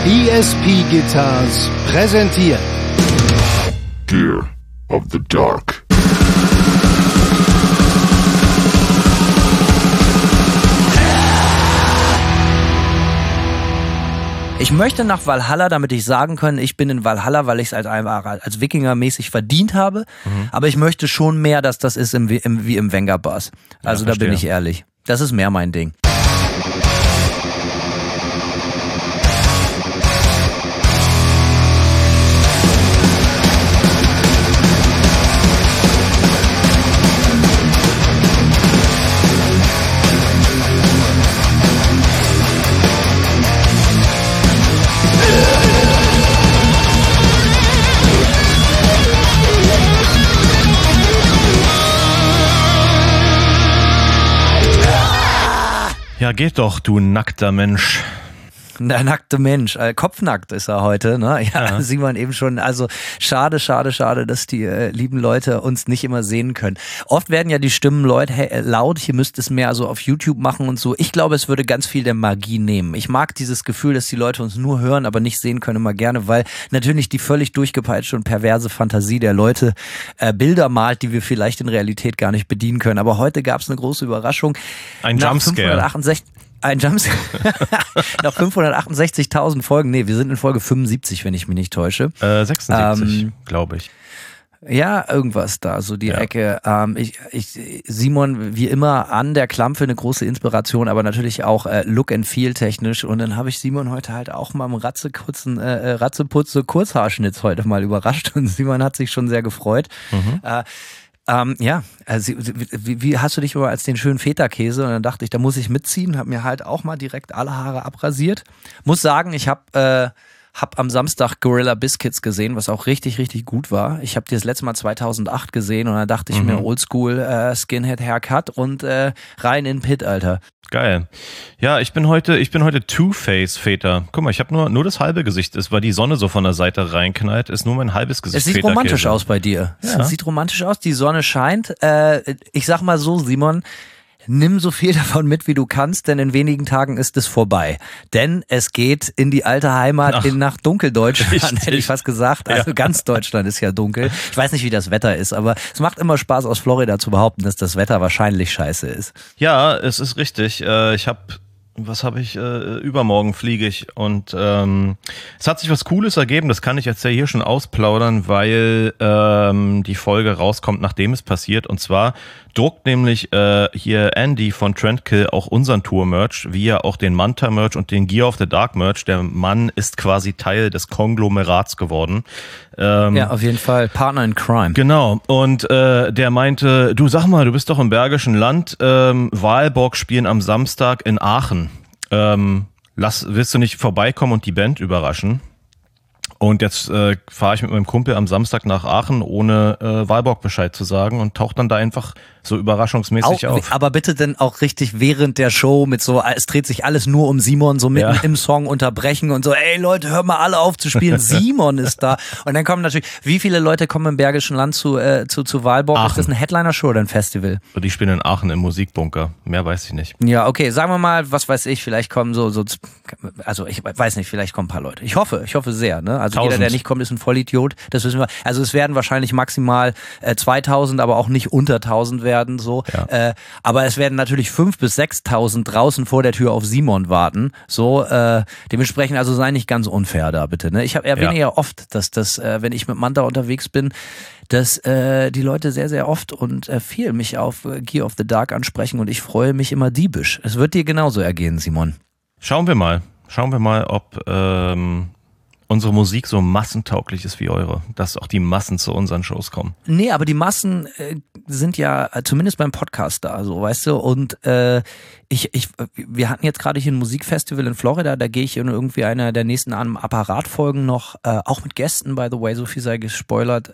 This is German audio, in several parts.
ESP Guitars präsentiert Gear of the Dark. Ich möchte nach Valhalla, damit ich sagen kann, ich bin in Valhalla, weil ich es als Wikinger-mäßig verdient habe. Aber ich möchte schon mehr, dass das ist wie im Venga-Bass. Also da bin ich ehrlich. Das ist mehr mein Ding. Ja, geht doch, du nackter Mensch. Der nackte Mensch, kopfnackt ist er heute, ne? Ja, sieht man eben schon. Also schade, dass die lieben Leute uns nicht immer sehen können. Oft werden ja die Stimmen laut, hier müsst es mehr so auf YouTube machen und so. Ich glaube, es würde ganz viel der Magie nehmen. Ich mag dieses Gefühl, dass die Leute uns nur hören, aber nicht sehen können, immer gerne, weil natürlich die völlig durchgepeitschte und perverse Fantasie der Leute Bilder malt, die wir vielleicht in Realität gar nicht bedienen können. Aber heute gab es eine große Überraschung. Ein Jumpscare. Ein Jumpscare. Nach 568.000 Folgen. Nee, wir sind in Folge 75, wenn ich mich nicht täusche. 76, glaube ich. Ja, irgendwas da, so die Ecke. Simon, wie immer, an der Klampe eine große Inspiration, aber natürlich auch Look and Feel technisch. Und dann habe ich Simon heute halt auch mal im Ratzeputze Kurzhaarschnitz heute mal überrascht. Und Simon hat sich schon sehr gefreut. Also wie hast du dich über als den schönen Feta-Käse? Und dann dachte ich, da muss ich mitziehen, habe mir halt auch mal direkt alle Haare abrasiert. Muss sagen, ich habe am Samstag Gorilla Biscuits gesehen, was auch richtig, richtig gut war. Ich habe die das letzte Mal 2008 gesehen und dann dachte ich mir, Oldschool Skinhead Haircut und rein in Pit, Alter. Geil. Ja, ich bin heute Two-Face-Väter. Guck mal, ich habe nur das halbe Gesicht. Weil die Sonne so von der Seite reinknallt, ist nur mein halbes Gesicht. Es sieht romantisch aus bei dir. Ja. Es sieht romantisch aus, die Sonne scheint. Ich sag mal so, Simon, nimm so viel davon mit, wie du kannst, denn in wenigen Tagen ist es vorbei. Denn es geht in die alte Heimat, nach Dunkeldeutschland, hätte ich fast gesagt. Also ganz Deutschland ist ja dunkel. Ich weiß nicht, wie das Wetter ist, aber es macht immer Spaß, aus Florida zu behaupten, dass das Wetter wahrscheinlich scheiße ist. Ja, es ist richtig. Übermorgen fliege ich und es hat sich was Cooles ergeben, das kann ich jetzt ja hier schon ausplaudern, weil die Folge rauskommt, nachdem es passiert, und zwar druckt nämlich hier Andy von Trendkill auch unseren Tour-Merch, wie ja auch den Manta-Merch und den Gear of the Dark-Merch. Der Mann ist quasi Teil des Konglomerats geworden. Ja, auf jeden Fall. Partner in Crime. Genau. Und der meinte, du sag mal, du bist doch im Bergischen Land, Walborg spielen am Samstag in Aachen. Willst du nicht vorbeikommen und die Band überraschen? Und jetzt fahre ich mit meinem Kumpel am Samstag nach Aachen, ohne Walborg Bescheid zu sagen, und taucht dann da einfach so überraschungsmäßig auf. Aber bitte dann auch richtig während der Show mit so, es dreht sich alles nur um Simon, so mitten im Song unterbrechen und so, ey Leute, hört mal alle auf zu spielen, Simon ist da. Und dann kommen natürlich, wie viele Leute kommen im Bergischen Land zu Walborg? Aachen. Ist das eine Headliner-Show oder ein Festival? Und ich spiele in Aachen im Musikbunker, mehr weiß ich nicht. Ja, okay, sagen wir mal, was weiß ich, vielleicht kommen also ich weiß nicht, vielleicht kommen ein paar Leute. Ich hoffe sehr, ne? Also 1000. Jeder, der nicht kommt, ist ein Vollidiot, das wissen wir. Also es werden wahrscheinlich maximal 2000, aber auch nicht unter 1000 werden, so. Ja. Aber es werden natürlich 5.000 bis 6.000 draußen vor der Tür auf Simon warten, so. Dementsprechend, also sei nicht ganz unfair da, bitte, ne? Ich erwähne ja oft, dass das, wenn ich mit Manta unterwegs bin, dass die Leute sehr, sehr oft und viel mich auf Gear of the Dark ansprechen und ich freue mich immer diebisch. Es wird dir genauso ergehen, Simon. Schauen wir mal, ob unsere Musik so massentauglich ist wie eure, dass auch die Massen zu unseren Shows kommen. Nee, aber die Massen sind ja zumindest beim Podcast da, so, weißt du, und wir hatten jetzt gerade hier ein Musikfestival in Florida, da gehe ich in irgendwie einer der nächsten Apparatfolgen noch, auch mit Gästen, by the way, so viel sei gespoilert,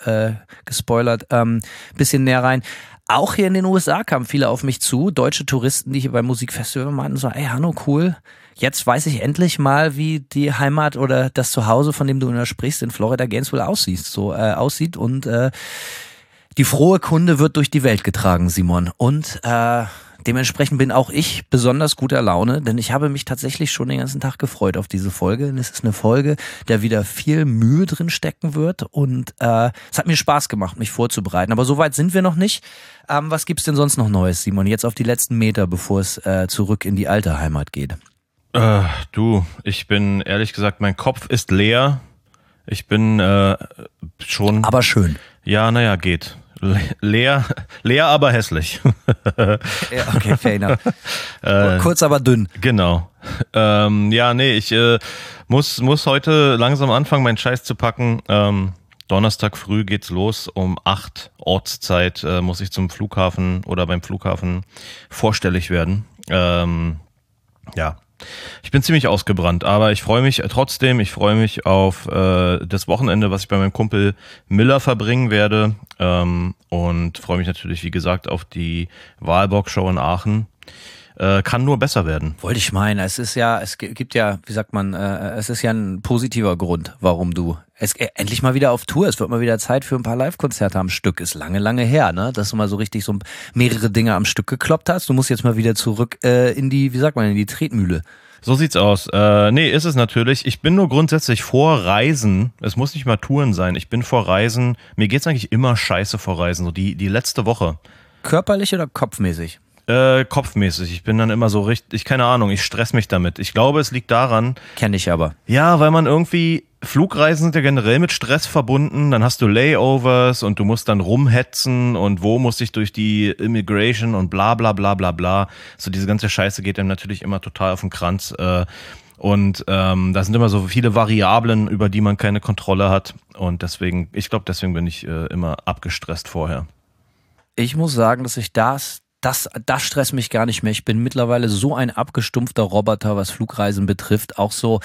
bisschen näher rein. Auch hier in den USA kamen viele auf mich zu, deutsche Touristen, die hier beim Musikfestival meinten so, ey Hanno, cool, jetzt weiß ich endlich mal, wie die Heimat oder das Zuhause, von dem du immer sprichst, in Florida Gainesville aussieht und die frohe Kunde wird durch die Welt getragen, Simon. Und Dementsprechend bin auch ich besonders guter Laune, denn ich habe mich tatsächlich schon den ganzen Tag gefreut auf diese Folge. Und es ist eine Folge, der wieder viel Mühe drin stecken wird und es hat mir Spaß gemacht, mich vorzubereiten. Aber so weit sind wir noch nicht. Was gibt's denn sonst noch Neues, Simon? Jetzt auf die letzten Meter, bevor es zurück in die alte Heimat geht. Ich bin ehrlich gesagt, mein Kopf ist leer. Ich bin schon... Aber schön. Ja, naja, geht. Leer, aber hässlich. Ja, okay, fair enough. Kurz, aber dünn. Genau. Ich muss heute langsam anfangen, meinen Scheiß zu packen. Donnerstag früh geht's los. Um 8 Ortszeit muss ich zum Flughafen oder beim Flughafen vorstellig werden. Ich bin ziemlich ausgebrannt, aber ich freue mich trotzdem. Ich freue mich auf das Wochenende, was ich bei meinem Kumpel Miller verbringen werde, und freue mich natürlich, wie gesagt, auf die Walborg-Show in Aachen. Kann nur besser werden. Wollte ich meinen. Es gibt ja, wie sagt man, es ist ja ein positiver Grund, warum du endlich mal wieder auf Tour. Es wird mal wieder Zeit für ein paar Live-Konzerte am Stück. Ist lange, lange her, ne? Dass du mal so richtig so mehrere Dinge am Stück gekloppt hast. Du musst jetzt mal wieder zurück in die, in die Tretmühle. So sieht's aus. Ist es natürlich. Ich bin nur grundsätzlich vor Reisen. Es muss nicht mal Touren sein. Ich bin vor Reisen. Mir geht's eigentlich immer scheiße vor Reisen. So die letzte Woche. Körperlich oder kopfmäßig? Kopfmäßig. Ich bin dann immer so richtig, keine Ahnung, ich stress mich damit. Ich glaube, es liegt daran. Kenn ich aber. Ja, weil man irgendwie, Flugreisen sind ja generell mit Stress verbunden. Dann hast du Layovers und du musst dann rumhetzen und wo muss ich durch die Immigration und bla bla bla bla bla. So diese ganze Scheiße geht einem natürlich immer total auf den Kranz. Und da sind immer so viele Variablen, über die man keine Kontrolle hat. Und deswegen bin ich immer abgestresst vorher. Ich muss sagen, dass ich das stresst mich gar nicht mehr. Ich bin mittlerweile so ein abgestumpfter Roboter, was Flugreisen betrifft. Auch so,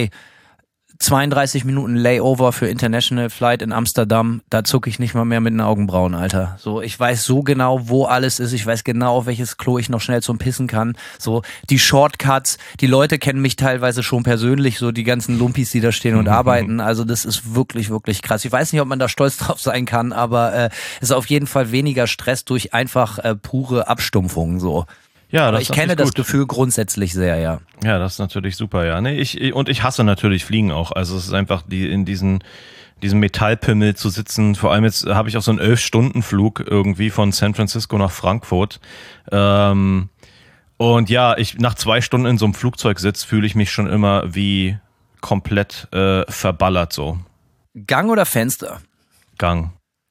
32 Minuten Layover für International Flight in Amsterdam, da zucke ich nicht mal mehr mit den Augenbrauen, Alter. So, ich weiß so genau, wo alles ist. Ich weiß genau, auf welches Klo ich noch schnell zum Pissen kann. So, die Shortcuts, die Leute kennen mich teilweise schon persönlich, so die ganzen Lumpis, die da stehen und arbeiten. Also das ist wirklich, wirklich krass. Ich weiß nicht, ob man da stolz drauf sein kann, aber es ist auf jeden Fall weniger Stress durch einfach pure Abstumpfung, so. Ja, aber ich kenne das Gefühl grundsätzlich sehr, ja. Ja, das ist natürlich super, ja. Nee, ich hasse natürlich Fliegen auch. Also es ist einfach in diesem Metallpimmel zu sitzen. Vor allem jetzt habe ich auch so einen 11-Stunden-Flug irgendwie von San Francisco nach Frankfurt. Und ja, nach 2 Stunden in so einem Flugzeug sitze, fühle ich mich schon immer wie komplett verballert so. Gang oder Fenster? Gang,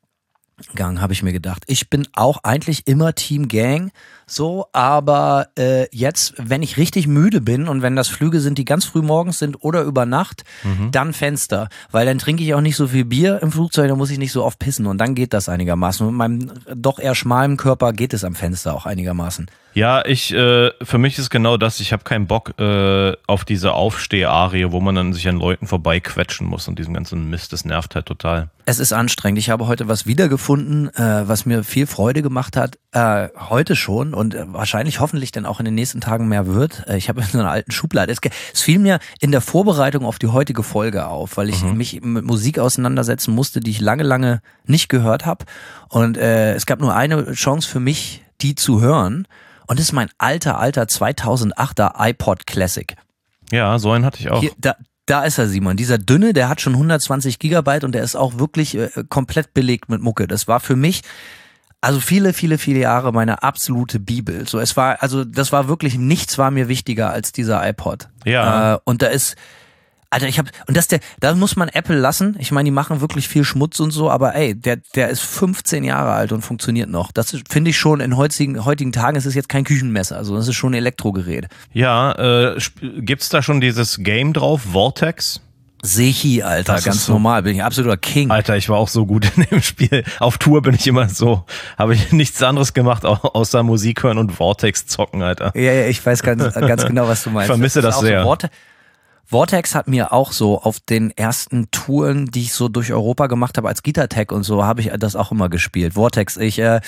habe ich mir gedacht. Ich bin auch eigentlich immer Team Gang, so, aber jetzt, wenn ich richtig müde bin und wenn das Flüge sind, die ganz früh morgens sind oder über Nacht, dann Fenster, weil dann trinke ich auch nicht so viel Bier im Flugzeug, dann muss ich nicht so oft pissen und dann geht das einigermaßen. Und mit meinem doch eher schmalen Körper geht es am Fenster auch einigermaßen. Ja, für mich ist genau das, ich habe keinen Bock auf diese Aufsteh-Arie, wo man dann sich an Leuten vorbeiquetschen muss und diesen ganzen Mist, das nervt halt total. Es ist anstrengend. Ich habe heute was wiedergefunden, was mir viel Freude gemacht hat, heute schon und wahrscheinlich hoffentlich dann auch in den nächsten Tagen mehr wird. Ich habe in so einer alten Schublade. Es fiel mir in der Vorbereitung auf die heutige Folge auf, weil ich mich mit Musik auseinandersetzen musste, die ich lange, lange nicht gehört habe. Und es gab nur eine Chance für mich, die zu hören. Und das ist mein alter 2008er iPod Classic. Ja, so einen hatte ich auch. Hier, da ist er, Simon. Dieser dünne, der hat schon 120 Gigabyte und der ist auch wirklich komplett belegt mit Mucke. Das war für mich also viele, viele, viele Jahre meine absolute Bibel. So, das war wirklich, nichts war mir wichtiger als dieser iPod. Ja. Und da ist, Alter, da muss man Apple lassen. Ich meine, die machen wirklich viel Schmutz und so, aber der ist 15 Jahre alt und funktioniert noch. Das finde ich schon in heutigen Tagen, es ist jetzt kein Küchenmesser, also das ist schon ein Elektrogerät. Ja, gibt's da schon dieses Game drauf, Vortex? Sechi, Alter, ganz normal, bin ich absoluter King. Alter, ich war auch so gut in dem Spiel. Auf Tour bin ich immer so, habe ich nichts anderes gemacht, außer Musik hören und Vortex zocken, Alter. Ja, ich weiß ganz genau, was du meinst. Ich vermisse das sehr. So Vortex hat mir auch so auf den ersten Touren, die ich so durch Europa gemacht habe als Gitartech und so, habe ich das auch immer gespielt. Vortex,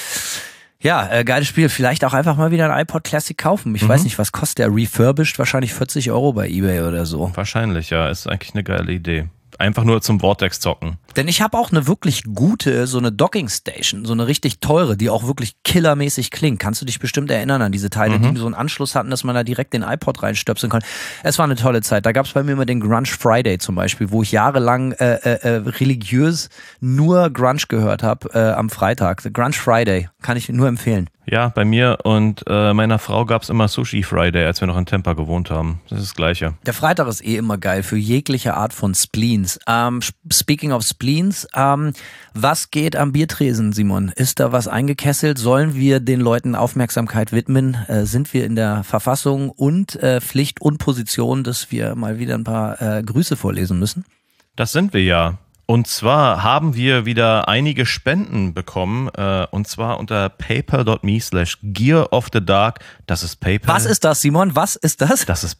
geiles Spiel. Vielleicht auch einfach mal wieder ein iPod Classic kaufen. Ich weiß nicht, was kostet der? Refurbished wahrscheinlich 40 € bei eBay oder so. Wahrscheinlich, ja. Ist eigentlich eine geile Idee. einfach nur zum Vortex zocken. Denn ich habe auch eine wirklich gute, so eine Docking Station, so eine richtig teure, die auch wirklich killermäßig klingt. Kannst du dich bestimmt erinnern an diese Teile, die so einen Anschluss hatten, dass man da direkt den iPod reinstöpseln kann. Es war eine tolle Zeit. Da gab es bei mir immer den Grunge Friday zum Beispiel, wo ich jahrelang religiös nur Grunge gehört habe am Freitag. The Grunge Friday, kann ich nur empfehlen. Ja, bei mir und meiner Frau gab es immer Sushi Friday, als wir noch in Tampa gewohnt haben. Das ist das Gleiche. Der Freitag ist immer geil für jegliche Art von Spleens. Speaking of Spleens, was geht am Biertresen, Simon? Ist da was eingekesselt? Sollen wir den Leuten Aufmerksamkeit widmen? Sind wir in der Verfassung und Pflicht und Position, dass wir mal wieder ein paar Grüße vorlesen müssen? Das sind wir ja. Und zwar haben wir wieder einige Spenden bekommen, und zwar unter paypal.me/gearofthedark. Das ist PayPal. Was ist das, Simon? Was ist das? Das ist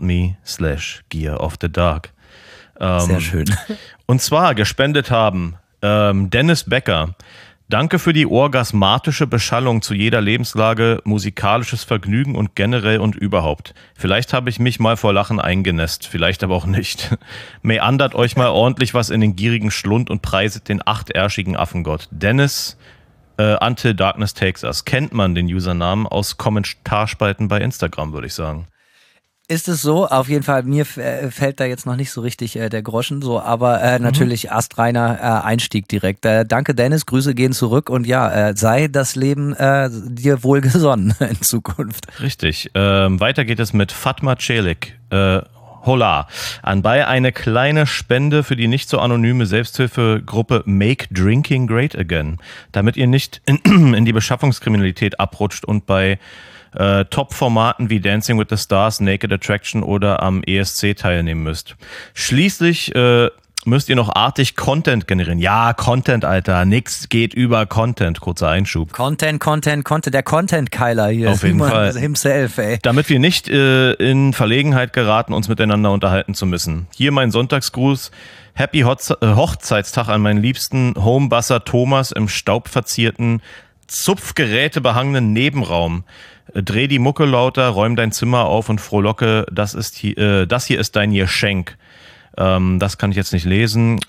paypal.me/gearofthedark. Sehr schön. Und zwar gespendet haben Dennis Becker. Danke für die orgasmatische Beschallung zu jeder Lebenslage, musikalisches Vergnügen und generell und überhaupt. Vielleicht habe ich mich mal vor Lachen eingenässt, vielleicht aber auch nicht. Meandert euch mal ordentlich was in den gierigen Schlund und preiset den achtärschigen Affengott. Dennis Until Darkness Takes Us. Kennt man den Usernamen aus Kommentarspalten bei Instagram, würde ich sagen. Ist es so? Auf jeden Fall, mir fällt da jetzt noch nicht so richtig der Groschen so, aber natürlich astreiner Einstieg direkt. Danke Dennis, Grüße gehen zurück und ja, sei das Leben dir wohlgesonnen in Zukunft. Richtig. Weiter geht es mit Fatma Celik. Hola. Anbei eine kleine Spende für die nicht so anonyme Selbsthilfegruppe Make Drinking Great Again, damit ihr nicht in die Beschaffungskriminalität abrutscht und bei Top-Formaten wie Dancing with the Stars, Naked Attraction oder am ESC teilnehmen müsst. Schließlich müsst ihr noch artig Content generieren. Ja, Content, Alter. Nix geht über Content. Kurzer Einschub. Content. Der Content-Keiler hier. Auf jeden Fall. Himself, ey. Damit wir nicht in Verlegenheit geraten, uns miteinander unterhalten zu müssen. Hier mein Sonntagsgruß. Happy Hochzeitstag an meinen liebsten Homebusser Thomas im staubverzierten, zupfgerätebehangenen Nebenraum. Dreh die Mucke lauter, räum dein Zimmer auf und frohlocke. Das hier ist dein Geschenk. Das kann ich jetzt nicht lesen.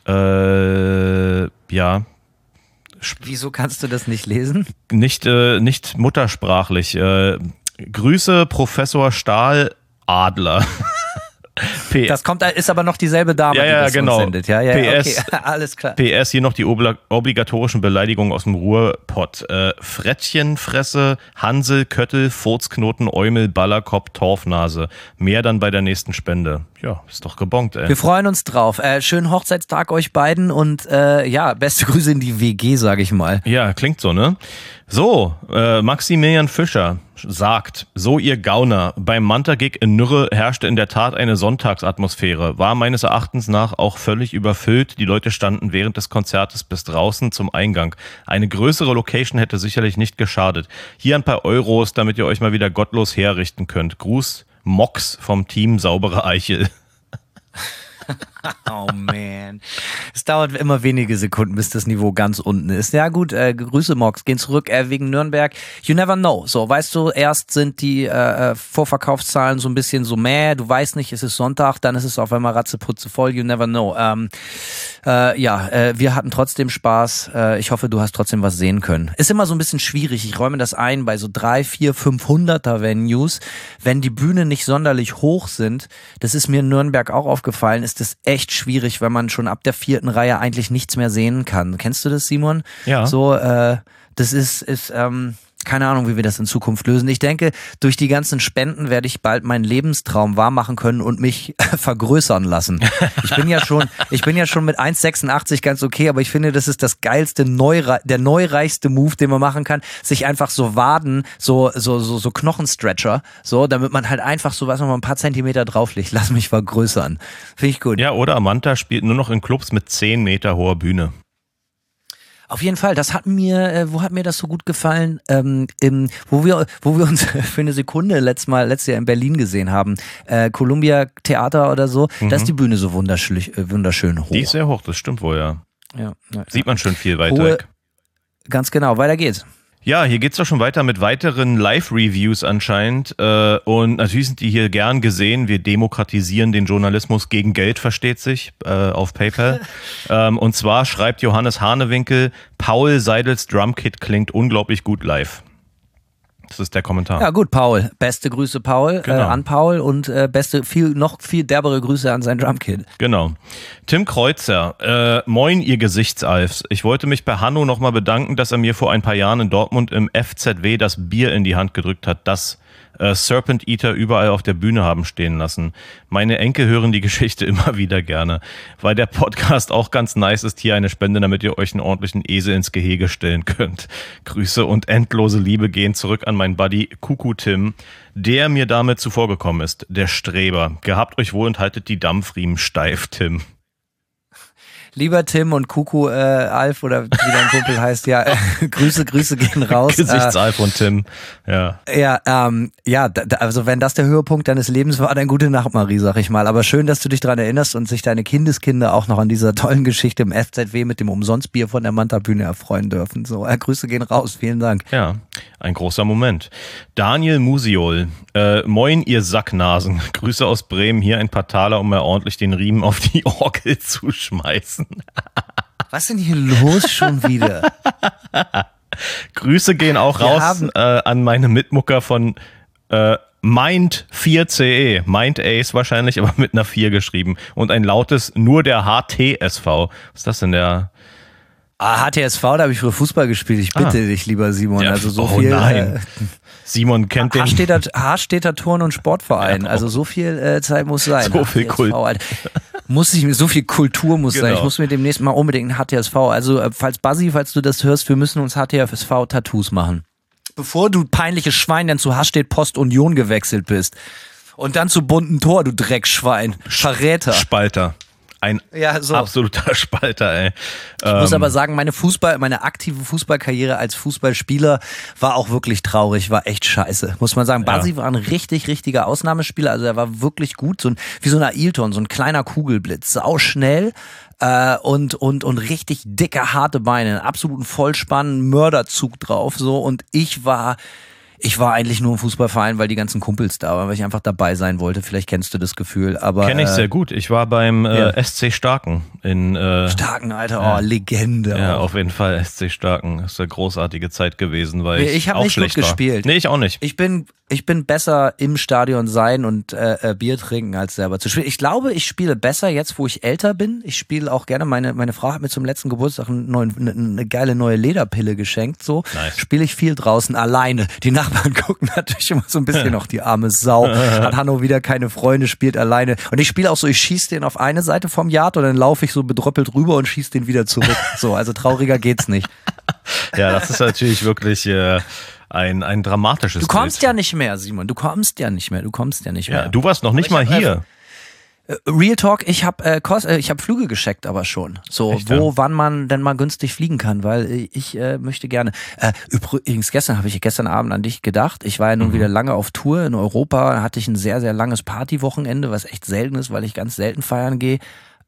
Ja. Wieso kannst du das nicht lesen? Nicht muttersprachlich. Grüße, Professor Stahladler. Das ist aber noch dieselbe Dame, die das uns sendet. Ja, PS, okay, alles klar. PS, hier noch die obligatorischen Beleidigungen aus dem Ruhrpott. Frettchenfresse, Hansel, Köttel, Furzknoten, Eumel, Ballerkopf, Torfnase. Mehr dann bei der nächsten Spende. Ja, ist doch gebongt, ey. Wir freuen uns drauf. Schönen Hochzeitstag euch beiden und ja, beste Grüße in die WG, sage ich mal. Ja, klingt so, ne? So, Maximilian Fischer sagt, so ihr Gauner, beim Manta-Gig in Nürre herrschte in der Tat eine Sonntagsatmosphäre, war meines Erachtens nach auch völlig überfüllt, die Leute standen während des Konzertes bis draußen zum Eingang. Eine größere Location hätte sicherlich nicht geschadet. Hier ein paar Euros, damit ihr euch mal wieder gottlos herrichten könnt. Gruß, Mox vom Team Saubere Eichel. Oh man. Es dauert immer wenige Sekunden, bis das Niveau ganz unten ist. Ja gut, Grüße Mox, gehen zurück wegen Nürnberg. You never know. So, weißt du, erst sind die Vorverkaufszahlen so ein bisschen so du weißt nicht, es ist Sonntag, dann ist es auf einmal ratzeputze voll. You never know. Wir hatten trotzdem Spaß. Ich hoffe, du hast trotzdem was sehen können. Ist immer so ein bisschen schwierig. Ich räume das ein bei so 300, 400, 500er Venues. Wenn die Bühnen nicht sonderlich hoch sind, das ist mir in Nürnberg auch aufgefallen, ist das echt schwierig, wenn man schon ab der 4. Reihe eigentlich nichts mehr sehen kann. Kennst du das, Simon? Ja. So, das ist keine Ahnung, wie wir das in Zukunft lösen. Ich denke, durch die ganzen Spenden werde ich bald meinen Lebenstraum wahrmachen können und mich vergrößern lassen. Ich bin ja schon mit 1,86 ganz okay, aber ich finde, das ist das geilste, der neureichste Move, den man machen kann, sich einfach so Waden, so Knochenstretcher, so, damit man halt einfach so was noch mal ein paar Zentimeter drauflegt. Lass mich vergrößern. Finde ich gut. Ja, oder Amanta spielt nur noch in Clubs mit 10 Meter hoher Bühne. Auf jeden Fall, das hat mir, wo hat mir das so gut gefallen? Wo wir uns für eine Sekunde letztes Jahr in Berlin gesehen haben, Columbia Theater oder so, da ist die Bühne so wunderschön hoch. Die ist sehr hoch, das stimmt wohl, ja. Ja. Sieht man schön viel weiter weg. Ganz genau, weiter geht's. Ja, hier geht's doch schon weiter mit weiteren Live-Reviews anscheinend. Und natürlich sind die hier gern gesehen. Wir demokratisieren den Journalismus gegen Geld, versteht sich, auf PayPal. Und zwar schreibt Johannes Hanewinkel, Paul Seidels Drumkit klingt unglaublich gut live. Das ist der Kommentar. Ja gut, Paul. Beste Grüße, Paul, Genau. an Paul und noch viel derbere Grüße an sein Drumkit. Genau. Tim Kreuzer, moin ihr Gesichtsalfs. Ich wollte mich bei Hanno nochmal bedanken, dass er mir vor ein paar Jahren in Dortmund im FZW das Bier in die Hand gedrückt hat, das Serpent Eater überall auf der Bühne haben stehen lassen. Meine Enkel hören die Geschichte immer wieder gerne. Weil der Podcast auch ganz nice ist, hier eine Spende, damit ihr euch einen ordentlichen Esel ins Gehege stellen könnt. Grüße und endlose Liebe gehen zurück an meinen Buddy Kuku Tim, der mir damit zuvorgekommen ist. Der Streber. Gehabt euch wohl und haltet die Dampfriemen steif, Tim. Lieber Tim und Kuku Alf oder wie dein Kumpel heißt, ja, Grüße gehen raus. Gesichtsalf und Tim, ja. Also wenn das der Höhepunkt deines Lebens war, dann gute Nacht, Marie, sag ich mal. Aber schön, dass du dich daran erinnerst und sich deine Kindeskinder auch noch an dieser tollen Geschichte im FZW mit dem Umsonstbier von der Manta-Bühne erfreuen dürfen. So, Grüße gehen raus, vielen Dank. Ja, ein großer Moment. Daniel Musiol, moin ihr Sacknasen. Grüße aus Bremen, hier ein paar Taler, um mal ordentlich den Riemen auf die Orgel zu schmeißen. Was ist denn hier los schon wieder? Grüße gehen auch raus an meine Mitmucker von Mind 4CE. Mind Ace wahrscheinlich, aber mit einer 4 geschrieben. Und ein lautes nur der HTSV. Was ist das denn der? HTSV, da habe ich früher Fußball gespielt. Ich bitte dich, lieber Simon. Ja, also so viel. Nein. Simon kennt den. Hartstädter Turn- und Sportverein. Ja, also so viel Zeit muss sein. So viel Kultur. So viel Kultur muss sein. Ich muss mir demnächst mal unbedingt ein HTSV. Also falls du das hörst, wir müssen uns HTSV-Tattoos machen. Bevor du peinliches Schwein dann zu Hasstedt Post Union gewechselt bist. Und dann zu Bunten Tor, du Dreckschwein. Verräter. Spalter. Ein absoluter Spalter, ey. Ich muss aber sagen, meine aktive Fußballkarriere als Fußballspieler war auch wirklich traurig, war echt scheiße. Muss man sagen, Basi war ein richtiger Ausnahmespieler, also er war wirklich gut, wie so ein Ailton, so ein kleiner Kugelblitz, sauschnell und richtig dicke, harte Beine, einen absoluten Vollspann, Mörderzug drauf, so, und ich war eigentlich nur im Fußballverein, weil die ganzen Kumpels da waren, weil ich einfach dabei sein wollte. Vielleicht kennst du das Gefühl, aber... Kenn ich sehr gut. Ich war beim SC Starken in... Starken, Alter, Legende. Ja, auf jeden Fall SC Starken. Das ist eine großartige Zeit gewesen, weil ich habe nicht gut gespielt. Nee, ich auch nicht. Ich bin besser im Stadion sein und Bier trinken, als selber zu spielen. Ich glaube, ich spiele besser jetzt, wo ich älter bin. Ich spiele auch gerne, meine Frau hat mir zum letzten Geburtstag eine geile neue Lederpille geschenkt. So nice. Spiele ich viel draußen alleine. Die Nachbarn gucken natürlich immer so ein bisschen auf die arme Sau. Hat Hanno wieder keine Freunde, spielt alleine. Und ich spiele auch so, ich schieße den auf eine Seite vom Yard und dann laufe ich so bedröppelt rüber und schieße den wieder zurück. So, also trauriger geht's nicht. Ja, das ist natürlich wirklich... Ein dramatisches Du kommst Bild. Ja nicht mehr, Simon. Du kommst ja nicht mehr. Ja, du warst noch nicht mal hier. Real Talk, ich habe Flüge gescheckt, aber schon. So, echt, wann man denn mal günstig fliegen kann, weil ich möchte gerne. Übrigens, habe ich gestern Abend an dich gedacht. Ich war ja nun wieder lange auf Tour in Europa. Da hatte ich ein sehr, sehr langes Partywochenende, was echt selten ist, weil ich ganz selten feiern gehe.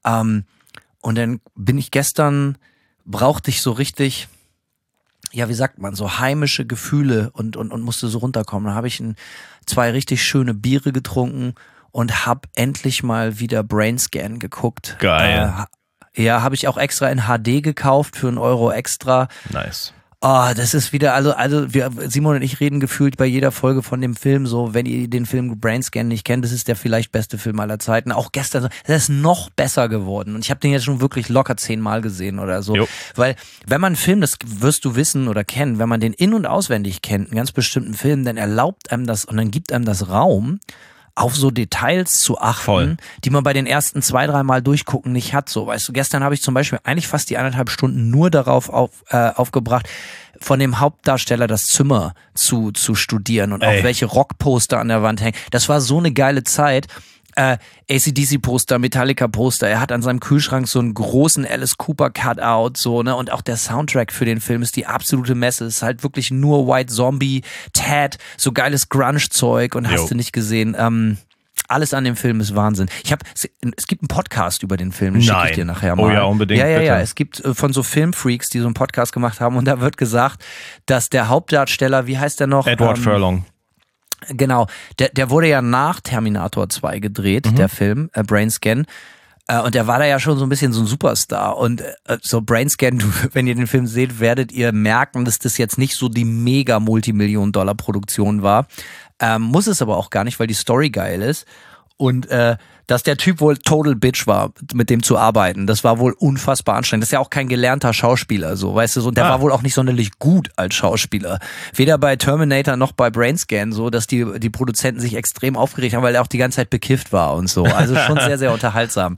Und dann brauchte ich so richtig... Ja, wie sagt man, so heimische Gefühle und musste so runterkommen. Dann habe ich 2 richtig schöne Biere getrunken und habe endlich mal wieder Brainscan geguckt. Geil. Habe ich auch extra in HD gekauft für €1 extra. Nice. Oh, das ist wieder, Simon und ich reden gefühlt bei jeder Folge von dem Film so, wenn ihr den Film Brainscan nicht kennt, das ist der vielleicht beste Film aller Zeiten. Auch gestern, der ist noch besser geworden und ich habe den jetzt schon wirklich locker 10 Mal gesehen oder so. Jo. Weil, wenn man einen Film, das wirst du wissen oder kennen, wenn man den in- und auswendig kennt, einen ganz bestimmten Film, dann erlaubt einem das und dann gibt einem das Raum, auf so Details zu achten, die man bei den ersten 2-3 Mal durchgucken nicht hat. So, weißt du, gestern habe ich zum Beispiel eigentlich fast die 1,5 Stunden nur darauf aufgebracht, von dem Hauptdarsteller das Zimmer zu studieren und auch welche Rockposter an der Wand hängen. Das war so eine geile Zeit. AC/DC-Poster, Metallica-Poster. Er hat an seinem Kühlschrank so einen großen Alice Cooper-Cutout, so, ne? Und auch der Soundtrack für den Film ist die absolute Messe. Es ist halt wirklich nur White Zombie, Ted, so geiles Grunge-Zeug und hast du nicht gesehen. Alles an dem Film ist Wahnsinn. Es gibt einen Podcast über den Film, den schicke ich dir nachher mal. Oh ja, unbedingt. Ja. Es gibt von so Filmfreaks, die so einen Podcast gemacht haben und da wird gesagt, dass der Hauptdarsteller, wie heißt der noch? Edward Furlong. Genau, der wurde ja nach Terminator 2 gedreht, der Film, Brainscan. Und der war da ja schon so ein bisschen so ein Superstar. Und so Brainscan, wenn ihr den Film seht, werdet ihr merken, dass das jetzt nicht so die mega Multimillion-Dollar-Produktion war. Muss es aber auch gar nicht, weil die Story geil ist. Und dass der Typ wohl total bitch war, mit dem zu arbeiten. Das war wohl unfassbar anstrengend. Das ist ja auch kein gelernter Schauspieler, so, weißt du, so. Und der war wohl auch nicht sonderlich gut als Schauspieler. Weder bei Terminator noch bei Brainscan, so, dass die Produzenten sich extrem aufgeregt haben, weil er auch die ganze Zeit bekifft war und so. Also schon sehr, sehr unterhaltsam.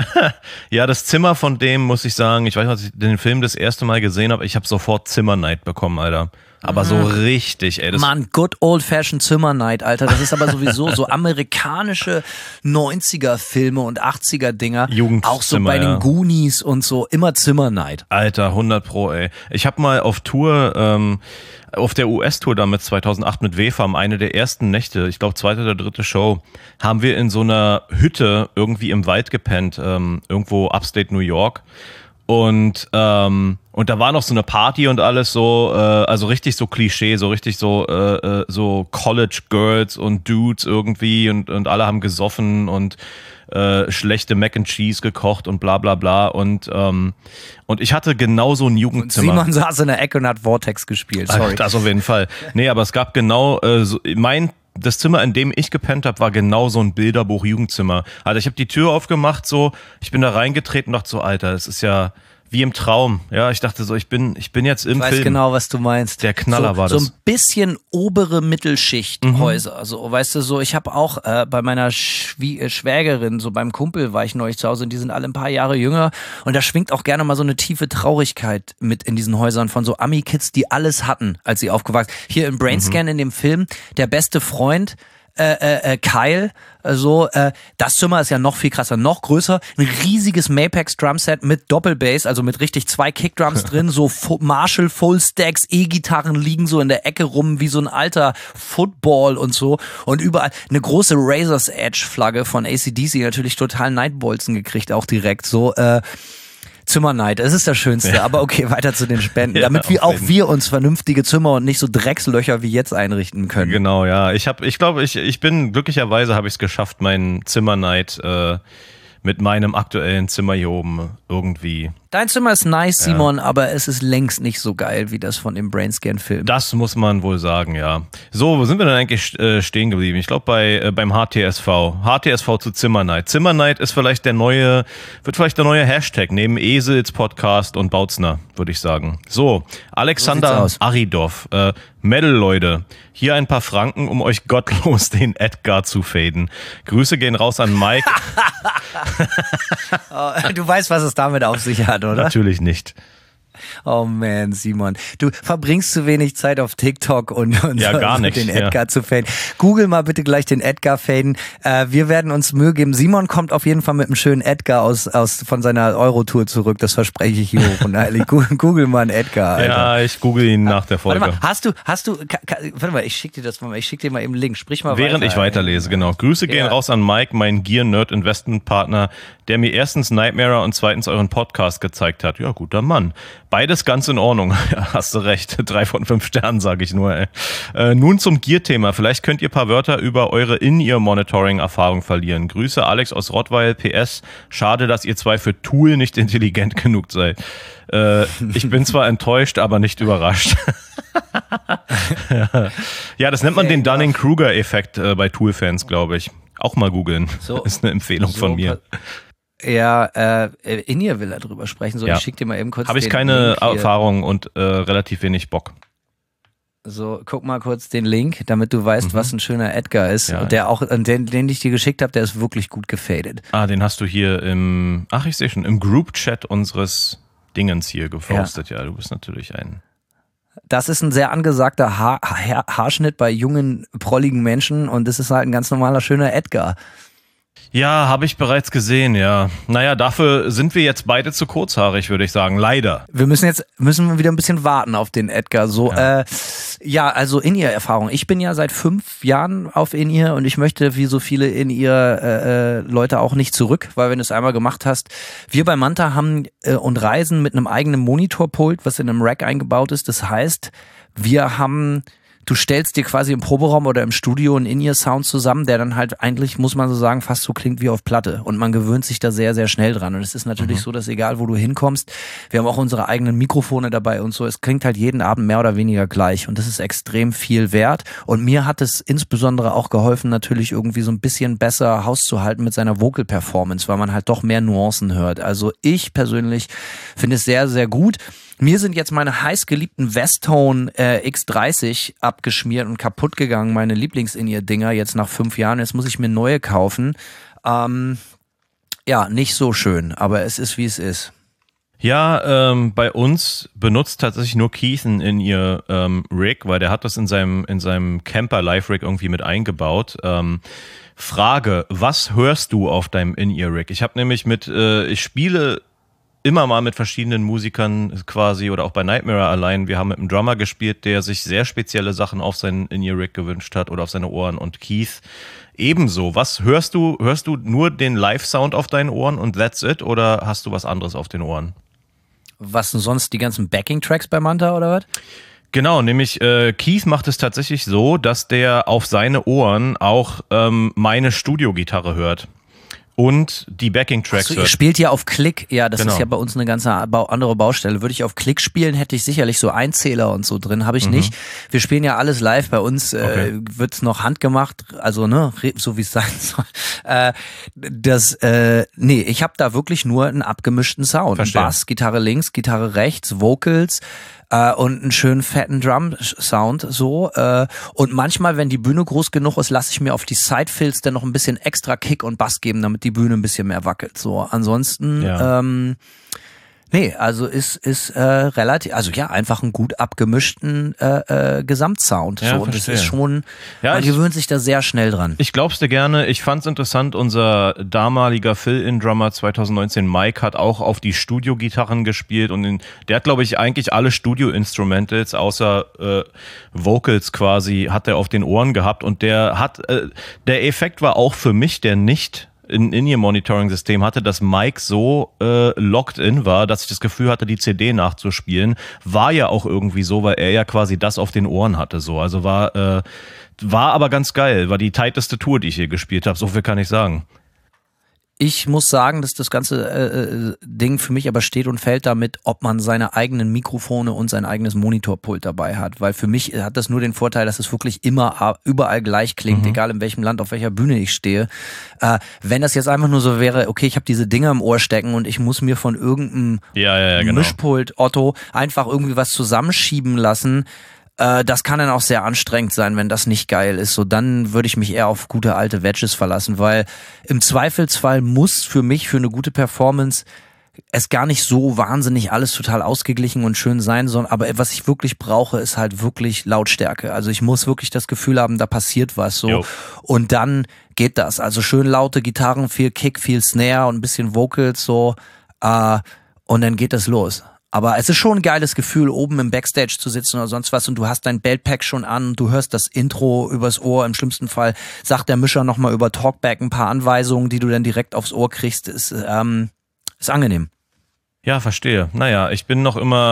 Ja, das Zimmer von dem, muss ich sagen, ich weiß nicht, als ich den Film das erste Mal gesehen habe, ich habe sofort Zimmerneid bekommen, Alter. Aber so richtig, ey. Mann, good old-fashioned Zimmernight, Alter. Das ist aber sowieso so amerikanische 90er-Filme und 80er-Dinger. Jugendzimmer, auch so bei den Goonies und so. Immer Zimmernight. Alter, 100%, ey. Ich habe mal auf Tour, auf der US-Tour damals 2008 mit WFAM, eine der ersten Nächte, ich glaube zweite oder dritte Show, haben wir in so einer Hütte irgendwie im Wald gepennt, irgendwo upstate New York. Und da war noch so eine Party und alles so, also richtig so Klischee, so richtig so College Girls und Dudes irgendwie und alle haben gesoffen und schlechte Mac and Cheese gekocht und bla bla bla und ich hatte genau so ein Jugendzimmer. Und Simon saß in der Ecke und hat Vortex gespielt, sorry. Das auf jeden Fall. Nee, aber es gab genau das Zimmer, in dem ich gepennt habe, war genau so ein Bilderbuch-Jugendzimmer. Also ich habe die Tür aufgemacht, so, ich bin da reingetreten und dachte so, Alter, das ist ja wie im Traum. Ja, ich dachte so, ich bin jetzt im Film. Ich weiß genau, was du meinst. Der Knaller war das. So ein bisschen obere Mittelschicht-Häuser. Also, weißt du, so, ich habe auch bei meiner Schwägerin, so beim Kumpel war ich neulich zu Hause und die sind alle ein paar Jahre jünger und da schwingt auch gerne mal so eine tiefe Traurigkeit mit in diesen Häusern von so Ami-Kids, die alles hatten, als sie aufgewachsen sind. Hier im Brainscan in dem Film, der beste Freund, Kyle, so, das Zimmer ist ja noch viel krasser, noch größer, ein riesiges Mapex Drumset mit Doppelbass, also mit richtig 2 Kickdrums drin, so Marshall Fullstacks, E-Gitarren liegen so in der Ecke rum, wie so ein alter Football und so und überall eine große Razor's Edge Flagge von AC/DC, natürlich total Nightbolzen gekriegt, auch direkt, so, Zimmerneid, es ist das Schönste, ja. Aber okay, weiter zu den Spenden, damit wir uns vernünftige Zimmer und nicht so Dreckslöcher wie jetzt einrichten können. Genau, ja. Ich glaube, ich bin, glücklicherweise habe ich es geschafft, meinen Zimmerneid mit meinem aktuellen Zimmer hier oben irgendwie. Dein Zimmer ist nice, Simon, aber es ist längst nicht so geil wie das von dem Brainscan-Film. Das muss man wohl sagen, ja. So, wo sind wir denn eigentlich stehen geblieben? Ich glaube beim HTSV. HTSV zu Zimmerneid. Zimmerneid ist wird vielleicht der neue Hashtag neben Esels Podcast und Bautzner, würde ich sagen. So, Alexander Aridov. Metal, Leute. Hier ein paar Franken, um euch gottlos den Edgar zu faden. Grüße gehen raus an Mike. Du weißt, was es damit auf sich hat, oder? Natürlich nicht. Oh man, Simon. Du verbringst zu wenig Zeit auf TikTok und ja, gar nicht, den Edgar zu faden. Google mal bitte gleich den Edgar faden. Wir werden uns Mühe geben. Simon kommt auf jeden Fall mit einem schönen Edgar von seiner Eurotour zurück. Das verspreche ich hier hoch und heilig. Google mal einen Edgar, Alter. Ja, ich google ihn nach der Folge. Warte mal, warte mal, ich schicke dir mal eben einen Link. Sprich mal Während ich weiterlese, genau. Grüße gehen raus an Mike, mein Gear-Nerd-Investment-Partner, der mir erstens Nightmare und zweitens euren Podcast gezeigt hat. Ja, guter Mann. Beides ganz in Ordnung. Ja, hast du recht. 3 von 5 Sternen, sage ich nur. Ey. Nun zum Gear-Thema. Vielleicht könnt ihr ein paar Wörter über eure In-Ear-Monitoring-Erfahrung verlieren. Grüße Alex aus Rottweil. PS. Schade, dass ihr zwei für Tool nicht intelligent genug seid. Ich bin zwar enttäuscht, aber nicht überrascht. Ja, das nennt man den Dunning-Kruger-Effekt bei Tool-Fans, glaube ich. Auch mal googeln. So, ist eine Empfehlung von mir. Ja, Inir will da drüber sprechen. So, ja. Ich schicke dir mal eben kurz. Habe ich keine Erfahrung und relativ wenig Bock. So, guck mal kurz den Link, damit du weißt, was ein schöner Edgar ist. Ja. Und der auch, den ich dir geschickt habe, der ist wirklich gut gefadet. Den hast du hier ich sehe schon, im Group-Chat unseres Dingens hier gepostet. Ja, du bist natürlich ein... Das ist ein sehr angesagter Haarschnitt bei jungen, prolligen Menschen und das ist halt ein ganz normaler, schöner Edgar. Ja, habe ich bereits gesehen, ja. Naja, dafür sind wir jetzt beide zu kurzhaarig, würde ich sagen. Leider. Wir müssen wieder ein bisschen warten auf den Edgar. So, also In-Ear-Erfahrung. Ich bin ja seit 5 Jahren auf In-Ear und ich möchte wie so viele In-Ear-Leute auch nicht zurück, weil wenn du es einmal gemacht hast, wir bei Manta haben und reisen mit einem eigenen Monitorpult, was in einem Rack eingebaut ist. Das heißt, du stellst dir quasi im Proberaum oder im Studio einen In-Ear-Sound zusammen, der dann halt eigentlich, muss man so sagen, fast so klingt wie auf Platte. Und man gewöhnt sich da sehr, sehr schnell dran. Und es ist natürlich so, dass egal, wo du hinkommst, wir haben auch unsere eigenen Mikrofone dabei und so, es klingt halt jeden Abend mehr oder weniger gleich. Und das ist extrem viel wert. Und mir hat es insbesondere auch geholfen, natürlich irgendwie so ein bisschen besser Haus zu halten mit seiner Vocal-Performance, weil man halt doch mehr Nuancen hört. Also ich persönlich finde es sehr, sehr gut. Mir sind jetzt meine heißgeliebten Westone X30 abgeschmiert und kaputt gegangen, meine Lieblings-In-Ear-Dinger jetzt nach 5 Jahren. Jetzt muss ich mir neue kaufen. Nicht so schön, aber es ist, wie es ist. Ja, bei uns benutzt tatsächlich nur Keith ein In-Ear-Rig, weil der hat das in seinem Camper-Live-Rig irgendwie mit eingebaut. Frage, was hörst du auf deinem In-Ear-Rig? Ich habe nämlich ich spiele immer mal mit verschiedenen Musikern quasi oder auch bei Nightmare allein. Wir haben mit einem Drummer gespielt, der sich sehr spezielle Sachen auf seinen In-Ear-Rig gewünscht hat oder auf seine Ohren, und Keith ebenso. Was hörst du? Hörst du nur den Live-Sound auf deinen Ohren und that's it, oder hast du was anderes auf den Ohren? Was denn sonst, die ganzen Backing-Tracks bei Manta oder was? Genau, nämlich Keith macht es tatsächlich so, dass der auf seine Ohren auch meine Studiogitarre hört. Und die Backing-Tracks hört. Ihr spielt ja auf Klick. Ja, das ist ja bei uns eine ganz andere Baustelle. Würde ich auf Klick spielen, hätte ich sicherlich so Einzähler und so drin. Habe ich nicht. Wir spielen ja alles live. Bei uns wird's noch handgemacht. Also, so wie es sein soll. Ich habe da wirklich nur einen abgemischten Sound. Verstehe. Bass, Gitarre links, Gitarre rechts, Vocals. Und einen schönen fetten Drum-Sound so. Und manchmal, wenn die Bühne groß genug ist, lasse ich mir auf die Side-Fills dann noch ein bisschen extra Kick und Bass geben, damit die Bühne ein bisschen mehr wackelt. So, ansonsten, also ist relativ, also ja, einfach einen gut abgemischten Gesamtsound. Ja, so. Und das ist schon, man gewöhnt sich da sehr schnell dran. Ich glaub's dir gerne. Ich fand's interessant, unser damaliger Fill-In-Drummer 2019, Mike, hat auch auf die Studiogitarren gespielt und der hat, glaube ich, eigentlich alle Studio-Instrumentals außer Vocals quasi hat er auf den Ohren gehabt, und der Effekt war auch für mich, der nicht ein In-Ear-Monitoring-System hatte, dass Mike so locked in war, dass ich das Gefühl hatte, die CD nachzuspielen. War ja auch irgendwie so, weil er ja quasi das auf den Ohren hatte. So. Also war aber ganz geil. War die tighteste Tour, die ich hier gespielt habe. So viel kann ich sagen. Ich muss sagen, dass das ganze Ding für mich aber steht und fällt damit, ob man seine eigenen Mikrofone und sein eigenes Monitorpult dabei hat. Weil für mich hat das nur den Vorteil, dass es wirklich immer überall gleich klingt, egal in welchem Land, auf welcher Bühne ich stehe. Wenn das jetzt einfach nur so wäre, okay, ich habe diese Dinger im Ohr stecken und ich muss mir von irgendeinem Mischpult, Otto, einfach irgendwie was zusammenschieben lassen, das kann dann auch sehr anstrengend sein, wenn das nicht geil ist. So, dann würde ich mich eher auf gute alte Wedges verlassen, weil im Zweifelsfall muss für mich, für eine gute Performance, es gar nicht so wahnsinnig alles total ausgeglichen und schön sein, sondern aber was ich wirklich brauche, ist halt wirklich Lautstärke. Also ich muss wirklich das Gefühl haben, da passiert was so. Und dann geht das. Also schön laute Gitarren, viel Kick, viel Snare und ein bisschen Vocals so. Und dann geht das los. Aber es ist schon ein geiles Gefühl, oben im Backstage zu sitzen oder sonst was, und du hast dein Beltpack schon an, du hörst das Intro übers Ohr. Im schlimmsten Fall sagt der Mischer nochmal über Talkback ein paar Anweisungen, die du dann direkt aufs Ohr kriegst. Ist angenehm. Ja, verstehe. Naja, ich bin noch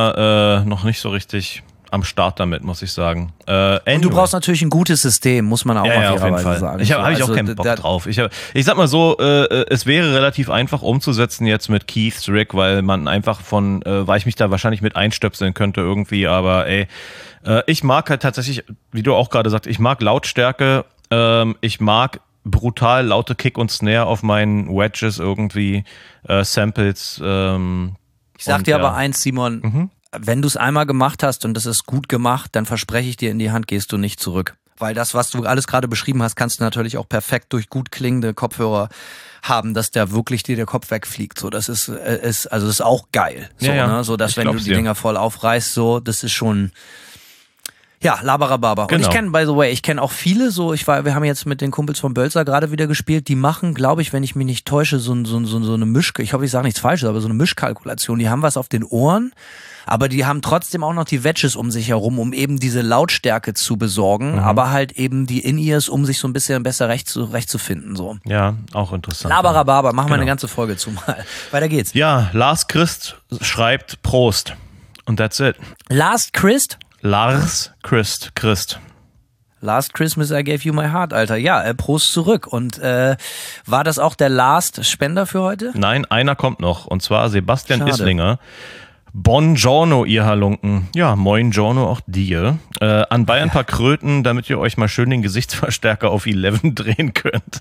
nicht so richtig am Start damit, muss ich sagen. Und du brauchst natürlich ein gutes System, muss man auch auf jeden Fall sagen. Hab ich auch keinen Bock drauf. Ich sag mal so, es wäre relativ einfach umzusetzen jetzt mit Keith's Rig, weil man einfach weil ich mich da wahrscheinlich mit einstöpseln könnte irgendwie, aber ich mag halt tatsächlich, wie du auch gerade sagst, ich mag Lautstärke, ich mag brutal laute Kick und Snare auf meinen Wedges irgendwie, Samples. Ich sag dir aber eins, Simon, wenn du es einmal gemacht hast und das ist gut gemacht, dann verspreche ich dir, in die Hand gehst du nicht zurück. Weil das, was du alles gerade beschrieben hast, kannst du natürlich auch perfekt durch gut klingende Kopfhörer haben, dass da wirklich dir der Kopf wegfliegt. So, das ist auch geil. So, ja. Ne? So, dass wenn du die Dinger voll aufreißt, so, das ist schon, Ja, Labarababa. Genau. Und ich kenne, by the way, auch viele so, wir haben jetzt mit den Kumpels von Bölzer gerade wieder gespielt, die machen, glaube ich, wenn ich mich nicht täusche, so eine ich hoffe, ich sage nichts Falsches, aber so eine Mischkalkulation. Die haben was auf den Ohren, aber die haben trotzdem auch noch die Wedges um sich herum, um eben diese Lautstärke zu besorgen, aber halt eben die In-Ears, um sich so ein bisschen besser recht zu finden. So. Ja, auch interessant. Labarababa, machen wir Genau. eine ganze Folge zu mal. Weiter geht's. Ja, Lars Christ schreibt Prost. Und that's it. Last Christ? Lars Christ. Last Christmas I gave you my heart, Alter. Ja, Prost zurück. Und war das auch der Last Spender für heute? Nein, einer kommt noch. Und zwar Sebastian Schade. Islinger. Buongiorno, ihr Halunken. Ja, moin Giorno auch dir. An Bayern ein paar Kröten, damit ihr euch mal schön den Gesichtsverstärker auf 11 drehen könnt.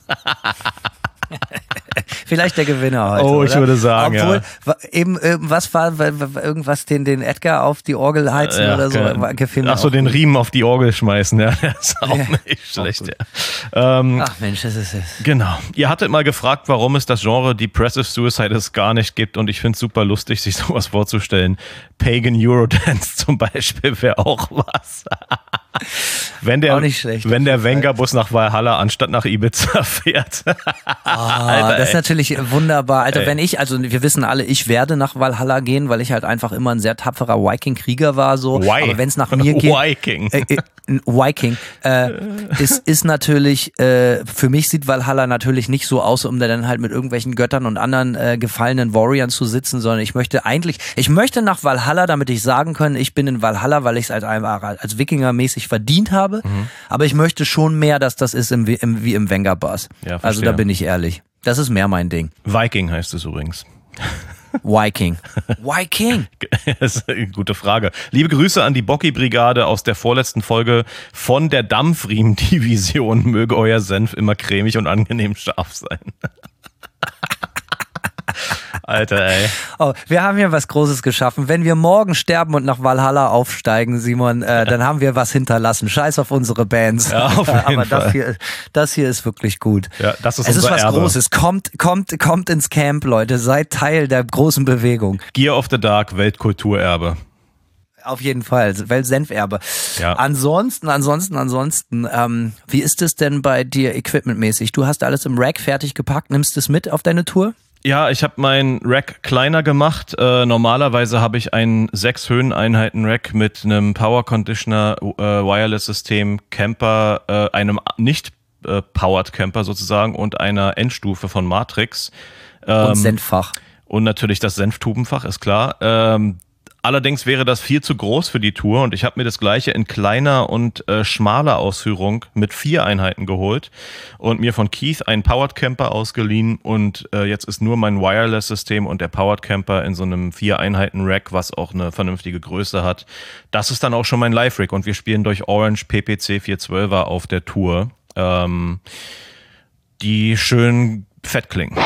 Vielleicht der Gewinner heute. Oh, ich oder? würde sagen, obwohl, eben irgendwas irgendwas den Edgar auf die Orgel heizen oder so. Gefiel mir Ach so, auch den gut. Riemen auf die Orgel schmeißen, ja, das ist auch nicht schlecht. gut. Ja. Ach Mensch, das ist es. Genau. Ihr hattet mal gefragt, warum es das Genre Depressive Suicide gar nicht gibt und ich finde es super lustig, sich sowas vorzustellen. Pagan Eurodance zum Beispiel wäre auch was. Auch nicht schlecht. Wenn der Wenger-Bus nach Valhalla anstatt nach Ibiza fährt. Alter, das ist natürlich wunderbar. Alter, Ey. wir wissen alle, ich werde nach Valhalla gehen, weil ich halt einfach immer ein sehr tapferer Viking-Krieger war, so. Aber wenn es nach mir geht. Viking. Ist natürlich, für mich sieht Valhalla natürlich nicht so aus, um da dann halt mit irgendwelchen Göttern und anderen gefallenen Warriors zu sitzen, sondern ich möchte nach Valhalla, damit ich sagen kann, ich bin in Valhalla, weil ich es als Wikinger-mäßig verdient habe. Aber ich möchte schon mehr, dass das ist wie im Wenger-Bus. Ja, also da bin ich ehrlich. Das ist mehr mein Ding. Viking heißt es übrigens. Viking. Das ist eine gute Frage. Liebe Grüße an die Bocki-Brigade aus der vorletzten Folge von der Dampfriemen-Division. Möge euer Senf immer cremig und angenehm scharf sein. Alter, ey. Oh, wir haben hier was Großes geschaffen. Wenn wir morgen sterben und nach Valhalla aufsteigen, Simon, dann haben wir was hinterlassen. Scheiß auf unsere Bands. Ja, auf jeden Aber Fall. das hier ist wirklich gut. Ja, das ist es ist unser was Erbe. Großes. Kommt ins Camp, Leute. Seid Teil der großen Bewegung. Gear of the Dark, Weltkulturerbe. Auf jeden Fall, Weltsenferbe. Ja. Ansonsten, wie ist es denn bei dir equipmentmäßig? Du hast alles im Rack fertig gepackt, nimmst es mit auf deine Tour? Ja, ich habe mein Rack kleiner gemacht. Normalerweise habe ich ein 6 Höheneinheiten Rack mit einem Power Conditioner, Wireless-System, Camper, einem nicht Powered Camper sozusagen und einer Endstufe von Matrix. Und Senffach. Und natürlich das Senftubenfach, ist klar. Allerdings wäre das viel zu groß für die Tour und ich habe mir das gleiche in kleiner und schmaler Ausführung mit 4 Einheiten geholt und mir von Keith einen Powered Camper ausgeliehen und jetzt ist nur mein Wireless-System und der Powered Camper in so einem 4 Einheiten Rack, was auch eine vernünftige Größe hat. Das ist dann auch schon mein Live-Rig und wir spielen durch Orange PPC 412er auf der Tour, die schön fett klingen.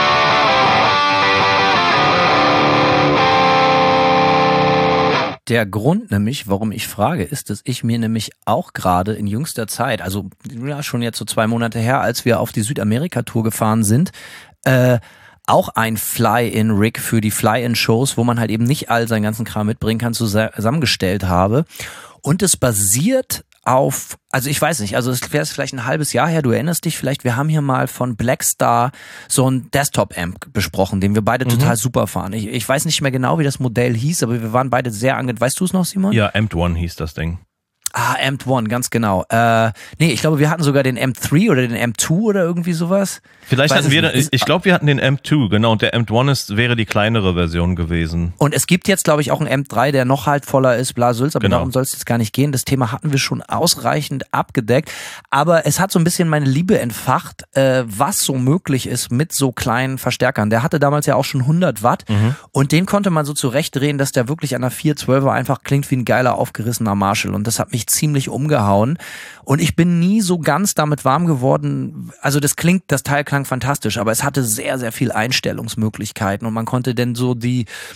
Der Grund nämlich, warum ich frage, ist, dass ich mir nämlich auch gerade in jüngster Zeit, also ja schon jetzt so 2 Monate her, als wir auf die Südamerika-Tour gefahren sind, auch ein Fly-In-Rig für die Fly-In-Shows, wo man halt eben nicht all seinen ganzen Kram mitbringen kann, zusammengestellt habe. Und es basiert auf, also ich weiß nicht, also es wäre vielleicht ein halbes Jahr her, du erinnerst dich vielleicht, wir haben hier mal von Blackstar so ein Desktop-Amp besprochen, den wir beide total super fahren. Ich weiß nicht mehr genau, wie das Modell hieß, aber wir waren beide sehr weißt du es noch, Simon? Ja, Amped One hieß das Ding. Amped One, ganz genau. Nee, ich glaube, wir hatten sogar den M3 oder den M2 oder irgendwie sowas. Vielleicht Weiß hatten wir, es nicht. ich glaube, wir hatten den M2, genau, und der Amped One wäre die kleinere Version gewesen. Und es gibt jetzt, glaube ich, auch einen M3, der noch halt voller ist, bla Sülz, aber Genau. darum soll es jetzt gar nicht gehen. Das Thema hatten wir schon ausreichend abgedeckt. Aber es hat so ein bisschen meine Liebe entfacht, was so möglich ist mit so kleinen Verstärkern. Der hatte damals ja auch schon 100 Watt und den konnte man so zurechtdrehen, dass der wirklich an der 412er einfach klingt wie ein geiler, aufgerissener Marshall. Und das hat mich ziemlich umgehauen. Und ich bin nie so ganz damit warm geworden. Also das Teil klang fantastisch, aber es hatte sehr, sehr viel Einstellungsmöglichkeiten und man konnte denn so die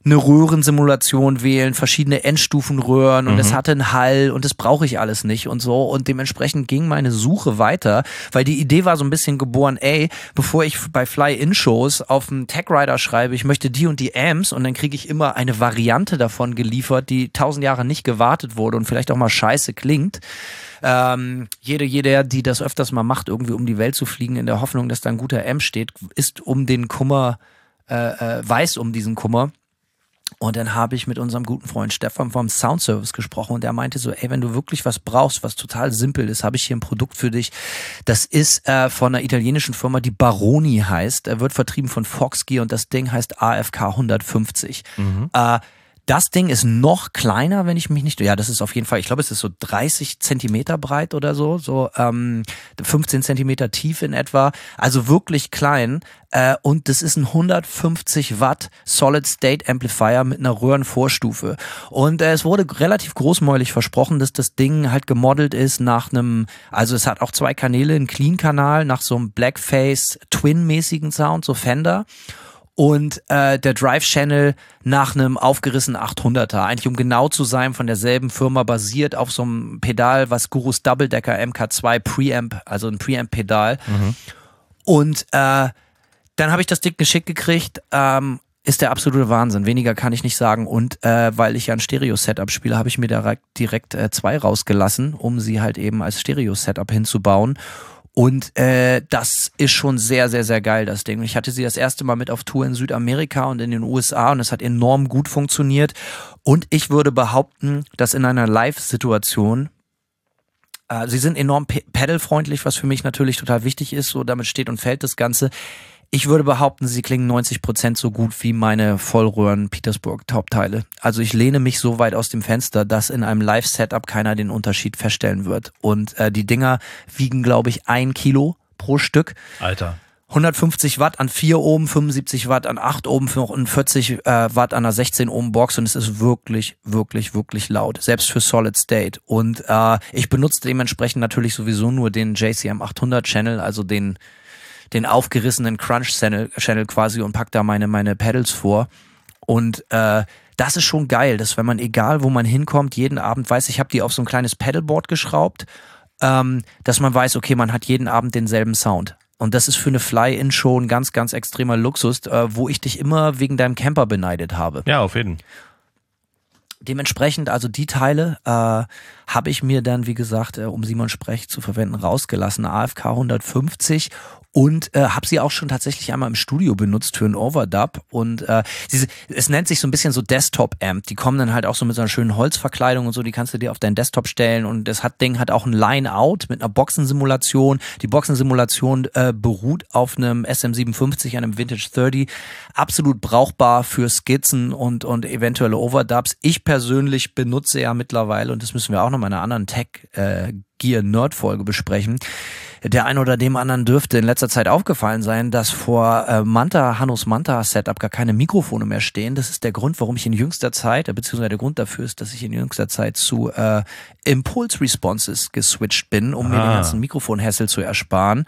eine Röhrensimulation wählen, verschiedene Endstufenröhren und es hatte einen Hall und das brauche ich alles nicht und so. Und dementsprechend ging meine Suche weiter, weil die Idee war so ein bisschen geboren, bevor ich bei Fly-In-Shows auf dem Tech Rider schreibe, ich möchte die und die Amps und dann kriege ich immer eine Variante davon geliefert, die 1000 Jahre nicht gewartet wurde und vielleicht auch mal scheiße klingt. Jeder, die das öfters mal macht, irgendwie um die Welt zu fliegen, in der Hoffnung, dass da ein guter Amp steht, ist um den Kummer, weiß um diesen Kummer. Und dann habe ich mit unserem guten Freund Stefan vom Soundservice gesprochen und der meinte so, wenn du wirklich was brauchst, was total simpel ist, habe ich hier ein Produkt für dich. Das ist von einer italienischen Firma, die Baroni heißt. Er wird vertrieben von Fox Gear und das Ding heißt AFK 150. Das Ding ist noch kleiner, wenn ich mich nicht... Ja, das ist auf jeden Fall, ich glaube, es ist so 30 Zentimeter breit oder so 15 Zentimeter tief in etwa. Also wirklich klein. Und das ist ein 150 Watt Solid-State-Amplifier mit einer Röhrenvorstufe. Und es wurde relativ großmäulig versprochen, dass das Ding halt gemodelt ist nach einem... Also es hat auch 2 Kanäle, einen Clean-Kanal nach so einem Blackface-Twin-mäßigen Sound, so Fender. Und der Drive-Channel nach einem aufgerissenen 800er. Eigentlich, um genau zu sein, von derselben Firma, basiert auf so einem Pedal, was Gurus Double Decker MK2 Preamp, also ein Preamp-Pedal. Und dann habe ich das Ding geschickt gekriegt. Ist der absolute Wahnsinn. Weniger kann ich nicht sagen. Und weil ich ja ein Stereo-Setup spiele, habe ich mir direkt 2 rausgelassen, um sie halt eben als Stereo-Setup hinzubauen. Und das ist schon sehr, sehr, sehr geil, das Ding. Ich hatte sie das erste Mal mit auf Tour in Südamerika und in den USA und es hat enorm gut funktioniert. Und ich würde behaupten, dass in einer Live-Situation, sie sind enorm pedalfreundlich, was für mich natürlich total wichtig ist, so damit steht und fällt das Ganze. Ich würde behaupten, sie klingen 90% so gut wie meine Vollröhren Petersburg Taubteile. Also ich lehne mich so weit aus dem Fenster, dass in einem Live-Setup keiner den Unterschied feststellen wird. Und die Dinger wiegen, glaube ich, 1 Kilo pro Stück. Alter. 150 Watt an 4 Ohm, 75 Watt an 8 Ohm und 40 Watt an einer 16 Ohm Box und es ist wirklich, wirklich, wirklich laut. Selbst für Solid State. Und ich benutze dementsprechend natürlich sowieso nur den JCM 800 Channel, also den aufgerissenen Crunch-Channel quasi und pack da meine Pedals vor. Und das ist schon geil, dass wenn man, egal wo man hinkommt, jeden Abend weiß, ich habe die auf so ein kleines Pedalboard geschraubt, dass man weiß, okay, man hat jeden Abend denselben Sound. Und das ist für eine Fly-In-Show ein ganz, ganz extremer Luxus, wo ich dich immer wegen deinem Camper beneidet habe. Ja, auf jeden Fall. Dementsprechend, also die Teile habe ich mir dann, wie gesagt, um Simon Sprech zu verwenden, rausgelassen. AFK 150 und habe sie auch schon tatsächlich einmal im Studio benutzt für einen Overdub. Und es nennt sich so ein bisschen so Desktop-Amp. Die kommen dann halt auch so mit so einer schönen Holzverkleidung und so, die kannst du dir auf deinen Desktop stellen. Und das Ding hat auch ein Line-Out mit einer Boxensimulation. Die Boxensimulation beruht auf einem SM57, einem Vintage 30. Absolut brauchbar für Skizzen und eventuelle Overdubs. Ich persönlich benutze ja mittlerweile, und das müssen wir auch noch mal in einer anderen Tech-Gear-Nerd-Folge besprechen, der ein oder dem anderen dürfte in letzter Zeit aufgefallen sein, dass vor Hannos Manta-Setup gar keine Mikrofone mehr stehen. Das ist der Grund, warum ich in jüngster Zeit, beziehungsweise der Grund dafür ist, dass ich in jüngster Zeit zu Impulse-Responses geswitcht bin, um mir den ganzen Mikrofonhässel zu ersparen.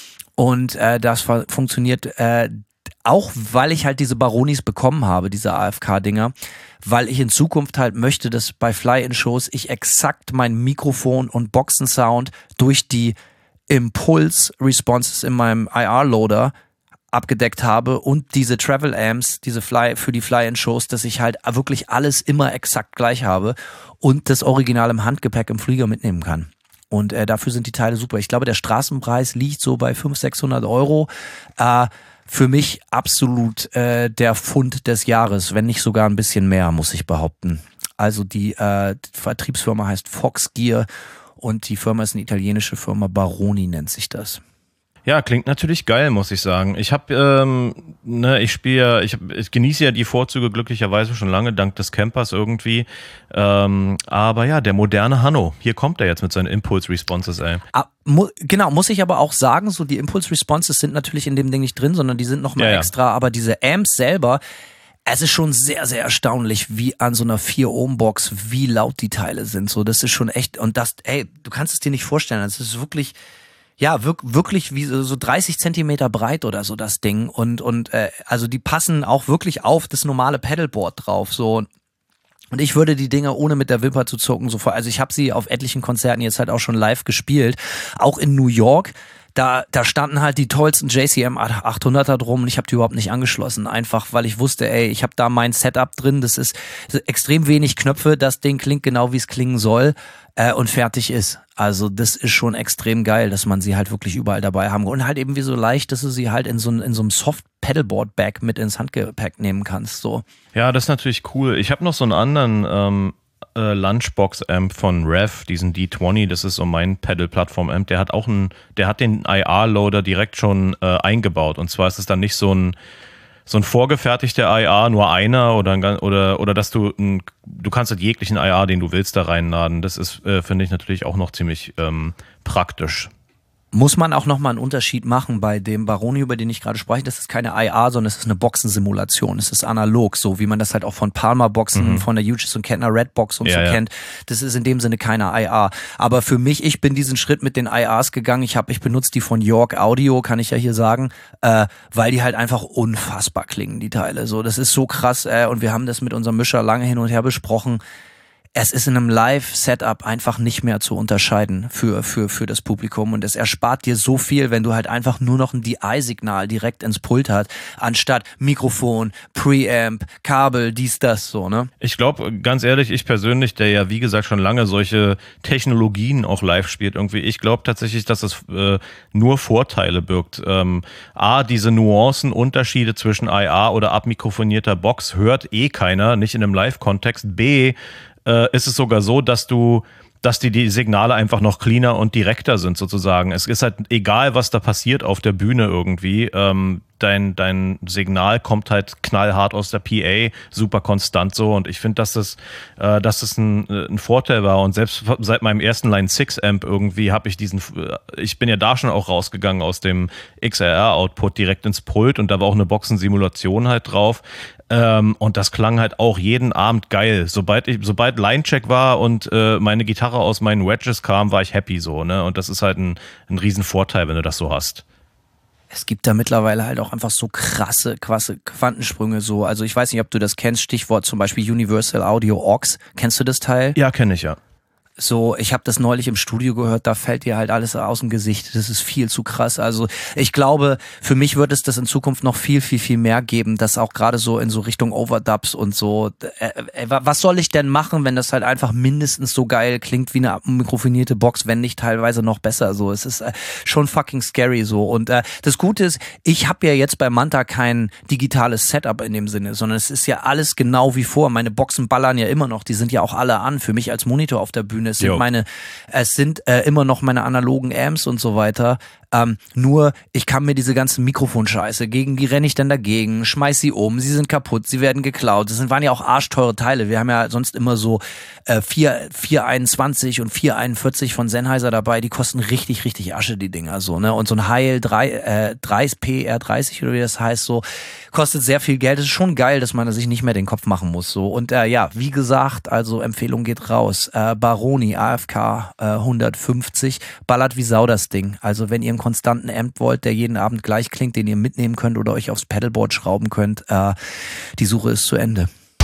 Und das funktioniert auch, weil ich halt diese Baronis bekommen habe, diese AFK-Dinger, weil ich in Zukunft halt möchte, dass bei Fly-In-Shows ich exakt mein Mikrofon und Boxensound durch die Impulse-Responses in meinem IR-Loader abgedeckt habe und diese Travel-Amps, für die Fly-In-Shows, dass ich halt wirklich alles immer exakt gleich habe und das Original im Handgepäck im Flieger mitnehmen kann. Und dafür sind die Teile super. Ich glaube, der Straßenpreis liegt so bei 500-600 Euro. Für mich absolut der Fund des Jahres, wenn nicht sogar ein bisschen mehr, muss ich behaupten. Also die Vertriebsfirma heißt Fox Gear und die Firma ist eine italienische Firma, Baroni nennt sich das. Ja, klingt natürlich geil, muss ich sagen. Ich genieße ja die Vorzüge glücklicherweise schon lange, dank des Campers irgendwie. Aber ja, der moderne Hanno, hier kommt er jetzt mit seinen Impulse-Responses, ey. Genau, muss ich aber auch sagen, so die Impulse-Responses sind natürlich in dem Ding nicht drin, sondern die sind nochmal extra, aber diese Amps selber, es ist schon sehr, sehr erstaunlich, wie an so einer 4-Ohm-Box, wie laut die Teile sind. So, das ist schon echt, und das, du kannst es dir nicht vorstellen, das ist wirklich, Ja, wirklich wie so 30 Zentimeter breit oder so das Ding und also die passen auch wirklich auf das normale Pedalboard drauf, so. Und ich würde die Dinger ohne mit der Wimper zu zucken sofort, also ich habe sie auf etlichen Konzerten jetzt halt auch schon live gespielt, auch in New York. Da standen halt die tollsten JCM 800er drum und ich habe die überhaupt nicht angeschlossen. Einfach, weil ich wusste, ich habe da mein Setup drin. Das ist extrem wenig Knöpfe. Das Ding klingt genau, wie es klingen soll und fertig ist. Also das ist schon extrem geil, dass man sie halt wirklich überall dabei haben. Und halt eben wie so leicht, dass du sie halt in so einem Soft-Pedalboard-Bag mit ins Handgepäck nehmen kannst. So. Ja, das ist natürlich cool. Ich habe noch so einen anderen Lunchbox-Amp von Rev, diesen D20, das ist so mein Pedal-Plattform-Amp, der hat den IR-Loader direkt schon eingebaut, und zwar ist es dann nicht so ein vorgefertigter IR, nur einer oder dass du kannst halt jeglichen IR, den du willst, da reinladen. Das ist, finde ich, natürlich auch noch ziemlich praktisch. Muss man auch nochmal einen Unterschied machen bei dem Baroni, über den ich gerade spreche. Das ist keine IR, sondern es ist eine Boxensimulation. Es ist analog, so wie man das halt auch von Palmer-Boxen, von der Hughes und Kettner Red-Box und so kennt. Das ist in dem Sinne keine IR. Aber für mich, ich bin diesen Schritt mit den IRs gegangen. Ich benutze die von York Audio, kann ich ja hier sagen, weil die halt einfach unfassbar klingen, die Teile. So, das ist so krass. Und wir haben das mit unserem Mischer lange hin und her besprochen. Es ist in einem Live-Setup einfach nicht mehr zu unterscheiden für das Publikum, und es erspart dir so viel, wenn du halt einfach nur noch ein DI-Signal direkt ins Pult hast, anstatt Mikrofon, Preamp, Kabel, dies, das, so, ne? Ich glaube, ganz ehrlich, ich persönlich, der ja wie gesagt schon lange solche Technologien auch live spielt irgendwie, ich glaube tatsächlich, dass es nur Vorteile birgt. Diese Nuancen, Unterschiede zwischen IR oder abmikrofonierter Box hört keiner, nicht in einem Live-Kontext. B, ist es sogar so, dass die Signale einfach noch cleaner und direkter sind sozusagen. Es ist halt egal, was da passiert auf der Bühne irgendwie. Dein Signal kommt halt knallhart aus der PA, super konstant so, und ich finde, dass das ein Vorteil war, und selbst seit meinem ersten Line 6 Amp irgendwie ich bin ja da schon auch rausgegangen aus dem XLR-Output direkt ins Pult, und da war auch eine Boxensimulation halt drauf. Und das klang halt auch jeden Abend geil. Sobald Line-Check war und meine Gitarre aus meinen Wedges kam, war ich happy so, ne? Und das ist halt ein Riesenvorteil, wenn du das so hast. Es gibt da mittlerweile halt auch einfach so krasse Quantensprünge so. Also ich weiß nicht, ob du das kennst, Stichwort zum Beispiel Universal Audio Aux. Kennst du das Teil? Ja, kenne ich, ja. So, ich habe das neulich im Studio gehört, da fällt dir halt alles aus dem Gesicht. Das ist viel zu krass. Also ich glaube, für mich wird es das in Zukunft noch viel, viel, viel mehr geben, dass auch gerade so in so Richtung Overdubs und so. Was soll ich denn machen, wenn das halt einfach mindestens so geil klingt wie eine mikrofonierte Box, wenn nicht teilweise noch besser? So, es ist schon fucking scary so. Und das Gute ist, ich habe ja jetzt bei Manta kein digitales Setup in dem Sinne, sondern es ist ja alles genau wie vor. Meine Boxen ballern ja immer noch, die sind ja auch alle an. Für mich als Monitor auf der Bühne. Es sind immer noch meine analogen Amps und so weiter. Nur, ich kann mir diese ganzen Mikrofonscheiße, gegen die renne ich dann dagegen, schmeiß sie um, sie sind kaputt, sie werden geklaut. Waren ja auch arschteure Teile. Wir haben ja sonst immer so 421 und 441 von Sennheiser dabei, die kosten richtig, richtig Asche, die Dinger so, ne? Und so ein Heil PR30 oder wie das heißt, so, kostet sehr viel Geld. Es ist schon geil, dass man sich nicht mehr den Kopf machen muss, so. Und wie gesagt, also Empfehlung geht raus. Baroni AFK 150, ballert wie Sau das Ding. Also wenn ihr einen konstanten Amp wollt, der jeden Abend gleich klingt, den ihr mitnehmen könnt oder euch aufs Pedalboard schrauben könnt, die Suche ist zu Ende.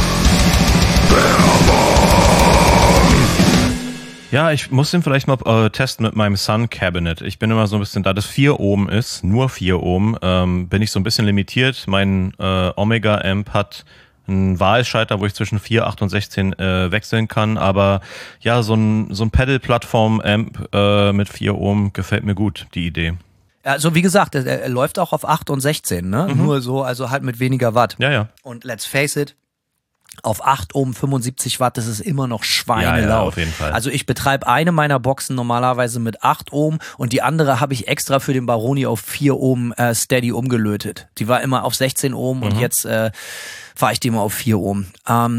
Ja, ich muss den vielleicht mal testen mit meinem Sun Cabinet. Ich bin immer so ein bisschen, da das 4 Ohm ist, nur 4 Ohm, bin ich so ein bisschen limitiert. Mein Omega Amp hat einen Wahlschalter, wo ich zwischen 4, 8 und 16 wechseln kann, aber ja, so ein Pedal-Plattform-Amp mit 4 Ohm gefällt mir gut, die Idee. Also wie gesagt, er läuft auch auf 8 und 16, ne? Nur so, also halt mit weniger Watt. Ja. Und let's face it, auf 8 Ohm 75 Watt, das ist immer noch schweinelaut. Ja, auf jeden Fall. Also ich betreibe eine meiner Boxen normalerweise mit 8 Ohm und die andere habe ich extra für den Baroni auf 4 Ohm steady umgelötet. Die war immer auf 16 Ohm und jetzt fahre ich die mal auf 4 Ohm.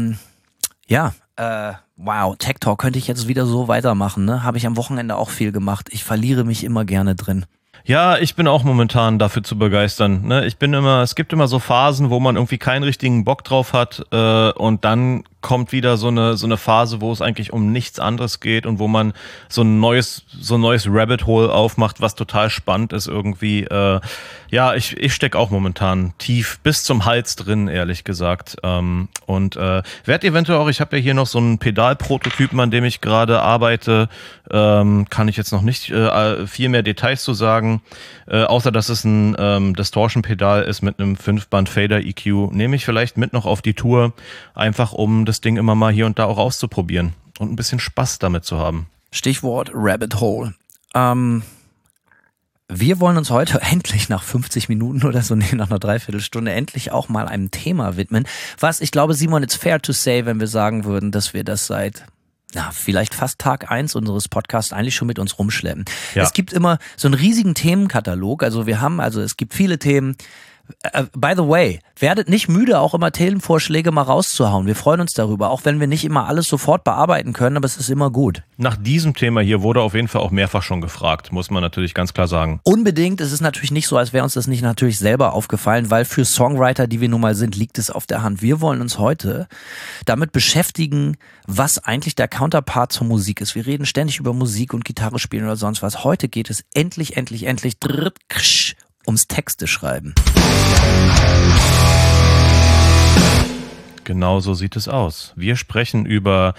Wow, Tech Talk könnte ich jetzt wieder so weitermachen, ne? Habe ich am Wochenende auch viel gemacht. Ich verliere mich immer gerne drin. Ja, ich bin auch momentan dafür zu begeistern. Ne? Es gibt immer so Phasen, wo man irgendwie keinen richtigen Bock drauf hat und dann kommt wieder so eine Phase, wo es eigentlich um nichts anderes geht und wo man so ein neues Rabbit Hole aufmacht, was total spannend ist irgendwie. Ich stecke auch momentan tief bis zum Hals drin, ehrlich gesagt. Und werde eventuell auch, ich habe ja hier noch so einen Pedalprototypen, an dem ich gerade arbeite. Kann ich jetzt noch nicht viel mehr Details zu sagen, außer dass es ein Distortion-Pedal ist mit einem 5-Band Fader-EQ. Nehme ich vielleicht mit noch auf die Tour, einfach um das Ding immer mal hier und da auch auszuprobieren und ein bisschen Spaß damit zu haben. Stichwort Rabbit Hole. Wir wollen uns heute endlich nach 50 Minuten oder so, nach einer Dreiviertelstunde, endlich auch mal einem Thema widmen, was ich glaube, Simon, it's fair to say, wenn wir sagen würden, dass wir das seit vielleicht fast Tag 1 unseres Podcasts eigentlich schon mit uns rumschleppen. Ja. Es gibt immer so einen riesigen Themenkatalog, es gibt viele Themen. By the way, werdet nicht müde, auch immer Themenvorschläge mal rauszuhauen. Wir freuen uns darüber, auch wenn wir nicht immer alles sofort bearbeiten können, aber es ist immer gut. Nach diesem Thema hier wurde auf jeden Fall auch mehrfach schon gefragt, muss man natürlich ganz klar sagen. Unbedingt, es ist natürlich nicht so, als wäre uns das nicht natürlich selber aufgefallen, weil für Songwriter, die wir nun mal sind, liegt es auf der Hand. Wir wollen uns heute damit beschäftigen, was eigentlich der Counterpart zur Musik ist. Wir reden ständig über Musik und Gitarre spielen oder sonst was. Heute geht es endlich ums Texte schreiben. Genau so sieht es aus. Wir sprechen über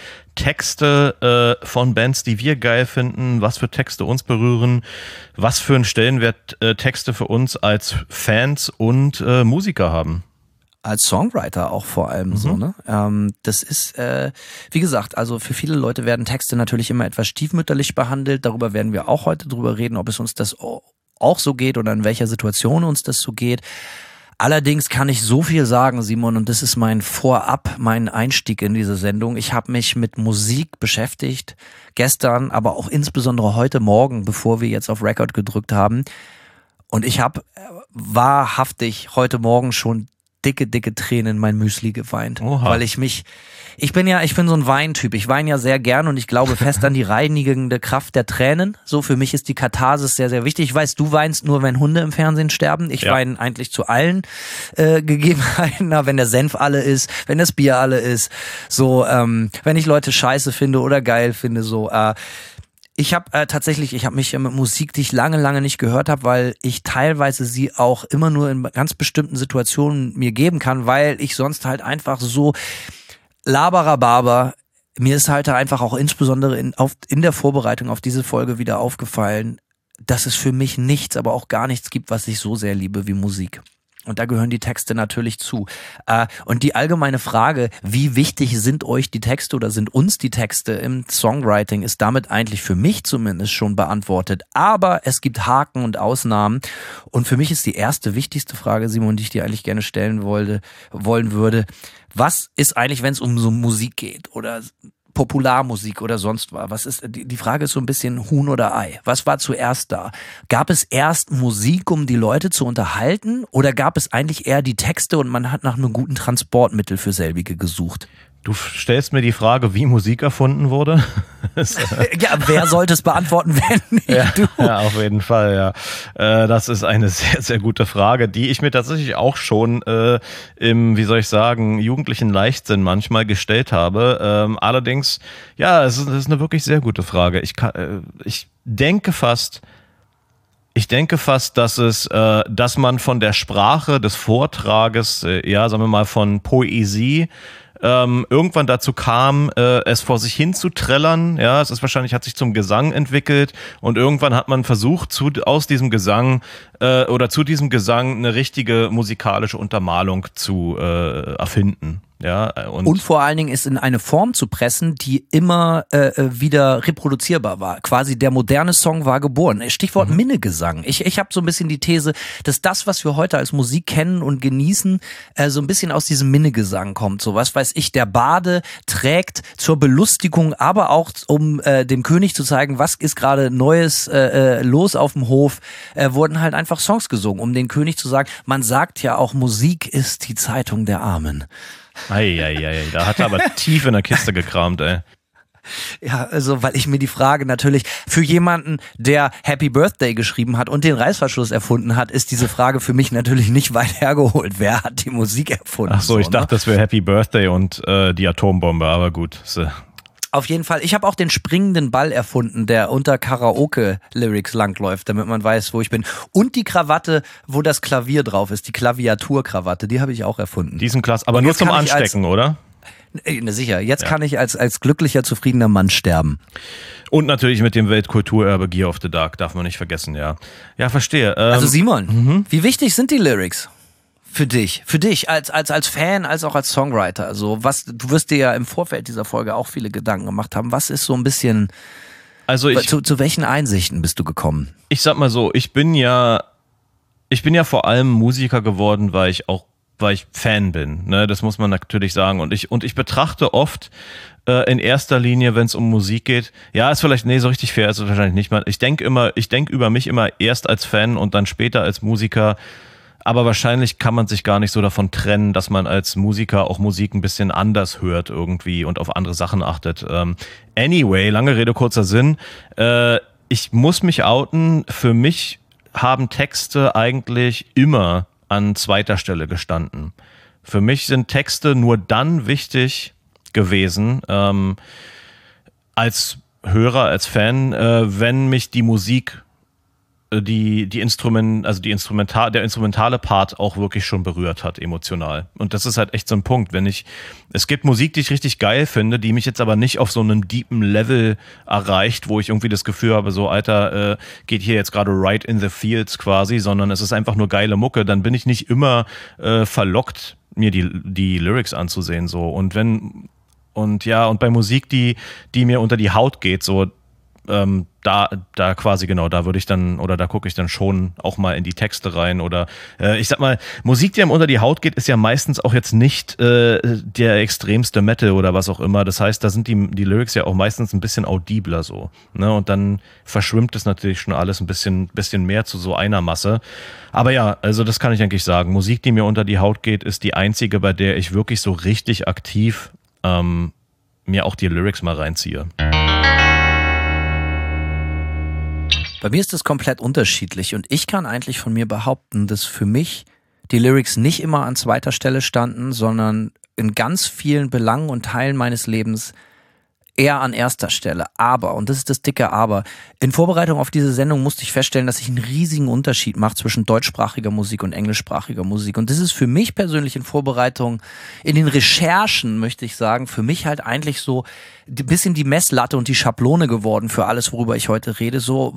Texte von Bands, die wir geil finden, was für Texte uns berühren, was für einen Stellenwert Texte für uns als Fans und Musiker haben. Als Songwriter auch vor allem so, ne? Das ist, wie gesagt, also für viele Leute werden Texte natürlich immer etwas stiefmütterlich behandelt. Darüber werden wir auch heute drüber reden, ob es uns das auch so geht oder in welcher Situation uns das so geht. Allerdings kann ich so viel sagen, Simon, und das ist mein Einstieg in diese Sendung. Ich habe mich mit Musik beschäftigt, gestern, aber auch insbesondere heute Morgen, bevor wir jetzt auf Record gedrückt haben. Und ich habe wahrhaftig heute Morgen schon dicke Tränen in mein Müsli geweint. Oha. Weil ich bin so ein Weintyp. Ich weine ja sehr gern und ich glaube fest an die reinigende Kraft der Tränen. So, für mich ist die Katharsis sehr, sehr wichtig. Ich weiß, du weinst nur, wenn Hunde im Fernsehen sterben. Ich weine eigentlich zu allen Gegebenheiten. Wenn der Senf alle ist, wenn das Bier alle ist. So, wenn ich Leute scheiße finde oder geil finde, so, Ich habe mich mit Musik, die ich lange nicht gehört habe, weil ich teilweise sie auch immer nur in ganz bestimmten Situationen mir geben kann, weil ich sonst halt einfach so Laberababer, mir ist halt einfach auch insbesondere in der Vorbereitung auf diese Folge wieder aufgefallen, dass es für mich nichts, aber auch gar nichts gibt, was ich so sehr liebe wie Musik. Und da gehören die Texte natürlich zu. Und die allgemeine Frage, wie wichtig sind euch die Texte oder sind uns die Texte im Songwriting, ist damit eigentlich für mich zumindest schon beantwortet. Aber es gibt Haken und Ausnahmen. Und für mich ist die erste wichtigste Frage, Simon, die ich dir eigentlich gerne stellen wollen würde. Was ist eigentlich, wenn es um so Musik geht oder Popularmusik oder sonst was? Die Frage ist so ein bisschen Huhn oder Ei. Was war zuerst da? Gab es erst Musik, um die Leute zu unterhalten, oder gab es eigentlich eher die Texte und man hat nach einem guten Transportmittel für selbige gesucht? Du stellst mir die Frage, wie Musik erfunden wurde? Ja, wer sollte es beantworten, wenn nicht du? Ja, auf jeden Fall, ja. Das ist eine sehr, sehr gute Frage, die ich mir tatsächlich auch schon im, jugendlichen Leichtsinn manchmal gestellt habe. Allerdings, ja, es ist eine wirklich sehr gute Frage. Ich denke fast, dass man von der Sprache des Vortrages, sagen wir mal von Poesie, irgendwann dazu kam, es vor sich hin zu trällern. Ja, es ist wahrscheinlich, hat sich zum Gesang entwickelt und irgendwann hat man versucht, zu diesem Gesang eine richtige musikalische Untermalung zu erfinden. Ja, und vor allen Dingen ist in eine Form zu pressen, die immer wieder reproduzierbar war. Quasi der moderne Song war geboren. Stichwort Minnegesang. Ich habe so ein bisschen die These, dass das, was wir heute als Musik kennen und genießen, so ein bisschen aus diesem Minnegesang kommt. So, was weiß ich, der Bade trägt zur Belustigung, aber auch um dem König zu zeigen, was ist gerade Neues los auf dem Hof, wurden halt einfach Songs gesungen, um den König zu sagen, man sagt ja auch, Musik ist die Zeitung der Armen. Eieiei, da hat er aber tief in der Kiste gekramt, ey. Ja, also weil ich mir die Frage natürlich, für jemanden, der Happy Birthday geschrieben hat und den Reißverschluss erfunden hat, ist diese Frage für mich natürlich nicht weit hergeholt. Wer hat die Musik erfunden? Ach so, ich dachte, das wäre Happy Birthday und die Atombombe, aber gut. Auf jeden Fall. Ich habe auch den springenden Ball erfunden, der unter Karaoke-Lyrics langläuft, damit man weiß, wo ich bin. Und die Krawatte, wo das Klavier drauf ist, die Klaviaturkrawatte, die habe ich auch erfunden. Die sind klasse, aber nur zum Anstecken, oder? Sicher, jetzt kann ich als glücklicher, zufriedener Mann sterben. Und natürlich mit dem Weltkulturerbe Gear of the Dark, darf man nicht vergessen, ja. Ja, verstehe. Also Simon, wie wichtig sind die Lyrics? Für dich als Fan, als auch als Songwriter. Also du wirst dir ja im Vorfeld dieser Folge auch viele Gedanken gemacht haben. Was ist so ein bisschen, also zu welchen Einsichten bist du gekommen? Ich sag mal so, ich bin ja vor allem Musiker geworden, weil ich Fan bin. Ne? Das muss man natürlich sagen. Und ich betrachte oft in erster Linie, wenn es um Musik geht, ja, ist vielleicht, so richtig fair ist es wahrscheinlich nicht mal. Ich denke über mich immer erst als Fan und dann später als Musiker. Aber wahrscheinlich kann man sich gar nicht so davon trennen, dass man als Musiker auch Musik ein bisschen anders hört irgendwie und auf andere Sachen achtet. Anyway, lange Rede, kurzer Sinn. Ich muss mich outen. Für mich haben Texte eigentlich immer an zweiter Stelle gestanden. Für mich sind Texte nur dann wichtig gewesen, als Hörer, als Fan, wenn mich die Musik der instrumentale Part auch wirklich schon berührt hat, emotional. Und das ist halt echt so ein Punkt, es gibt Musik, die ich richtig geil finde, die mich jetzt aber nicht auf so einem deepen Level erreicht, wo ich irgendwie das Gefühl habe, so, Alter, geht hier jetzt gerade right in the fields quasi, sondern es ist einfach nur geile Mucke, dann bin ich nicht immer verlockt, mir die Lyrics anzusehen, so. Und bei Musik, die mir unter die Haut geht, so, da quasi genau, da würde ich dann, oder da gucke ich dann schon auch mal in die Texte rein oder ich sag mal, Musik, die einem unter die Haut geht, ist ja meistens auch jetzt nicht der extremste Metal oder was auch immer. Das heißt, da sind die Lyrics ja auch meistens ein bisschen audibler so, ne? Und dann verschwimmt es natürlich schon alles ein bisschen mehr zu so einer Masse. Aber ja, also das kann ich eigentlich sagen. Musik, die mir unter die Haut geht, ist die einzige, bei der ich wirklich so richtig aktiv mir auch die Lyrics mal reinziehe. Bei mir ist das komplett unterschiedlich und ich kann eigentlich von mir behaupten, dass für mich die Lyrics nicht immer an zweiter Stelle standen, sondern in ganz vielen Belangen und Teilen meines Lebens eher an erster Stelle. Aber, und das ist das dicke Aber, in Vorbereitung auf diese Sendung musste ich feststellen, dass ich einen riesigen Unterschied mache zwischen deutschsprachiger Musik und englischsprachiger Musik. Und das ist für mich persönlich in Vorbereitung, in den Recherchen, möchte ich sagen, für mich halt eigentlich so ein bisschen die Messlatte und die Schablone geworden für alles, worüber ich heute rede. So,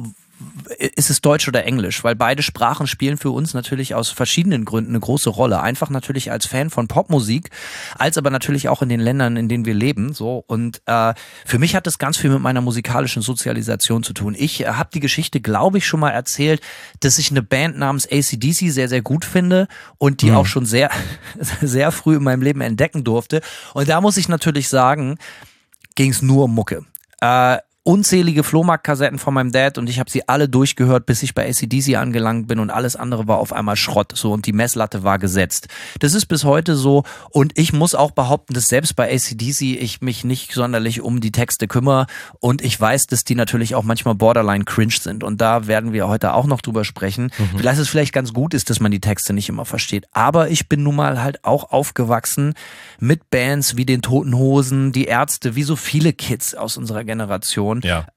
ist es Deutsch oder Englisch? Weil beide Sprachen spielen für uns natürlich aus verschiedenen Gründen eine große Rolle. Einfach natürlich als Fan von Popmusik, als aber natürlich auch in den Ländern, in denen wir leben. So. Und für mich hat das ganz viel mit meiner musikalischen Sozialisation zu tun. Ich habe die Geschichte, glaube ich, schon mal erzählt, dass ich eine Band namens AC/DC sehr, sehr gut finde und die auch schon sehr, sehr früh in meinem Leben entdecken durfte. Und da muss ich natürlich sagen, ging es nur um Mucke. Unzählige Flohmarktkassetten von meinem Dad und ich habe sie alle durchgehört, bis ich bei AC/DC angelangt bin und alles andere war auf einmal Schrott, so, und die Messlatte war gesetzt. Das ist bis heute so und ich muss auch behaupten, dass selbst bei AC/DC ich mich nicht sonderlich um die Texte kümmere und ich weiß, dass die natürlich auch manchmal borderline cringe sind und da werden wir heute auch noch drüber sprechen. Dass es vielleicht ganz gut ist, dass man die Texte nicht immer versteht, aber ich bin nun mal halt auch aufgewachsen mit Bands wie den Toten Hosen, die Ärzte, wie so viele Kids aus unserer Generation. Ja.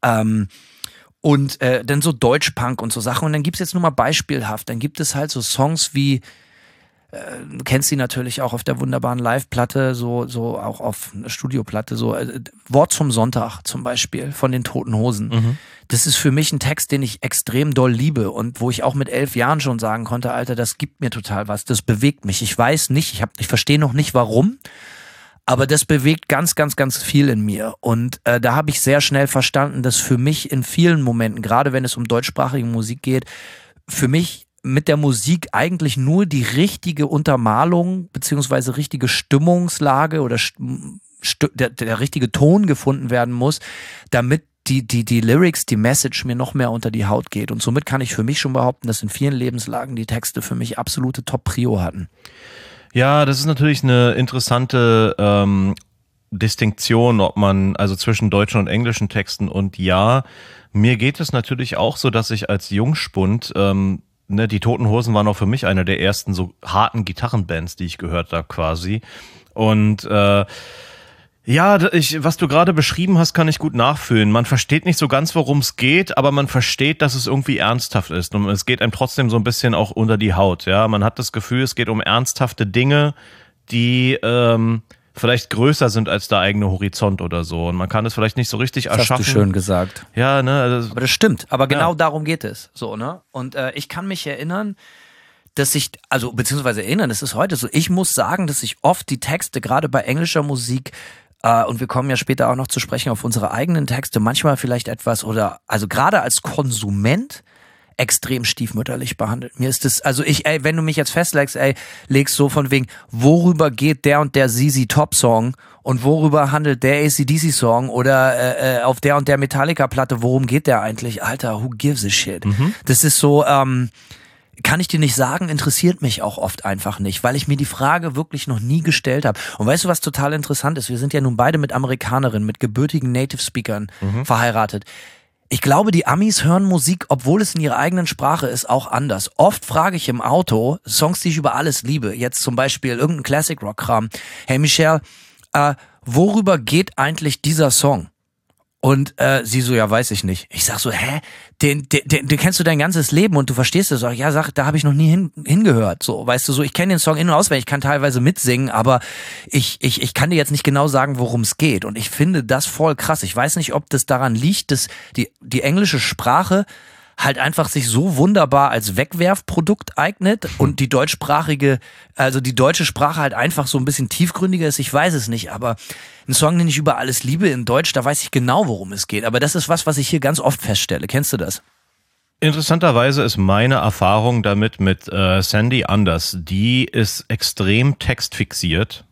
Und dann so Deutschpunk und so Sachen. Und dann gibt's jetzt nur mal beispielhaft, dann gibt es halt so Songs wie, du kennst sie natürlich auch auf der wunderbaren Live-Platte, so auch auf einer Studioplatte, so Wort zum Sonntag zum Beispiel von den Toten Hosen. Das ist für mich ein Text, den ich extrem doll liebe und wo ich auch mit 11 Jahren schon sagen konnte, Alter, das gibt mir total was, das bewegt mich. Ich weiß nicht, ich verstehe noch nicht warum, aber das bewegt ganz, ganz, ganz viel in mir. Und da habe ich sehr schnell verstanden, dass für mich in vielen Momenten, gerade wenn es um deutschsprachige Musik geht, für mich mit der Musik eigentlich nur die richtige Untermalung beziehungsweise richtige Stimmungslage oder der richtige Ton gefunden werden muss, damit die Lyrics, die Message mir noch mehr unter die Haut geht. Und somit kann ich für mich schon behaupten, dass in vielen Lebenslagen die Texte für mich absolute Top-Prio hatten. Ja, das ist natürlich eine interessante Distinktion, ob man, also zwischen deutschen und englischen Texten, und ja, mir geht es natürlich auch so, dass ich als Jungspund, die Toten Hosen waren auch für mich eine der ersten so harten Gitarrenbands, die ich gehört habe quasi. Und was du gerade beschrieben hast, kann ich gut nachfühlen. Man versteht nicht so ganz, worum es geht, aber man versteht, dass es irgendwie ernsthaft ist. Und es geht einem trotzdem so ein bisschen auch unter die Haut. Ja, man hat das Gefühl, es geht um ernsthafte Dinge, die vielleicht größer sind als der eigene Horizont oder so. Und man kann es vielleicht nicht so richtig erschaffen. Das hast du schön gesagt. Ja, ne? Also, aber das stimmt. Aber genau darum geht es. So, ne? Und ich kann mich erinnern, dass es ist heute so, ich muss sagen, dass ich oft die Texte, gerade bei englischer Musik, und wir kommen ja später auch noch zu sprechen auf unsere eigenen Texte, manchmal vielleicht etwas also gerade als Konsument extrem stiefmütterlich behandelt. Mir ist das, wenn du mich jetzt festlegst, legst so von wegen, worüber geht der und der ZZ Top Song und worüber handelt der AC/DC Song oder auf der und der Metallica Platte, worum geht der eigentlich? Alter, who gives a shit? Das ist so, kann ich dir nicht sagen, interessiert mich auch oft einfach nicht, weil ich mir die Frage wirklich noch nie gestellt habe. Und weißt du, was total interessant ist? Wir sind ja nun beide mit Amerikanerinnen, mit gebürtigen Native Speakern verheiratet. Ich glaube, die Amis hören Musik, obwohl es in ihrer eigenen Sprache ist, auch anders. Oft frage ich im Auto Songs, die ich über alles liebe. Jetzt zum Beispiel irgendein Classic-Rock-Kram. Hey Michelle, worüber geht eigentlich dieser Song? Und sie so, ja, weiß ich nicht. Ich sag so, den kennst du dein ganzes Leben und du verstehst es. Ja, da habe ich noch nie hingehört. So, weißt du, so, ich kenne den Song in- und auswendig, ich kann teilweise mitsingen, aber ich kann dir jetzt nicht genau sagen, worum es geht. Und ich finde das voll krass. Ich weiß nicht, ob das daran liegt, dass die englische Sprache halt einfach sich so wunderbar als Wegwerfprodukt eignet und die deutsche Sprache halt einfach so ein bisschen tiefgründiger ist. Ich weiß es nicht, aber ein Song, den ich über alles liebe in Deutsch, da weiß ich genau, worum es geht. Aber das ist was ich hier ganz oft feststelle. Kennst du das? Interessanterweise ist meine Erfahrung damit mit Sandy anders. Die ist extrem textfixiert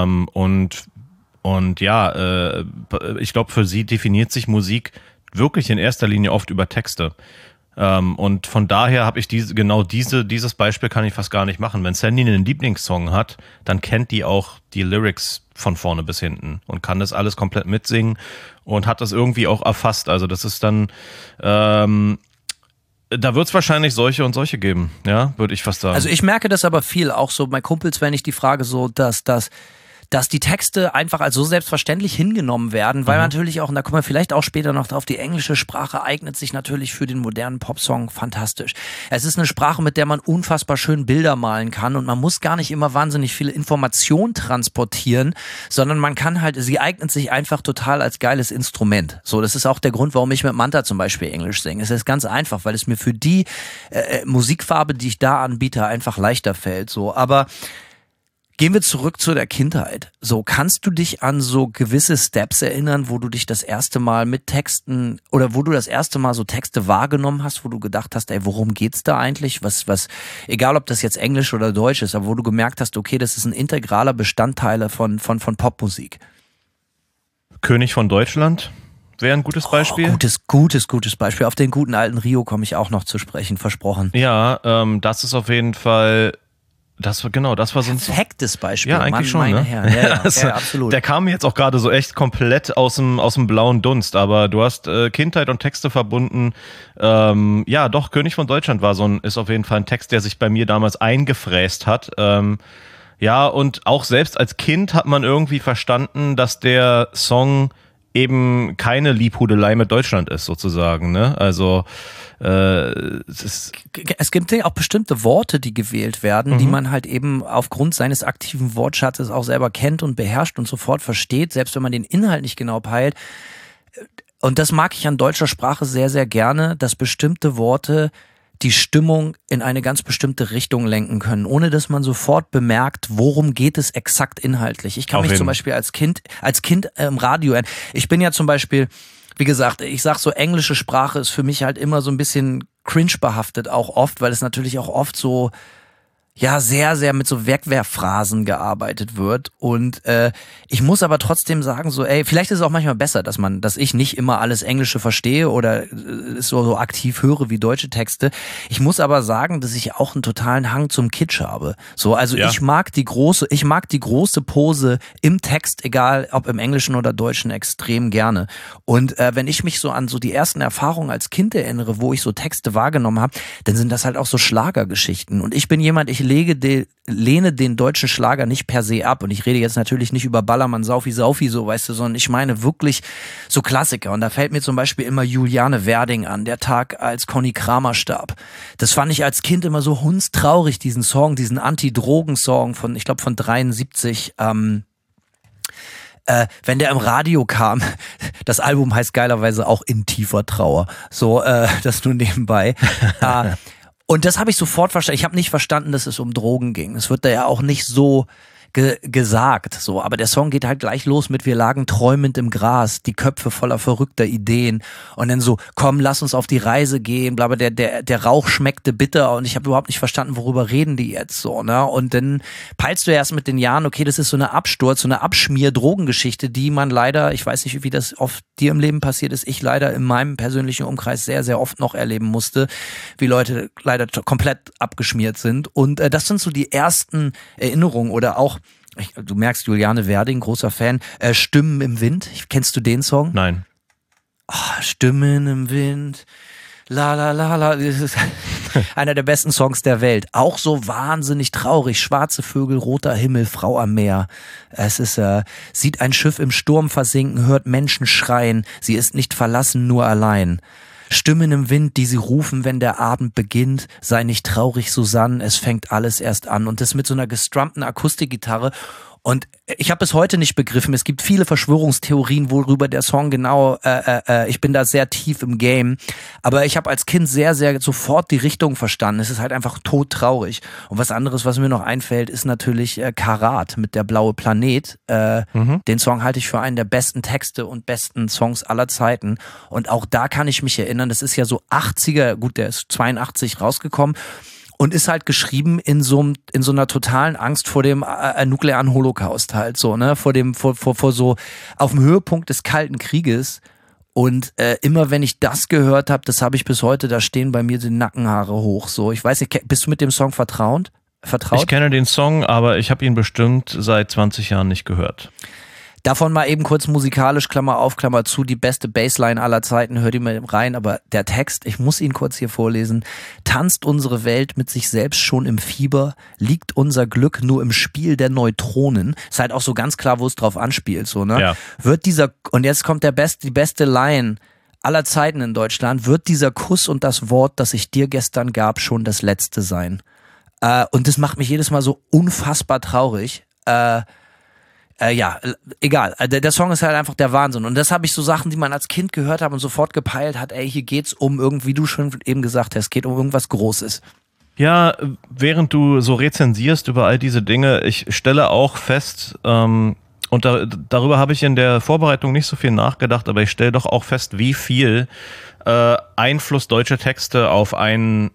ich glaube, für sie definiert sich Musik wirklich in erster Linie oft über Texte. Und von daher habe ich dieses Beispiel kann ich fast gar nicht machen. Wenn Sandy einen Lieblingssong hat, dann kennt die auch die Lyrics von vorne bis hinten und kann das alles komplett mitsingen und hat das irgendwie auch erfasst. Also das ist dann, da wird es wahrscheinlich solche und solche geben, ja, würde ich fast sagen. Also ich merke das aber viel, auch so bei Kumpels, wenn ich die Frage so, dass die Texte einfach als so selbstverständlich hingenommen werden, weil natürlich auch, und da kommen wir vielleicht auch später noch drauf, die englische Sprache eignet sich natürlich für den modernen Popsong fantastisch. Es ist eine Sprache, mit der man unfassbar schön Bilder malen kann und man muss gar nicht immer wahnsinnig viele Informationen transportieren, sondern man kann halt, sie eignet sich einfach total als geiles Instrument. So, das ist auch der Grund, warum ich mit Manta zum Beispiel Englisch singe. Es ist ganz einfach, weil es mir für die Musikfarbe, die ich da anbiete, einfach leichter fällt. So, aber gehen wir zurück zu der Kindheit. So, kannst du dich an so gewisse Steps erinnern, wo du dich das erste Mal mit Texten oder wo du das erste Mal so Texte wahrgenommen hast, wo du gedacht hast, worum geht's da eigentlich? Was, egal ob das jetzt Englisch oder Deutsch ist, aber wo du gemerkt hast, okay, das ist ein integraler Bestandteil von Popmusik. König von Deutschland wäre ein gutes Beispiel. Gutes Beispiel. Auf den guten alten Rio komme ich auch noch zu sprechen, versprochen. Ja, das ist auf jeden Fall. Das war so ein perfektes Beispiel. Ja, eigentlich schon, ne? Ja, absolut. Der kam mir jetzt auch gerade so echt komplett aus dem blauen Dunst, aber du hast Kindheit und Texte verbunden. Ja, doch, König von Deutschland ist auf jeden Fall ein Text, der sich bei mir damals eingefräst hat. Ja, und auch selbst als Kind hat man irgendwie verstanden, dass der Song eben keine Liebhudelei mit Deutschland ist, sozusagen, ne? Also es gibt ja auch bestimmte Worte, die gewählt werden, die man halt eben aufgrund seines aktiven Wortschatzes auch selber kennt und beherrscht und sofort versteht, selbst wenn man den Inhalt nicht genau peilt. Und das mag ich an deutscher Sprache sehr, sehr gerne, dass bestimmte Worte die Stimmung in eine ganz bestimmte Richtung lenken können, ohne dass man sofort bemerkt, worum geht es exakt inhaltlich. Ich kann mich zum Beispiel als Kind im Radio, ich bin ja zum Beispiel, wie gesagt, ich sag so, englische Sprache ist für mich halt immer so ein bisschen cringe behaftet, auch oft, weil es natürlich auch oft so, ja sehr, sehr mit so Wegwerfphrasen gearbeitet wird. Und ich muss aber trotzdem sagen, so, vielleicht ist es auch manchmal besser, dass ich nicht immer alles Englische verstehe oder es so aktiv höre wie deutsche Texte. Ich muss aber sagen, dass ich auch einen totalen Hang zum Kitsch habe. So, also ich mag die große Pose im Text, egal ob im Englischen oder Deutschen, extrem gerne. Und wenn ich mich so an so die ersten Erfahrungen als Kind erinnere, wo ich so Texte wahrgenommen habe, dann sind das halt auch so Schlagergeschichten. Und ich bin jemand, ich lehne den deutschen Schlager nicht per se ab. Und ich rede jetzt natürlich nicht über Ballermann, Saufi, so, weißt du, sondern ich meine wirklich so Klassiker. Und da fällt mir zum Beispiel immer Juliane Werding an, der Tag, als Conny Kramer starb. Das fand ich als Kind immer so hundstraurig, diesen Song, diesen Anti-Drogen-Song von, ich glaube von 73, wenn der im Radio kam, das Album heißt geilerweise auch In tiefer Trauer. So, das nur nebenbei. Und das habe ich sofort verstanden. Ich habe nicht verstanden, dass es um Drogen ging. Es wird da ja auch nicht so gesagt, so, aber der Song geht halt gleich los mit: Wir lagen träumend im Gras, die Köpfe voller verrückter Ideen, und dann so: Komm, lass uns auf die Reise gehen, bla, der Rauch schmeckte bitter, und ich habe überhaupt nicht verstanden, worüber reden die jetzt so, ne? Und dann peilst du erst mit den Jahren, okay, das ist so eine Absturz, so eine Abschmier-Drogengeschichte, die man leider, ich weiß nicht, wie das oft dir im Leben passiert ist, ich leider in meinem persönlichen Umkreis sehr, sehr oft noch erleben musste, wie Leute leider komplett abgeschmiert sind. Und das sind so die ersten Erinnerungen, oder auch, du merkst, Juliane Werding, großer Fan, Stimmen im Wind. Kennst du den Song? Nein. Stimmen im Wind, la la la la. Das ist einer der besten Songs der Welt. Auch so wahnsinnig traurig. Schwarze Vögel, roter Himmel, Frau am Meer. Es ist, sieht ein Schiff im Sturm versinken, hört Menschen schreien. Sie ist nicht verlassen, nur allein. Stimmen im Wind, die sie rufen, wenn der Abend beginnt. Sei nicht traurig, Susanne, es fängt alles erst an. Und das mit so einer gestrumpten Akustikgitarre. Und ich habe bis heute nicht begriffen, es gibt viele Verschwörungstheorien, worüber der Song genau, ich bin da sehr tief im Game, aber ich habe als Kind sehr, sehr sofort die Richtung verstanden. Es ist halt einfach todtraurig. Und was anderes, was mir noch einfällt, ist natürlich Karat mit Der blaue Planet. Den Song halte ich für einen der besten Texte und besten Songs aller Zeiten. Und auch da kann ich mich erinnern, das ist ja so 80er, gut, der ist 82 rausgekommen. Und ist halt geschrieben in so einer totalen Angst vor dem nuklearen Holocaust halt so, ne, vor so auf dem Höhepunkt des Kalten Krieges. Und immer wenn ich das gehört habe, das habe ich bis heute, da stehen bei mir die Nackenhaare hoch. So, ich weiß nicht, bist du mit dem Song vertraut? Ich kenne den Song, aber ich habe ihn bestimmt seit 20 Jahren nicht gehört. Davon mal eben kurz musikalisch, Klammer auf, Klammer zu, die beste Bassline aller Zeiten, hört ihr mal rein, aber der Text, ich muss ihn kurz hier vorlesen: Tanzt unsere Welt mit sich selbst schon im Fieber, liegt unser Glück nur im Spiel der Neutronen. Ist halt auch so ganz klar, wo es drauf anspielt, so, ne? Ja. Und jetzt kommt die beste Line aller Zeiten in Deutschland: Wird dieser Kuss und das Wort, das ich dir gestern gab, schon das letzte sein? Und das macht mich jedes Mal so unfassbar traurig. Ja, egal. Der Song ist halt einfach der Wahnsinn. Und das habe ich so Sachen, die man als Kind gehört hat und sofort gepeilt hat, hier geht's um irgendwie, wie du schon eben gesagt hast, geht um irgendwas Großes. Ja, während du so rezensierst über all diese Dinge, ich stelle auch fest, und darüber habe ich in der Vorbereitung nicht so viel nachgedacht, aber ich stelle doch auch fest, wie viel Einfluss deutsche Texte auf ein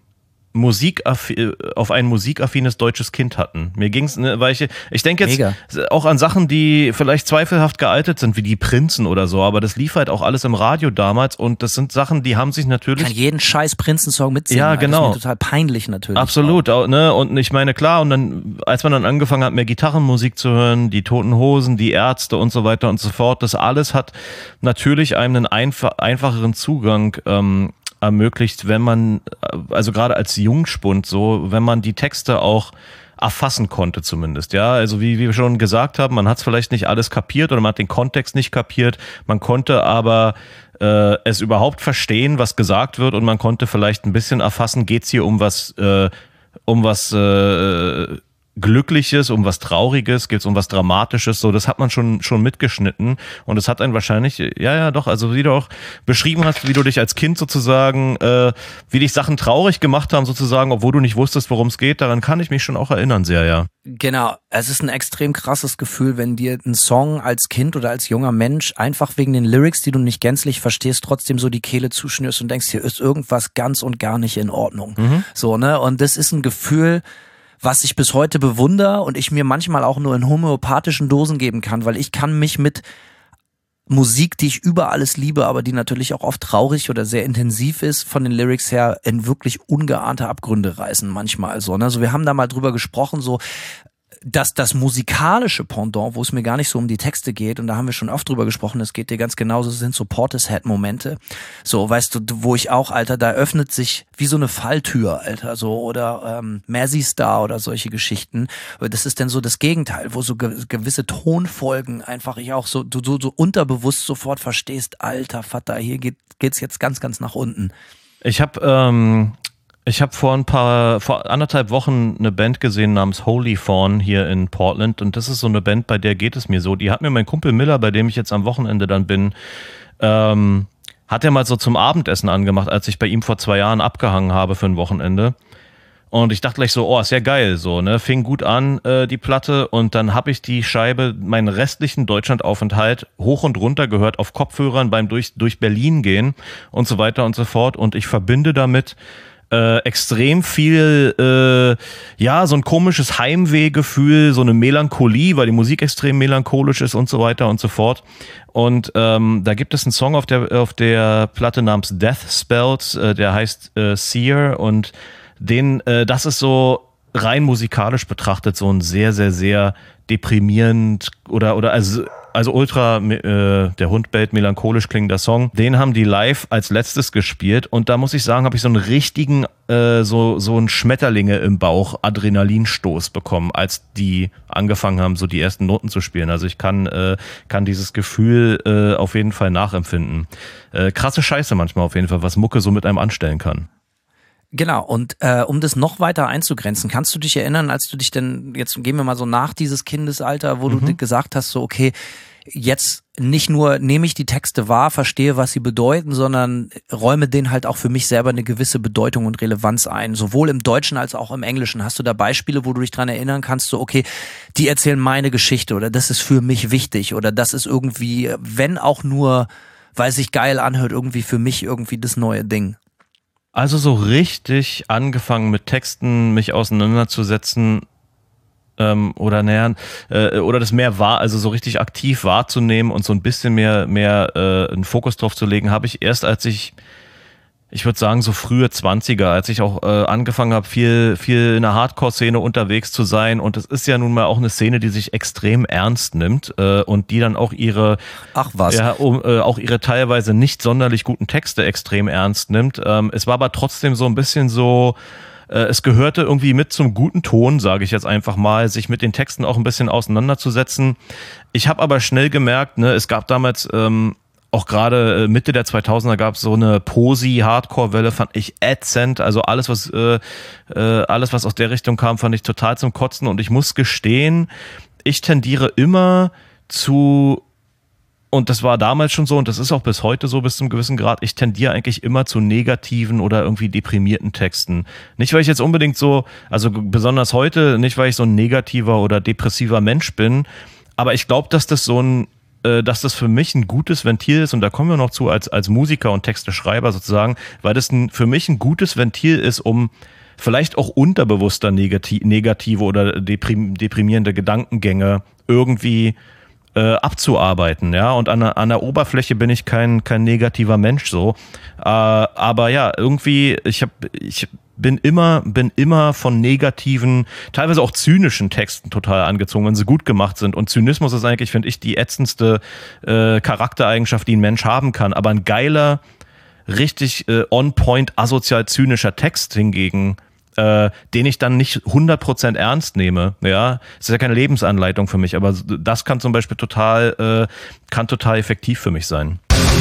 musikaffines deutsches Kind hatten. Mir ging's, ne, weil ich denke jetzt auch an Sachen, die vielleicht zweifelhaft gealtert sind, wie die Prinzen oder so, aber das lief halt auch alles im Radio damals, und das sind Sachen, die haben sich natürlich... Ich kann jeden scheiß Prinzen-Song mitsingen. Ja, genau. Das ist mir total peinlich natürlich. Absolut, auch, ne, und ich meine, klar, und dann, als man dann angefangen hat, mehr Gitarrenmusik zu hören, die Toten Hosen, die Ärzte und so weiter und so fort, das alles hat natürlich einem einen einfacheren Zugang ermöglicht, wenn man, also gerade als Jungspund so, wenn man die Texte auch erfassen konnte zumindest, ja, also wie wir schon gesagt haben, man hat es vielleicht nicht alles kapiert oder man hat den Kontext nicht kapiert, man konnte aber es überhaupt verstehen, was gesagt wird, und man konnte vielleicht ein bisschen erfassen, geht's hier um was Glückliches, um was Trauriges, geht's um was Dramatisches, so, das hat man schon mitgeschnitten, und es hat einen wahrscheinlich, ja doch, also wie du auch beschrieben hast, wie du dich als Kind sozusagen, wie dich Sachen traurig gemacht haben sozusagen, obwohl du nicht wusstest, worum es geht, daran kann ich mich schon auch erinnern sehr, ja. Genau, es ist ein extrem krasses Gefühl, wenn dir ein Song als Kind oder als junger Mensch einfach wegen den Lyrics, die du nicht gänzlich verstehst, trotzdem so die Kehle zuschnürst und denkst, hier ist irgendwas ganz und gar nicht in Ordnung. So, ne, und das ist ein Gefühl, was ich bis heute bewundere und ich mir manchmal auch nur in homöopathischen Dosen geben kann, weil ich kann mich mit Musik, die ich über alles liebe, aber die natürlich auch oft traurig oder sehr intensiv ist, von den Lyrics her in wirklich ungeahnte Abgründe reißen manchmal so. Ne? Also wir haben da mal drüber gesprochen, so dass das musikalische Pendant, wo es mir gar nicht so um die Texte geht, und da haben wir schon oft drüber gesprochen, es geht dir ganz genauso, sind so Portishead-Momente. So, weißt du, wo ich auch, Alter, da öffnet sich wie so eine Falltür, Alter, so, oder Mazzy Star oder solche Geschichten. Das ist dann so das Gegenteil, wo so gewisse Tonfolgen einfach ich auch so unterbewusst sofort verstehst, alter Vater, hier geht's jetzt ganz, ganz nach unten. Ich habe vor 1,5 Wochen eine Band gesehen namens Holy Fawn hier in Portland, und das ist so eine Band, bei der geht es mir so. Die hat mir mein Kumpel Miller, bei dem ich jetzt am Wochenende dann bin, hat er mal so zum Abendessen angemacht, als ich bei ihm vor 2 Jahren abgehangen habe für ein Wochenende. Und ich dachte gleich so, oh, ist ja geil, so, ne, fing gut an, die Platte, und dann habe ich die Scheibe, meinen restlichen Deutschlandaufenthalt hoch und runter gehört auf Kopfhörern beim durch Berlin gehen und so weiter und so fort, und ich verbinde damit extrem viel, so ein komisches Heimwehgefühl, so eine Melancholie, weil die Musik extrem melancholisch ist und so weiter und so fort. Und da gibt es einen Song auf der Platte namens Death Spells, der heißt Seer, und das ist so rein musikalisch betrachtet so ein sehr, sehr, sehr deprimierend oder also ultra, der Hund bellt, melancholisch klingender Song. Den haben die live als letztes gespielt, und da muss ich sagen, habe ich so einen richtigen, so einen Schmetterlinge im Bauch Adrenalinstoß bekommen, als die angefangen haben, so die ersten Noten zu spielen. Also ich kann dieses Gefühl auf jeden Fall nachempfinden. Krasse Scheiße manchmal auf jeden Fall, was Mucke so mit einem anstellen kann. Genau, und um das noch weiter einzugrenzen, kannst du dich erinnern, als du dich denn, jetzt gehen wir mal so nach dieses Kindesalter, wo du gesagt hast, so okay, jetzt nicht nur nehme ich die Texte wahr, verstehe, was sie bedeuten, sondern räume denen halt auch für mich selber eine gewisse Bedeutung und Relevanz ein, sowohl im Deutschen als auch im Englischen. Hast du da Beispiele, wo du dich dran erinnern kannst, so okay, die erzählen meine Geschichte oder das ist für mich wichtig oder das ist irgendwie, wenn auch nur, weil es sich geil anhört, irgendwie für mich irgendwie das neue Ding? Also so richtig angefangen mit Texten mich auseinanderzusetzen oder das mehr also so richtig aktiv wahrzunehmen und so ein bisschen mehr einen Fokus drauf zu legen, habe ich erst, als ich würde sagen so frühe 20er, als ich auch angefangen habe, viel in der Hardcore-Szene unterwegs zu sein, und es ist ja nun mal auch eine Szene, die sich extrem ernst nimmt und die dann auch ihre auch ihre teilweise nicht sonderlich guten Texte extrem ernst nimmt. Es war aber trotzdem so ein bisschen so, es gehörte irgendwie mit zum guten Ton, sage ich jetzt einfach mal, sich mit den Texten auch ein bisschen auseinanderzusetzen. Ich habe aber schnell gemerkt, ne, es gab damals auch gerade Mitte der 2000er gab es so eine Posi-Hardcore-Welle, fand ich ätzend. Also alles, was aus der Richtung kam, fand ich total zum Kotzen. Und ich muss gestehen, ich tendiere immer zu, und das war damals schon so und das ist auch bis heute so bis zum gewissen Grad, ich tendiere eigentlich immer zu negativen oder irgendwie deprimierten Texten. Nicht, weil ich jetzt unbedingt so, also besonders heute, nicht, weil ich so ein negativer oder depressiver Mensch bin, aber ich glaube, dass das für mich ein gutes Ventil ist, und da kommen wir noch zu als Musiker und Texteschreiber sozusagen, weil das für mich ein gutes Ventil ist, um vielleicht auch unterbewusster negative oder deprimierende Gedankengänge irgendwie abzuarbeiten, ja, und an der Oberfläche bin ich kein negativer Mensch so, aber ja, irgendwie, ich bin immer von negativen, teilweise auch zynischen Texten total angezogen, wenn sie gut gemacht sind, und Zynismus ist eigentlich, finde ich, die ätzendste Charaktereigenschaft, die ein Mensch haben kann, aber ein geiler, richtig on-point asozial zynischer Text hingegen, den ich dann nicht 100% ernst nehme, ja, das ist ja keine Lebensanleitung für mich, aber das kann zum Beispiel total effektiv für mich sein.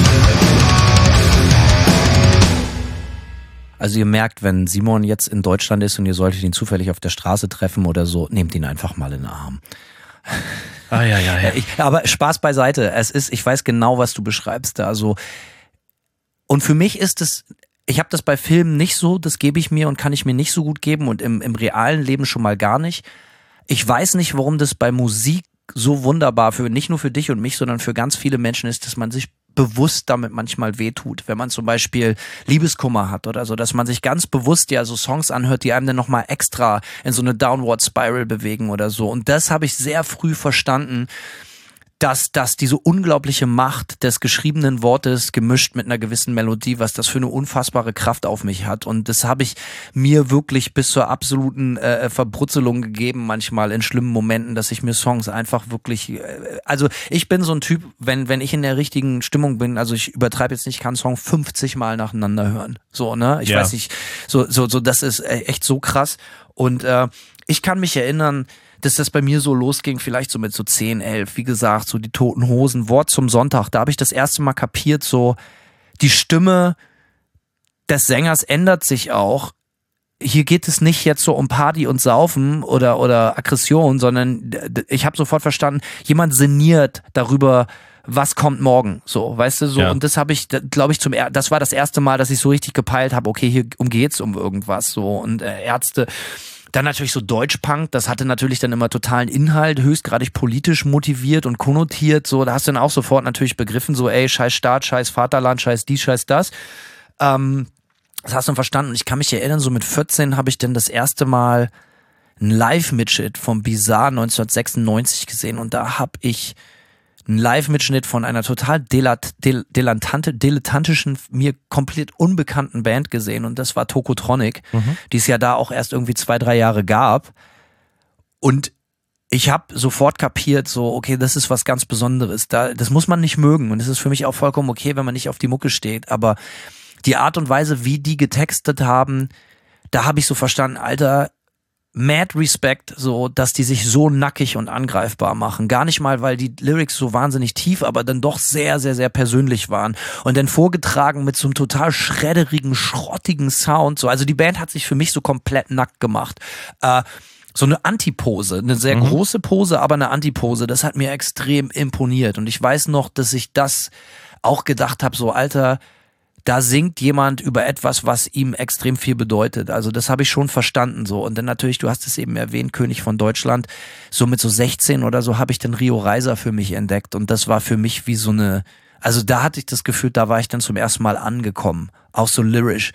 Also ihr merkt, wenn Simon jetzt in Deutschland ist und ihr solltet ihn zufällig auf der Straße treffen oder so, nehmt ihn einfach mal in den Arm. Ja. Aber Spaß beiseite, ich weiß genau, was du beschreibst, also, und für mich ist es, ich habe das bei Filmen nicht so, das gebe ich mir und kann ich mir nicht so gut geben, und im realen Leben schon mal gar nicht. Ich weiß nicht, warum das bei Musik so wunderbar nicht nur für dich und mich, sondern für ganz viele Menschen ist, dass man sich bewusst damit manchmal wehtut, wenn man zum Beispiel Liebeskummer hat oder so, dass man sich ganz bewusst ja so Songs anhört, die einem dann nochmal extra in so eine Downward Spiral bewegen oder so. Und das habe ich sehr früh verstanden, dass diese unglaubliche Macht des geschriebenen Wortes gemischt mit einer gewissen Melodie, was das für eine unfassbare Kraft auf mich hat. Und das habe ich mir wirklich bis zur absoluten Verbrutzelung gegeben, manchmal in schlimmen Momenten, dass ich mir Songs einfach wirklich, also ich bin so ein Typ, wenn ich in der richtigen Stimmung bin, also ich übertreibe jetzt nicht, kann einen Song 50 Mal nacheinander hören. So, ne? Ich weiß nicht, so, das ist echt so krass. Und ich kann mich erinnern, dass das bei mir so losging, vielleicht so mit so 10, 11, wie gesagt, so die Toten Hosen, Wort zum Sonntag, da habe ich das erste Mal kapiert, so die Stimme des Sängers ändert sich auch. Hier geht es nicht jetzt so um Party und Saufen oder Aggression, sondern ich habe sofort verstanden, jemand sinniert darüber, was kommt morgen, so, weißt du, so. Ja. Und das habe ich, glaube ich, das war das erste Mal, dass ich so richtig gepeilt habe, okay, hier geht's um irgendwas, so. Und Ärzte. Dann natürlich so Deutschpunk, das hatte natürlich dann immer totalen Inhalt, höchstgradig politisch motiviert und konnotiert, so, da hast du dann auch sofort natürlich begriffen, so, ey, scheiß Staat, scheiß Vaterland, scheiß dies, scheiß das. Das hast du verstanden. Und ich kann mich erinnern, so mit 14 habe ich dann das erste Mal einen Live-Mitschnitt vom Bizarre 1996 gesehen und da habe ich einen Live-Mitschnitt von einer total dilettantischen, mir komplett unbekannten Band gesehen und das war Tokotronic, die es ja da auch erst irgendwie 2-3 Jahre gab und ich habe sofort kapiert, so okay, das ist was ganz Besonderes, das muss man nicht mögen und es ist für mich auch vollkommen okay, wenn man nicht auf die Mucke steht, aber die Art und Weise, wie die getextet haben, da habe ich so verstanden, Alter, mad Respect, so, dass die sich so nackig und angreifbar machen. Gar nicht mal, weil die Lyrics so wahnsinnig tief, aber dann doch sehr, sehr, sehr persönlich waren. Und dann vorgetragen mit so einem total schredderigen, schrottigen Sound. So, also die Band hat sich für mich so komplett nackt gemacht. So eine Antipose, eine sehr große Pose, aber eine Antipose, das hat mir extrem imponiert. Und ich weiß noch, dass ich das auch gedacht habe, so, Alter, da singt jemand über etwas, was ihm extrem viel bedeutet. Also das habe ich schon verstanden so. Und dann natürlich, du hast es eben erwähnt, König von Deutschland. So mit so 16 oder so habe ich dann Rio Reiser für mich entdeckt. Und das war für mich wie so eine, also da hatte ich das Gefühl, da war ich dann zum ersten Mal angekommen. Auch so lyrisch.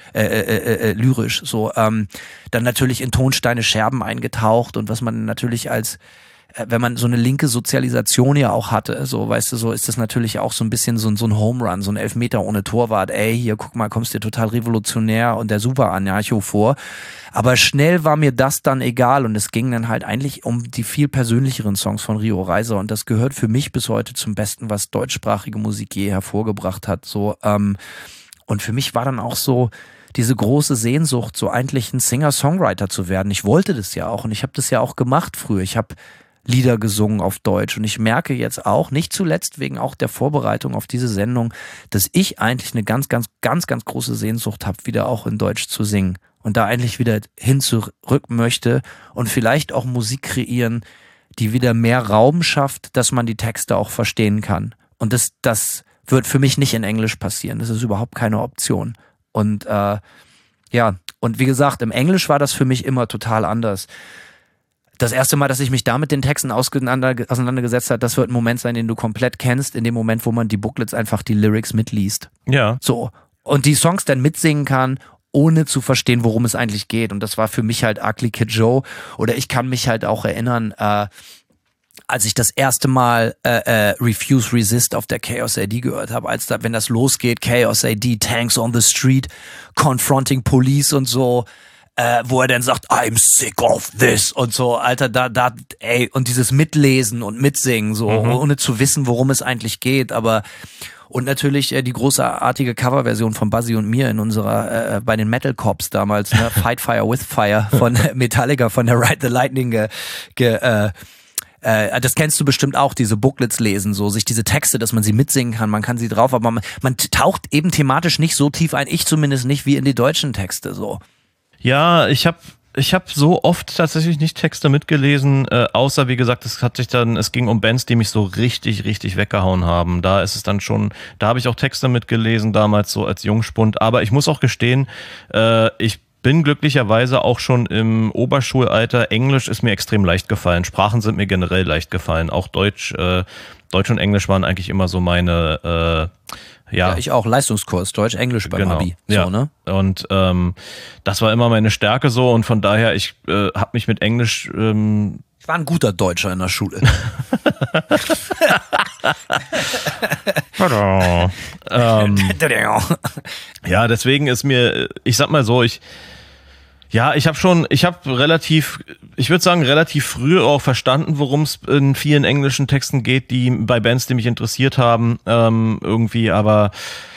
So, dann natürlich in Tonsteine Scherben eingetaucht und was man natürlich als wenn man so eine linke Sozialisation ja auch hatte, so, weißt du, so ist das natürlich auch so ein bisschen so ein Home Run, so ein Elfmeter ohne Torwart, ey, hier, guck mal, kommst dir total revolutionär und der Super-Anarcho vor. Aber schnell war mir das dann egal und es ging dann halt eigentlich um die viel persönlicheren Songs von Rio Reiser und das gehört für mich bis heute zum Besten, was deutschsprachige Musik je hervorgebracht hat, so, und für mich war dann auch so diese große Sehnsucht, so eigentlich ein Singer-Songwriter zu werden. Ich wollte das ja auch und ich habe das ja auch gemacht früher. Ich habe Lieder gesungen auf Deutsch und ich merke jetzt auch, nicht zuletzt wegen auch der Vorbereitung auf diese Sendung, dass ich eigentlich eine ganz, ganz, ganz, ganz große Sehnsucht habe, wieder auch in Deutsch zu singen und da eigentlich wieder hin zurück möchte und vielleicht auch Musik kreieren, die wieder mehr Raum schafft, dass man die Texte auch verstehen kann. Und das wird für mich nicht in Englisch passieren. Das ist überhaupt keine Option. Und ja, und wie gesagt, im Englisch war das für mich immer total anders. Das erste Mal, dass ich mich da mit den Texten auseinandergesetzt habe, das wird ein Moment sein, den du komplett kennst, in dem Moment, wo man die Booklets einfach die Lyrics mitliest. Ja. So. Und die Songs dann mitsingen kann, ohne zu verstehen, worum es eigentlich geht. Und das war für mich halt Ugly Kid Joe. Oder ich kann mich halt auch erinnern, als ich das erste Mal Refuse Resist auf der Chaos AD gehört habe, wenn das losgeht, Chaos AD, Tanks on the Street, Confronting Police und so, wo er dann sagt, I'm sick of this und so, Alter, ey, und dieses Mitlesen und Mitsingen, so, ohne zu wissen, worum es eigentlich geht, aber, und natürlich die großartige Coverversion von Buzzy und mir in unserer, bei den Metal Cops damals, ne, Fight Fire with Fire von Metallica, von der Ride the Lightning das kennst du bestimmt auch, diese Booklets lesen, so sich diese Texte, dass man sie mitsingen kann, man kann sie drauf, aber man taucht eben thematisch nicht so tief ein, ich zumindest nicht, wie in die deutschen Texte, so. Ja, ich hab so oft tatsächlich nicht Texte mitgelesen, außer wie gesagt, es ging um Bands, die mich so richtig, richtig weggehauen haben. Da ist es dann schon, da habe ich auch Texte mitgelesen, damals so als Jungspund. Aber ich muss auch gestehen, ich bin glücklicherweise auch schon im Oberschulalter. Englisch ist mir extrem leicht gefallen. Sprachen sind mir generell leicht gefallen. Auch Deutsch Deutsch und Englisch waren eigentlich immer so meine ja, ich auch. Leistungskurs, Deutsch, Englisch beim Abi. So, ja. Ne? Und das war immer meine Stärke so und von daher, ich habe mich mit Englisch... ich war ein guter Deutscher in der Schule. Ja, deswegen ist mir, ich sag mal so, ich habe relativ früh auch verstanden, worum es in vielen englischen Texten geht, die bei Bands, die mich interessiert haben, irgendwie, aber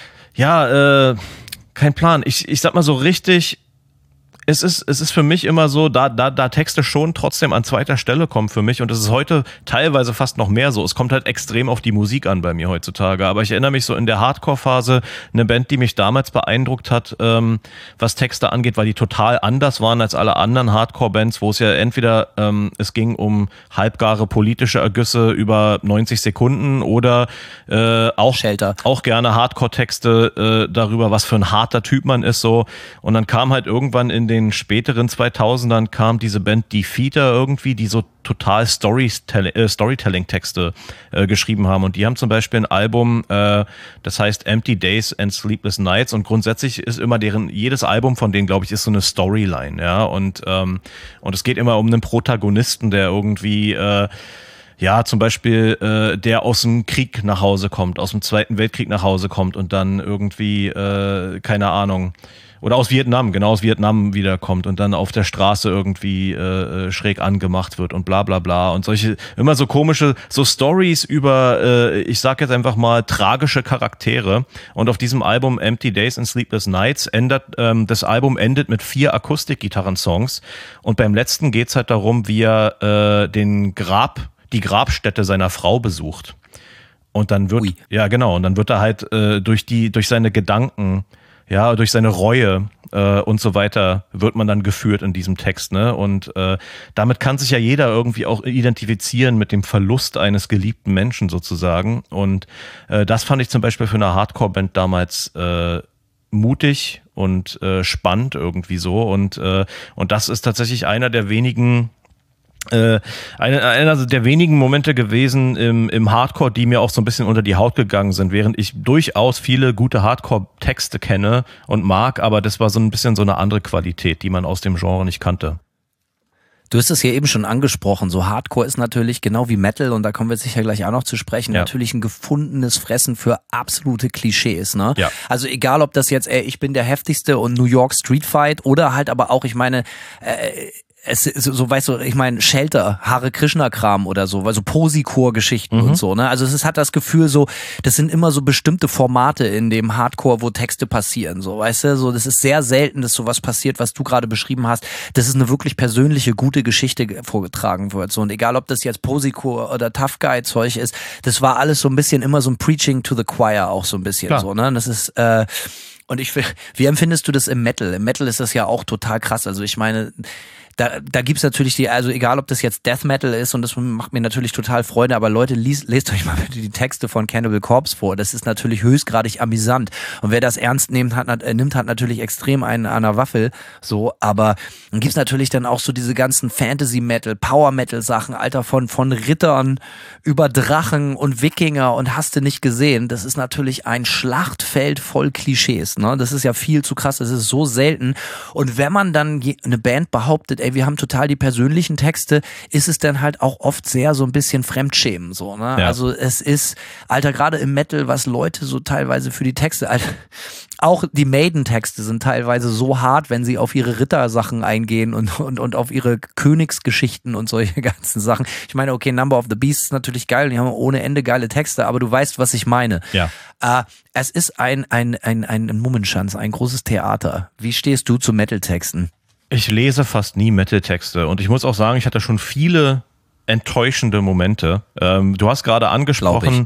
ja, kein Plan. Ich sag mal so richtig, es ist für mich immer so, da Texte schon trotzdem an zweiter Stelle kommen für mich und das ist heute teilweise fast noch mehr so. Es kommt halt extrem auf die Musik an bei mir heutzutage, aber ich erinnere mich so in der Hardcore-Phase, eine Band, die mich damals beeindruckt hat, was Texte angeht, weil die total anders waren als alle anderen Hardcore-Bands, wo es ja entweder es ging um halbgare politische Ergüsse über 90 Sekunden oder auch gerne Hardcore-Texte darüber, was für ein harter Typ man ist so und dann kam halt irgendwann in den späteren 2000ern kam diese Band Defeater irgendwie, die so total Storytelling-Texte geschrieben haben und die haben zum Beispiel ein Album, das heißt Empty Days and Sleepless Nights und grundsätzlich ist immer jedes Album von denen, glaube ich, ist so eine Storyline, ja, und es geht immer um einen Protagonisten, der irgendwie ja, zum Beispiel, der aus dem Krieg nach Hause kommt, aus dem Zweiten Weltkrieg nach Hause kommt und dann irgendwie, keine Ahnung, oder aus Vietnam wiederkommt und dann auf der Straße irgendwie schräg angemacht wird und bla bla bla und solche, immer so komische, so Stories über, ich sag jetzt einfach mal, tragische Charaktere und auf diesem Album Empty Days and Sleepless Nights das Album endet mit 4 Akustikgitarren-Songs und beim letzten geht's halt darum, wie er die Grabstätte seiner Frau besucht und dann wird, ja genau, und dann wird er halt durch seine Gedanken, ja, durch seine Reue und so weiter wird man dann geführt in diesem Text, ne? Und damit kann sich ja jeder irgendwie auch identifizieren mit dem Verlust eines geliebten Menschen sozusagen. Und das fand ich zum Beispiel für eine Hardcore-Band damals mutig und spannend irgendwie so. Und das ist tatsächlich einer der wenigen einer der wenigen Momente gewesen im Hardcore, die mir auch so ein bisschen unter die Haut gegangen sind, während ich durchaus viele gute Hardcore-Texte kenne und mag, aber das war so ein bisschen so eine andere Qualität, die man aus dem Genre nicht kannte. Du hast es hier eben schon angesprochen, so Hardcore ist natürlich genau wie Metal und da kommen wir sicher gleich auch noch zu sprechen, natürlich ein gefundenes Fressen für absolute Klischees, ne? Ja. Also egal, ob das jetzt, ich bin der Heftigste und New York Street Fight oder halt aber auch, ich meine, es so, weißt du, ich meine, Shelter, Hare Krishna-Kram oder so, also Posikor-Geschichten und so, ne? Also es hat das Gefühl so, das sind immer so bestimmte Formate in dem Hardcore, wo Texte passieren, so, weißt du, so, das ist sehr selten, dass sowas passiert, was du gerade beschrieben hast, dass es eine wirklich persönliche, gute Geschichte vorgetragen wird, so, und egal, ob das jetzt Posikor oder Tough Guy-Zeug ist, das war alles so ein bisschen immer so ein Preaching to the Choir auch so ein bisschen. Klar. So, ne? Das ist, und wie empfindest du das im Metal? Im Metal ist das ja auch total krass, also ich meine, da gibt's natürlich also egal, ob das jetzt Death Metal ist und das macht mir natürlich total Freude, aber Leute, lest euch mal bitte die Texte von Cannibal Corpse vor. Das ist natürlich höchstgradig amüsant. Und wer das ernst nimmt, hat natürlich extrem einen an der Waffel, so, aber dann gibt's natürlich dann auch so diese ganzen Fantasy-Metal, Power-Metal-Sachen, Alter, von Rittern über Drachen und Wikinger und hast du nicht gesehen. Das ist natürlich ein Schlachtfeld voll Klischees, ne? Das ist ja viel zu krass, das ist so selten. Und wenn man dann eine Band behauptet, wir haben total die persönlichen Texte, ist es dann halt auch oft sehr so ein bisschen Fremdschämen, so, ne? Ja. Also es ist, Alter, gerade im Metal, was Leute so teilweise für die Texte, Alter, auch die Maiden-Texte sind teilweise so hart, wenn sie auf ihre Rittersachen eingehen und auf ihre Königsgeschichten und solche ganzen Sachen. Ich meine, okay, Number of the Beast ist natürlich geil, die haben ohne Ende geile Texte, aber du weißt, was ich meine. Ja. Es ist ein Mummenschanz, ein großes Theater. Wie stehst du zu Metal-Texten? Ich lese fast nie Metal-Texte und ich muss auch sagen, ich hatte schon viele enttäuschende Momente. Du hast gerade angesprochen,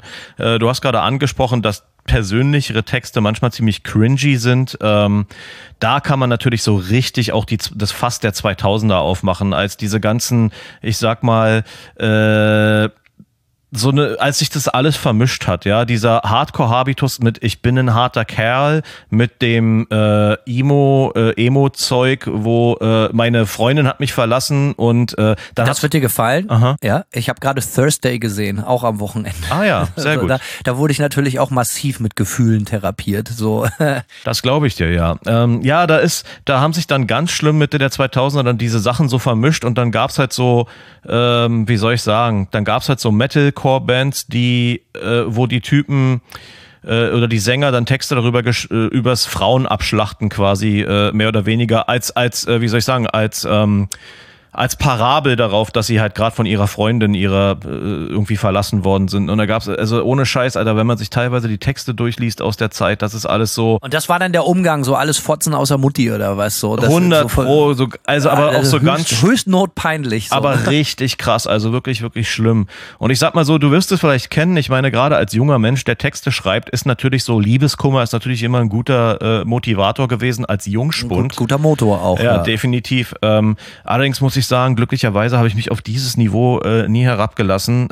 dass persönlichere Texte manchmal ziemlich cringy sind. Da kann man natürlich so richtig auch das Fass der 2000er aufmachen, als diese ganzen, ich sag mal, als sich das alles vermischt hat, ja, dieser Hardcore-Habitus mit ich bin ein harter Kerl, mit dem Emo-Zeug, wo meine Freundin hat mich verlassen und dann das wird dir gefallen? Aha. Ja, ich habe gerade Thursday gesehen, auch am Wochenende. Ah ja, sehr gut. Da wurde ich natürlich auch massiv mit Gefühlen therapiert. So. Das glaube ich dir, ja. Ja, da haben sich dann ganz schlimm Mitte der 2000er dann diese Sachen so vermischt und dann gab's halt so, wie soll ich sagen, dann gab's halt so Metalcore-Bands, wo die Typen oder die Sänger dann Texte darüber übers Frauenabschlachten quasi mehr oder weniger als wie soll ich sagen, als Parabel darauf, dass sie halt gerade von ihrer Freundin irgendwie verlassen worden sind. Und da gab's, also ohne Scheiß, Alter, wenn man sich teilweise die Texte durchliest aus der Zeit, das ist alles so. Und das war dann der Umgang, so alles Fotzen außer Mutti oder was so. 100 Pro, so, also aber auch so ganz. Höchst notpeinlich. So. Aber richtig krass, also wirklich, wirklich schlimm. Und ich sag mal so, du wirst es vielleicht kennen, ich meine, gerade als junger Mensch, der Texte schreibt, ist natürlich so, Liebeskummer ist natürlich immer ein guter Motivator gewesen als Jungspund. Guter Motor auch. Ja, definitiv. Allerdings muss ich sagen, glücklicherweise habe ich mich auf dieses Niveau nie herabgelassen.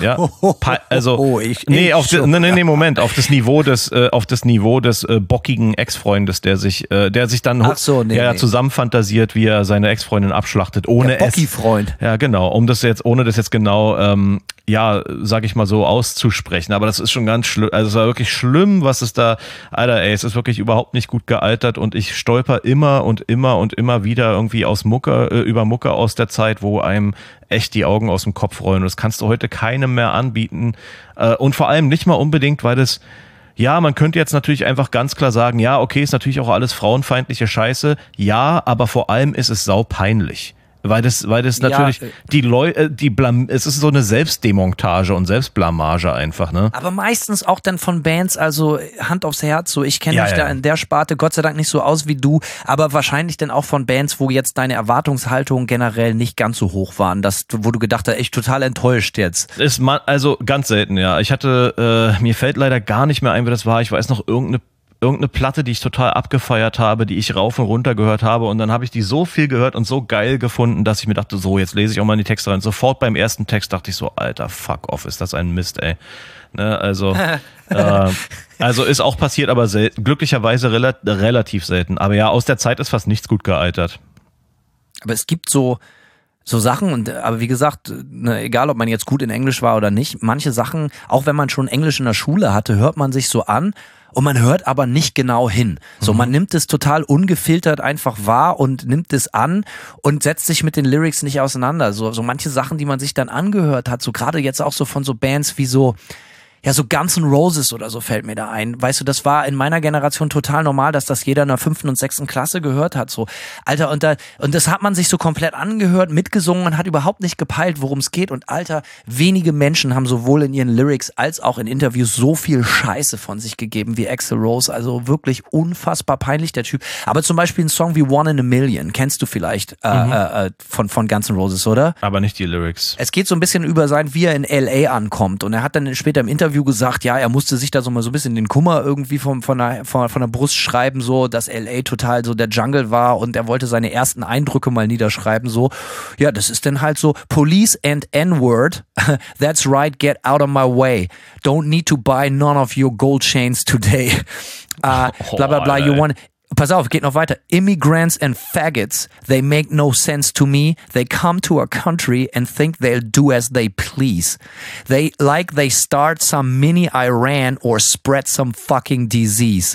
Moment, auf das Niveau des bockigen Ex-Freundes, der sich dann zusammenfantasiert, wie er seine Ex-Freundin abschlachtet, ohne der Bocki-Freund. Ja, genau, ohne das jetzt genau sag ich mal so auszusprechen, aber das ist schon ganz schlimm, also es war wirklich schlimm, was es da, Alter, es ist wirklich überhaupt nicht gut gealtert und ich stolper immer und immer und immer wieder irgendwie über Mucke aus der Zeit, wo einem echt die Augen aus dem Kopf rollen und das kannst du heute keinem mehr anbieten und vor allem nicht mal unbedingt, weil das, ja, man könnte jetzt natürlich einfach ganz klar sagen, ja, okay, ist natürlich auch alles frauenfeindliche Scheiße, ja, aber vor allem ist es saupeinlich. Weil das natürlich es ist so eine Selbstdemontage und Selbstblamage einfach, ne? Aber meistens auch dann von Bands, also Hand aufs Herz, so ich kenne mich da in der Sparte Gott sei Dank nicht so aus wie du, aber wahrscheinlich dann auch von Bands, wo jetzt deine Erwartungshaltungen generell nicht ganz so hoch waren, wo du gedacht hast, echt total enttäuscht jetzt. Also ganz selten, ja. Ich hatte, mir fällt leider gar nicht mehr ein, wer das war. Ich weiß noch, irgendeine Platte, die ich total abgefeiert habe, die ich rauf und runter gehört habe und dann habe ich die so viel gehört und so geil gefunden, dass ich mir dachte, so, jetzt lese ich auch mal in die Texte rein. Sofort beim ersten Text dachte ich so, Alter, fuck off, ist das ein Mist, ey. Ne, also ist auch passiert, aber glücklicherweise relativ selten. Aber ja, aus der Zeit ist fast nichts gut gealtert. Aber es gibt so Sachen, aber wie gesagt, egal ob man jetzt gut in Englisch war oder nicht, manche Sachen, auch wenn man schon Englisch in der Schule hatte, hört man sich so an und man hört aber nicht genau hin. So, man nimmt es total ungefiltert einfach wahr und nimmt es an und setzt sich mit den Lyrics nicht auseinander. So manche Sachen, die man sich dann angehört hat, so gerade jetzt auch so von so Bands wie so Guns N' Roses oder so fällt mir da ein. Weißt du, das war in meiner Generation total normal, dass das jeder in der 5. und 6. Klasse gehört hat. So, Alter, und das hat man sich so komplett angehört, mitgesungen und hat überhaupt nicht gepeilt, worum es geht. Und Alter, wenige Menschen haben sowohl in ihren Lyrics als auch in Interviews so viel Scheiße von sich gegeben wie Axl Rose. Also wirklich unfassbar peinlich, der Typ. Aber zum Beispiel ein Song wie One in a Million, kennst du vielleicht von Guns N' Roses, oder? Aber nicht die Lyrics. Es geht so ein bisschen über wie er in L.A. ankommt. Und er hat dann später im Interview gesagt, ja, er musste sich da so mal so ein bisschen den Kummer irgendwie von der Brust schreiben, so, dass L.A. total so der Jungle war und er wollte seine ersten Eindrücke mal niederschreiben, so. Ja, das ist dann halt so, Police and N-Word, that's right, get out of my way. Don't need to buy none of your gold chains today. Bla bla bla, you want... Pass auf, geht noch weiter. Immigrants and faggots, they make no sense to me. They come to our country and think they'll do as they please. They start some mini Iran or spread some fucking disease.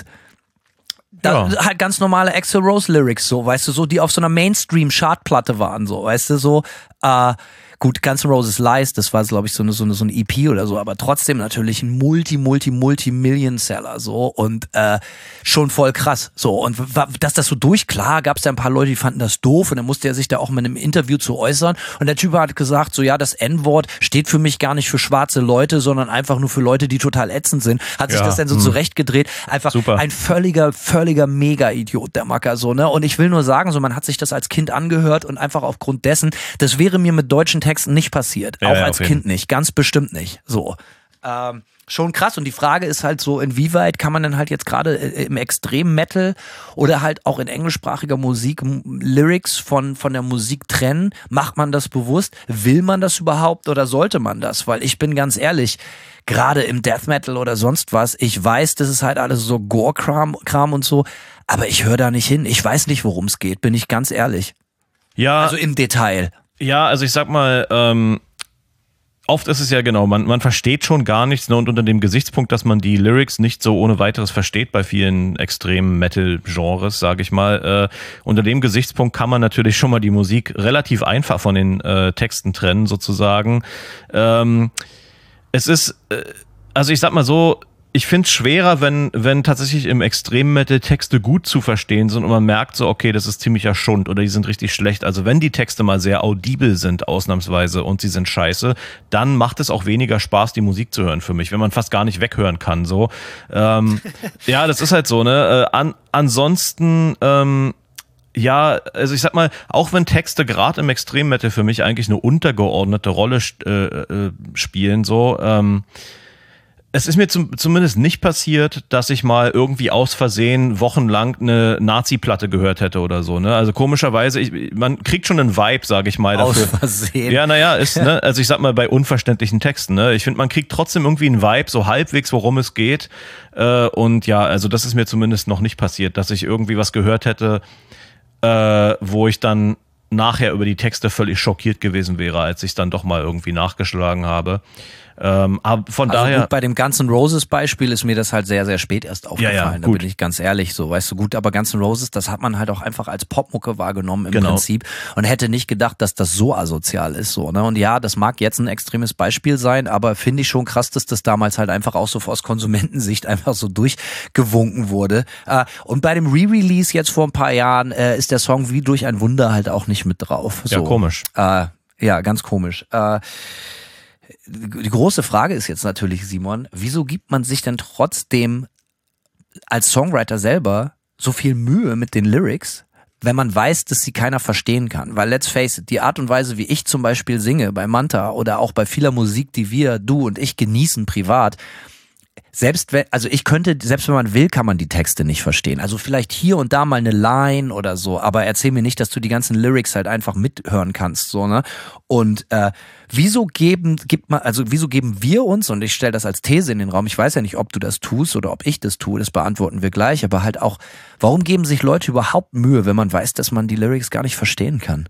Halt ganz normale Axl Rose Lyrics, so, weißt du, so, die auf so einer Mainstream-Chartplatte waren, so, weißt du, so, gut, Guns N' Roses Lies, das war, glaube ich, so eine EP oder so, aber trotzdem natürlich ein Multi-Million-Seller, so, und schon voll krass, so, und dass das so klar, gab es da ein paar Leute, die fanden das doof, und dann musste er sich da auch mit einem Interview zu äußern, und der Typ hat gesagt, so, ja, das N-Wort steht für mich gar nicht für schwarze Leute, sondern einfach nur für Leute, die total ätzend sind, hat sich das dann so zurechtgedreht, einfach super. Ein völliger Mega-Idiot, der Macker, so, ne, und ich will nur sagen, so, man hat sich das als Kind angehört und einfach aufgrund dessen, das wäre mir mit deutschen Texten nicht passiert, auch als Kind nicht, ganz bestimmt nicht, so. Schon krass. Und die Frage ist halt so, inwieweit kann man dann halt jetzt gerade im Extrem-Metal oder halt auch in englischsprachiger Musik Lyrics von der Musik trennen? Macht man das bewusst? Will man das überhaupt oder sollte man das? Weil ich bin ganz ehrlich, gerade im Death Metal oder sonst was, ich weiß, das ist halt alles so Gore-Kram und so, aber ich höre da nicht hin. Ich weiß nicht, worum es geht, bin ich ganz ehrlich. Ja. Also im Detail. Ja, also ich sag mal, oft ist es ja genau, man versteht schon gar nichts, ne, und unter dem Gesichtspunkt, dass man die Lyrics nicht so ohne weiteres versteht bei vielen extremen Metal-Genres, sage ich mal, unter dem Gesichtspunkt kann man natürlich schon mal die Musik relativ einfach von den Texten trennen, sozusagen. Es ist, also ich sag mal so, ich finde es schwerer, wenn tatsächlich im Extrem-Metal Texte gut zu verstehen sind und man merkt so, okay, das ist ziemlicher Schund oder die sind richtig schlecht. Also wenn die Texte mal sehr audibel sind, ausnahmsweise, und sie sind scheiße, dann macht es auch weniger Spaß, die Musik zu hören für mich, wenn man fast gar nicht weghören kann. So, ja, das ist halt so, ne? Ansonsten, ja, also ich sag mal, auch wenn Texte gerade im Extrem-Metal für mich eigentlich eine untergeordnete Rolle spielen, so, es ist mir zumindest nicht passiert, dass ich mal irgendwie aus Versehen wochenlang eine Nazi-Platte gehört hätte oder so, ne? Also komischerweise, man kriegt schon einen Vibe, sage ich mal, dafür. Aus Versehen. Ja, naja, ist, ne? Also ich sag mal, bei unverständlichen Texten, ne? Ich finde, man kriegt trotzdem irgendwie einen Vibe, so halbwegs, worum es geht. Und ja, also das ist mir zumindest noch nicht passiert, dass ich irgendwie was gehört hätte, wo ich dann nachher über die Texte völlig schockiert gewesen wäre, als ich es dann doch mal irgendwie nachgeschlagen habe. Aber von daher. Gut, bei dem Guns N' Roses Beispiel ist mir das halt sehr, sehr spät erst aufgefallen. Ja, da bin ich ganz ehrlich so, weißt du, gut, aber Guns N' Roses, das hat man halt auch einfach als Popmucke wahrgenommen im Prinzip und hätte nicht gedacht, dass das so asozial ist, so, ne? Und ja, das mag jetzt ein extremes Beispiel sein, aber finde ich schon krass, dass das damals halt einfach auch so aus Konsumentensicht einfach so durchgewunken wurde. Und bei dem Re-Release jetzt vor ein paar Jahren ist der Song wie durch ein Wunder halt auch nicht mit drauf. So. Ja, komisch. Ja, ganz komisch. Die große Frage ist jetzt natürlich, Simon, wieso gibt man sich denn trotzdem als Songwriter selber so viel Mühe mit den Lyrics, wenn man weiß, dass sie keiner verstehen kann? Weil let's face it, die Art und Weise, wie ich zum Beispiel singe bei Manta oder auch bei vieler Musik, die wir, du und ich genießen privat, selbst wenn man will, kann man die Texte nicht verstehen. Also vielleicht hier und da mal eine Line oder so, aber erzähl mir nicht, dass du die ganzen Lyrics halt einfach mithören kannst, so, ne? Und wieso geben wir uns, und ich stelle das als These in den Raum, ich weiß ja nicht, ob du das tust oder ob ich das tue, das beantworten wir gleich, aber halt auch, warum geben sich Leute überhaupt Mühe, wenn man weiß, dass man die Lyrics gar nicht verstehen kann?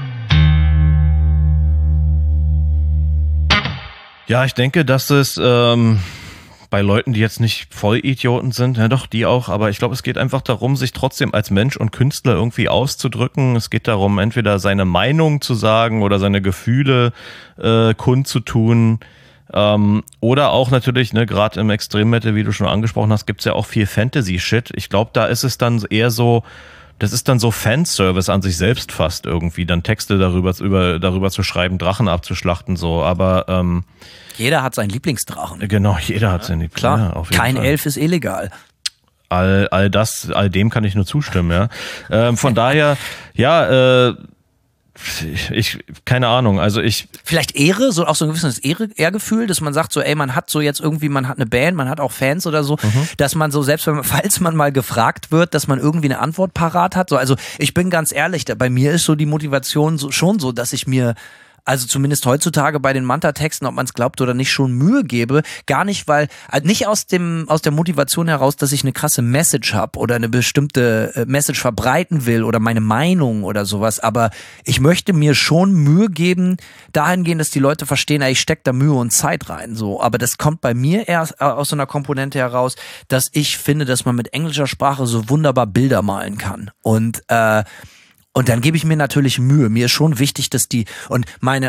Ja, ich denke, dass es bei Leuten, die jetzt nicht Vollidioten sind, ja doch, die auch, aber ich glaube, es geht einfach darum, sich trotzdem als Mensch und Künstler irgendwie auszudrücken. Es geht darum, entweder seine Meinung zu sagen oder seine Gefühle kundzutun. Oder auch natürlich, ne, gerade im Extrem-Metal, wie du schon angesprochen hast, gibt's ja auch viel Fantasy-Shit. Ich glaube, da ist es dann eher so, das ist dann so Fanservice an sich selbst fast irgendwie, dann Texte darüber zu schreiben, Drachen abzuschlachten, so, aber jeder hat seinen Lieblingsdrachen. Genau, jeder hat seinen Lieblingsdrachen. Klar, ja, auf jeden kein Fall. Elf ist illegal. All dem kann ich nur zustimmen, ja. Von daher, ja, keine Ahnung, also vielleicht Ehre, so auch so ein gewisses Ehrgefühl, dass man sagt so, ey, man hat so jetzt irgendwie, man hat eine Band, man hat auch Fans oder so, dass man so, selbst falls man mal gefragt wird, dass man irgendwie eine Antwort parat hat, so, also ich bin ganz ehrlich, bei mir ist so die Motivation schon so, dass ich mir, also zumindest heutzutage bei den Manta-Texten, ob man es glaubt oder nicht, schon Mühe gebe. Gar nicht, weil, nicht aus der Motivation heraus, dass ich eine krasse Message habe oder eine bestimmte Message verbreiten will oder meine Meinung oder sowas, aber ich möchte mir schon Mühe geben, dahingehend, dass die Leute verstehen, ich stecke da Mühe und Zeit rein, so. Aber das kommt bei mir eher aus so einer Komponente heraus, dass ich finde, dass man mit englischer Sprache so wunderbar Bilder malen kann. Und dann gebe ich mir natürlich Mühe. Mir ist schon wichtig, dass mein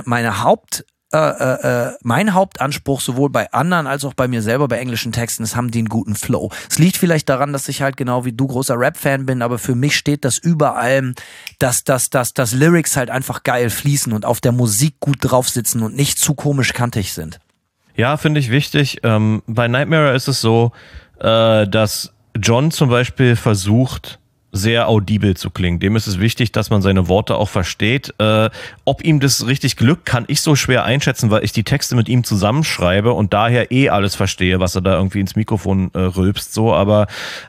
Hauptanspruch sowohl bei anderen als auch bei mir selber bei englischen Texten ist, haben die einen guten Flow. Es liegt vielleicht daran, dass ich halt genau wie du großer Rap-Fan bin, aber für mich steht das über allem, dass Lyrics halt einfach geil fließen und auf der Musik gut drauf sitzen und nicht zu komisch kantig sind. Ja, finde ich wichtig. Bei Nightmare ist es so, dass John zum Beispiel versucht, sehr audibel zu klingen. Dem ist es wichtig, dass man seine Worte auch versteht. Ob ihm das richtig glückt, kann ich so schwer einschätzen, weil ich die Texte mit ihm zusammenschreibe und daher alles verstehe, was er da irgendwie ins Mikrofon rülpst. So, aber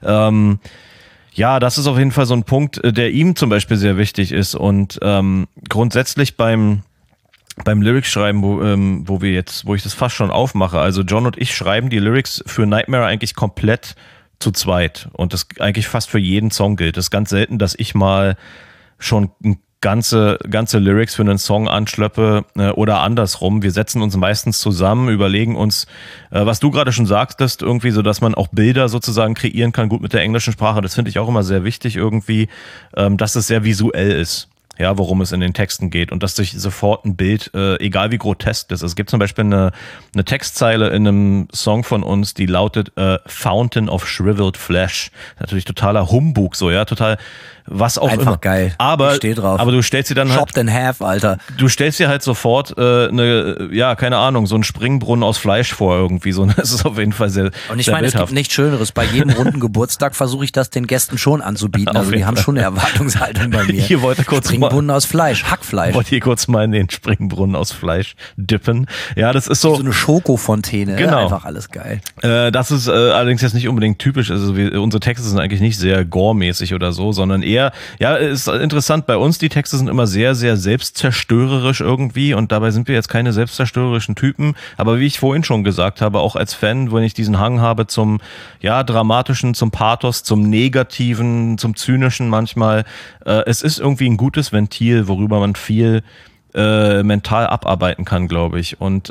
ja, das ist auf jeden Fall so ein Punkt, der ihm zum Beispiel sehr wichtig ist. Und grundsätzlich beim Lyrics-Schreiben, wo ich das fast schon aufmache, also John und ich schreiben die Lyrics für Nightmare eigentlich komplett zu zweit und das eigentlich fast für jeden Song gilt. Es ist ganz selten, dass ich mal schon ganze Lyrics für einen Song anschleppe oder andersrum. Wir setzen uns meistens zusammen, überlegen uns, was du gerade schon sagtest, irgendwie so, dass man auch Bilder sozusagen kreieren kann, gut mit der englischen Sprache. Das finde ich auch immer sehr wichtig irgendwie, dass es sehr visuell ist. Ja, worum es in den Texten geht und dass sich sofort ein Bild, egal wie grotesk das ist. Es gibt zum Beispiel eine Textzeile in einem Song von uns, die lautet Fountain of Shriveled Flesh. Natürlich totaler Humbug, so, ja, total was auch einfach immer. Geil. Aber, ich steh drauf. Aber du stellst dir dann Chopped in half, Alter. Du stellst dir halt sofort keine Ahnung, so einen Springbrunnen aus Fleisch vor irgendwie. So, das ist auf jeden Fall sehr Und ich sehr meine, es gibt nichts Schöneres. Bei jedem runden Geburtstag versuche ich das den Gästen schon anzubieten. Also die haben schon eine Erwartungshaltung bei mir. Hier wollte kurz Springbrunnen aus Fleisch, Hackfleisch. Wollte hier kurz mal in den Springbrunnen aus Fleisch dippen. Ja, das ist so eine Schokofontäne. Genau. Einfach alles geil. Das ist allerdings jetzt nicht unbedingt typisch. Also unsere Texte sind eigentlich nicht sehr gore-mäßig oder so, sondern eher, ja, ist interessant. Bei uns, die Texte sind immer sehr, sehr selbstzerstörerisch irgendwie und dabei sind wir jetzt keine selbstzerstörerischen Typen. Aber wie ich vorhin schon gesagt habe, auch als Fan, wenn ich diesen Hang habe zum, ja, dramatischen, zum Pathos, zum Negativen, zum Zynischen manchmal, es ist irgendwie ein gutes Ventil, worüber man viel mental abarbeiten kann, glaube ich. Und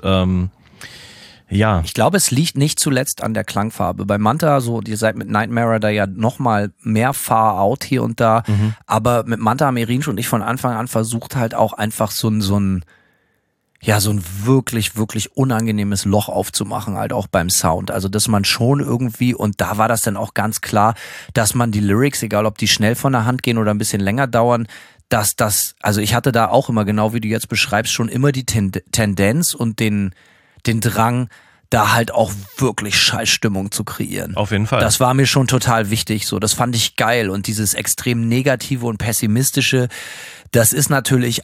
ja. Ich glaube, es liegt nicht zuletzt an der Klangfarbe. Bei Manta, so, ihr seid mit Nightmare da ja nochmal mehr far out hier und da. Aber mit Manta haben Irinsch und ich von Anfang an versucht halt auch einfach so ein wirklich, wirklich unangenehmes Loch aufzumachen, halt auch beim Sound. Also, dass man schon irgendwie, und da war das dann auch ganz klar, dass man die Lyrics, egal ob die schnell von der Hand gehen oder ein bisschen länger dauern, also ich hatte da auch immer, genau wie du jetzt beschreibst, schon immer die Tendenz und den Drang, da halt auch wirklich Scheißstimmung zu kreieren. Auf jeden Fall. Das war mir schon total wichtig, so. Das fand ich geil. Und dieses extrem Negative und Pessimistische, das ist natürlich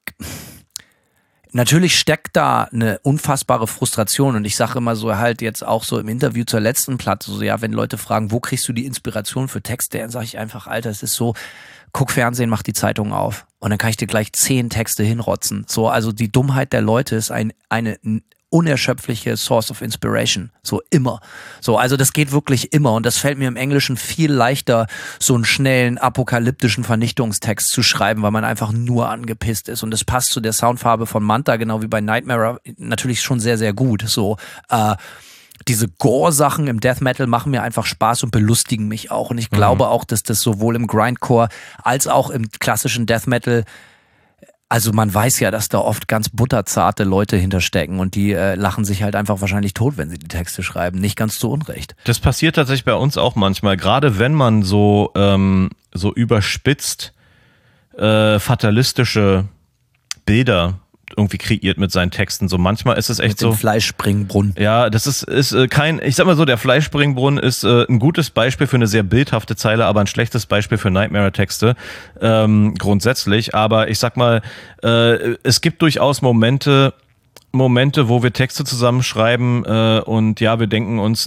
natürlich steckt da eine unfassbare Frustration und ich sage immer so halt jetzt auch so im Interview zur letzten Platte, so ja, wenn Leute fragen, wo kriegst du die Inspiration für Texte, dann sage ich einfach, Alter, es ist so, guck Fernsehen, mach die Zeitung auf und dann kann ich dir gleich 10 Texte hinrotzen. So, also die Dummheit der Leute ist eine unerschöpfliche Source of Inspiration. So immer. So, also das geht wirklich immer und das fällt mir im Englischen viel leichter, so einen schnellen, apokalyptischen Vernichtungstext zu schreiben, weil man einfach nur angepisst ist und das passt zu der Soundfarbe von Manta, genau wie bei Nightmare, natürlich schon sehr, sehr gut. So, diese Gore-Sachen im Death Metal machen mir einfach Spaß und belustigen mich auch und ich glaube auch, dass das sowohl im Grindcore als auch im klassischen Death Metal, also man weiß ja, dass da oft ganz butterzarte Leute hinterstecken und die lachen sich halt einfach wahrscheinlich tot, wenn sie die Texte schreiben. Nicht ganz zu Unrecht. Das passiert tatsächlich bei uns auch manchmal, gerade wenn man so überspitzt fatalistische Bilder irgendwie kreiert mit seinen Texten. So manchmal ist es echt mit dem so. Fleischspringbrunnen. Ja, das ist kein, ich sag mal so, der Fleischspringbrunnen ist ein gutes Beispiel für eine sehr bildhafte Zeile, aber ein schlechtes Beispiel für Nightmare-Texte grundsätzlich. Aber ich sag mal, es gibt durchaus Momente, wo wir Texte zusammenschreiben und ja, wir denken uns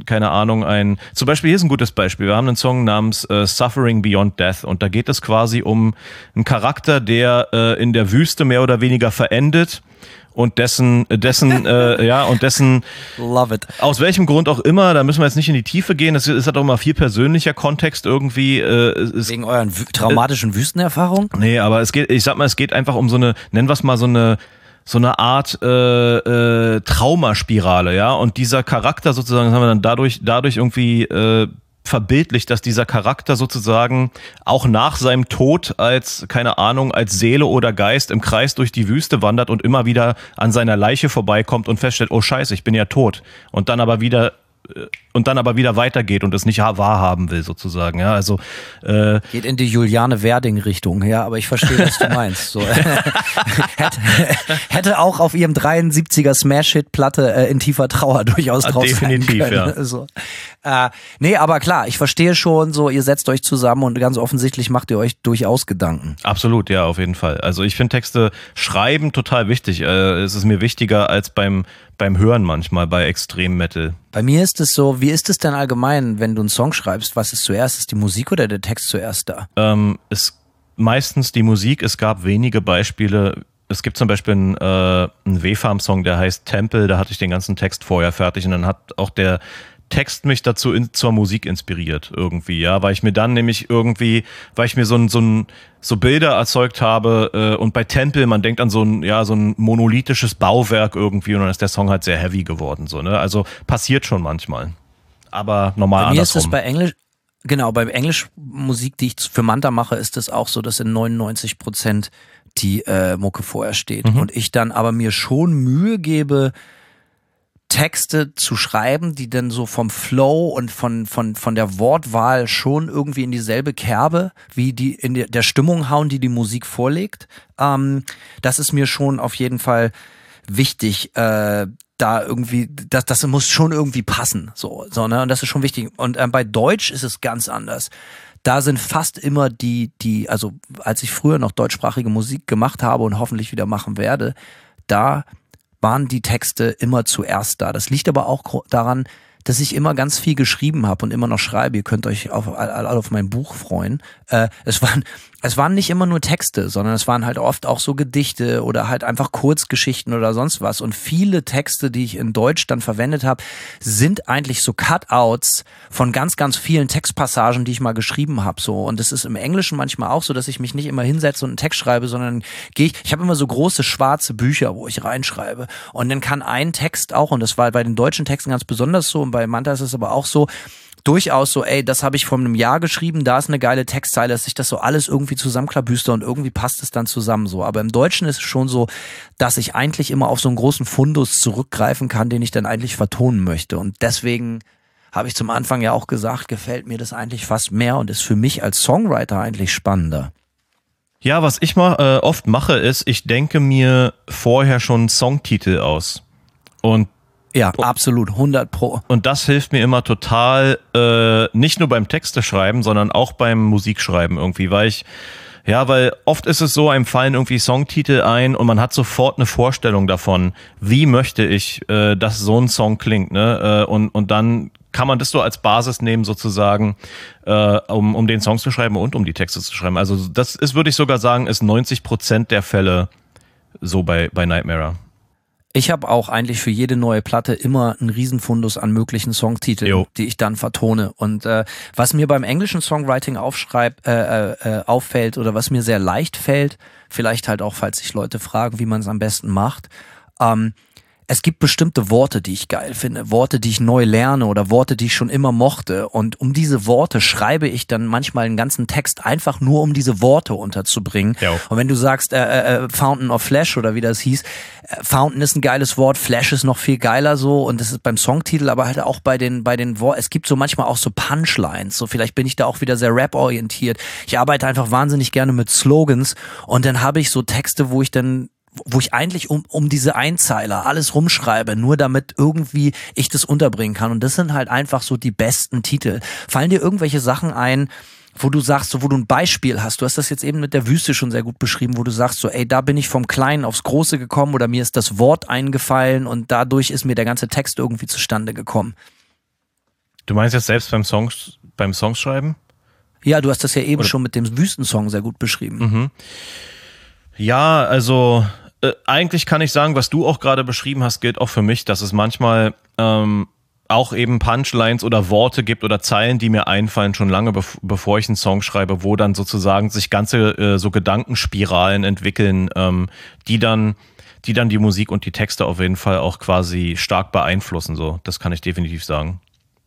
zum Beispiel hier ist ein gutes Beispiel, wir haben einen Song namens Suffering Beyond Death und da geht es quasi um einen Charakter, der in der Wüste mehr oder weniger verendet und dessen Love it. Aus welchem Grund auch immer, da müssen wir jetzt nicht in die Tiefe gehen, es ist halt auch mal viel persönlicher Kontext irgendwie. Wegen euren traumatischen Wüstenerfahrungen? Nee, aber es geht einfach um so eine, nennen wir es mal so eine Art Traumaspirale, ja, und dieser Charakter sozusagen, das haben wir dann dadurch irgendwie verbildlicht, dass dieser Charakter sozusagen auch nach seinem Tod als, keine Ahnung, als Seele oder Geist im Kreis durch die Wüste wandert und immer wieder an seiner Leiche vorbeikommt und feststellt, oh Scheiße, ich bin ja tot. Und dann aber wieder und dann aber wieder weitergeht und es nicht wahrhaben will sozusagen. Ja, also geht in die Juliane Werding-Richtung, ja, aber ich verstehe, was du meinst. So. hätte auch auf ihrem 73er Smash-Hit-Platte in tiefer Trauer durchaus drauf definitiv, sein können. Ja. So. Nee, aber klar, ich verstehe schon, so ihr setzt euch zusammen und ganz offensichtlich macht ihr euch durchaus Gedanken. Absolut, ja, auf jeden Fall. Also ich finde Texte schreiben total wichtig. Es ist mir wichtiger als beim Hören manchmal bei Extrem-Metal. Bei mir ist es so, wie ist es denn allgemein, wenn du einen Song schreibst, was ist zuerst? Ist die Musik oder der Text zuerst da? Ist meistens die Musik, es gab wenige Beispiele. Es gibt zum Beispiel einen W-Farm-Song, der heißt Tempel, da hatte ich den ganzen Text vorher fertig und dann hat auch der Text mich dazu zur Musik inspiriert irgendwie, ja, weil ich mir dann nämlich irgendwie, weil ich mir so Bilder erzeugt habe und bei Tempel, man denkt an so ein monolithisches Bauwerk irgendwie und dann ist der Song halt sehr heavy geworden, so, ne, also passiert schon manchmal, aber normal bei mir andersrum. Ist es bei Englisch, genau, bei Englischmusik, die ich für Manta mache, ist es auch so, dass in 99% die Mucke vorher steht und ich dann aber mir schon Mühe gebe, Texte zu schreiben, die dann so vom Flow und von der Wortwahl schon irgendwie in dieselbe Kerbe wie die in der Stimmung hauen, die Musik vorlegt. Das ist mir schon auf jeden Fall wichtig, da irgendwie, das muss schon irgendwie passen, so, ne? Und das ist schon wichtig. Und bei Deutsch ist es ganz anders. Da sind fast immer also als ich früher noch deutschsprachige Musik gemacht habe und hoffentlich wieder machen werde, da waren die Texte immer zuerst da. Das liegt aber auch daran, dass ich immer ganz viel geschrieben habe und immer noch schreibe. Ihr könnt euch auf mein Buch freuen. Es waren nicht immer nur Texte, sondern es waren halt oft auch so Gedichte oder halt einfach Kurzgeschichten oder sonst was. Und viele Texte, die ich in Deutsch dann verwendet habe, sind eigentlich so Cutouts von ganz, ganz vielen Textpassagen, die ich mal geschrieben habe. So. Und es ist im Englischen manchmal auch so, dass ich mich nicht immer hinsetze und einen Text schreibe, sondern ich habe immer so große schwarze Bücher, wo ich reinschreibe. Und dann kann ein Text auch, und das war bei den deutschen Texten ganz besonders so, und bei Manta ist es aber auch so, durchaus so, ey, das habe ich vor einem Jahr geschrieben, da ist eine geile Textzeile, dass ich das so alles irgendwie zusammenklabüster und irgendwie passt es dann zusammen so. Aber im Deutschen ist es schon so, dass ich eigentlich immer auf so einen großen Fundus zurückgreifen kann, den ich dann eigentlich vertonen möchte. Und deswegen habe ich zum Anfang ja auch gesagt, gefällt mir das eigentlich fast mehr und ist für mich als Songwriter eigentlich spannender. Ja, was ich mal oft mache, ist, ich denke mir vorher schon Songtitel aus. Und ja, absolut, 100%. Und das hilft mir immer total, nicht nur beim Texteschreiben, sondern auch beim Musikschreiben irgendwie, weil oft ist es so, einem fallen irgendwie Songtitel ein und man hat sofort eine Vorstellung davon, wie möchte ich, dass so ein Song klingt, ne? Und dann kann man das so als Basis nehmen sozusagen, um den Song zu schreiben und um die Texte zu schreiben. Also das ist, würde ich sogar sagen, ist 90% der Fälle so bei Nightmare. Ich habe auch eigentlich für jede neue Platte immer einen Riesenfundus an möglichen Songtiteln, die ich dann vertone. Und was mir beim englischen Songwriting auffällt oder was mir sehr leicht fällt, vielleicht halt auch, falls sich Leute fragen, wie man es am besten macht, es gibt bestimmte Worte, die ich geil finde, Worte, die ich neu lerne oder Worte, die ich schon immer mochte. Und um diese Worte schreibe ich dann manchmal einen ganzen Text einfach nur, um diese Worte unterzubringen. Ja. Und wenn du sagst Fountain of Flash oder wie das hieß, Fountain ist ein geiles Wort, Flash ist noch viel geiler so und das ist beim Songtitel, aber halt auch bei den Worten. Es gibt so manchmal auch so Punchlines, so vielleicht bin ich da auch wieder sehr rap-orientiert. Ich arbeite einfach wahnsinnig gerne mit Slogans und dann habe ich so Texte, wo ich eigentlich um diese Einzeiler alles rumschreibe, nur damit irgendwie ich das unterbringen kann. Und das sind halt einfach so die besten Titel. Fallen dir irgendwelche Sachen ein, wo du sagst, so, wo du ein Beispiel hast? Du hast das jetzt eben mit der Wüste schon sehr gut beschrieben, wo du sagst, so, ey, da bin ich vom Kleinen aufs Große gekommen oder mir ist das Wort eingefallen und dadurch ist mir der ganze Text irgendwie zustande gekommen. Du meinst jetzt selbst beim Songschreiben? Ja, du hast das ja eben schon mit dem Wüstensong sehr gut beschrieben. Mhm. Ja, also eigentlich kann ich sagen, was du auch gerade beschrieben hast, gilt auch für mich, dass es manchmal auch eben Punchlines oder Worte gibt oder Zeilen, die mir einfallen, schon lange bevor ich einen Song schreibe, wo dann sozusagen sich ganze so Gedankenspiralen entwickeln, die dann die Musik und die Texte auf jeden Fall auch quasi stark beeinflussen. So, das kann ich definitiv sagen.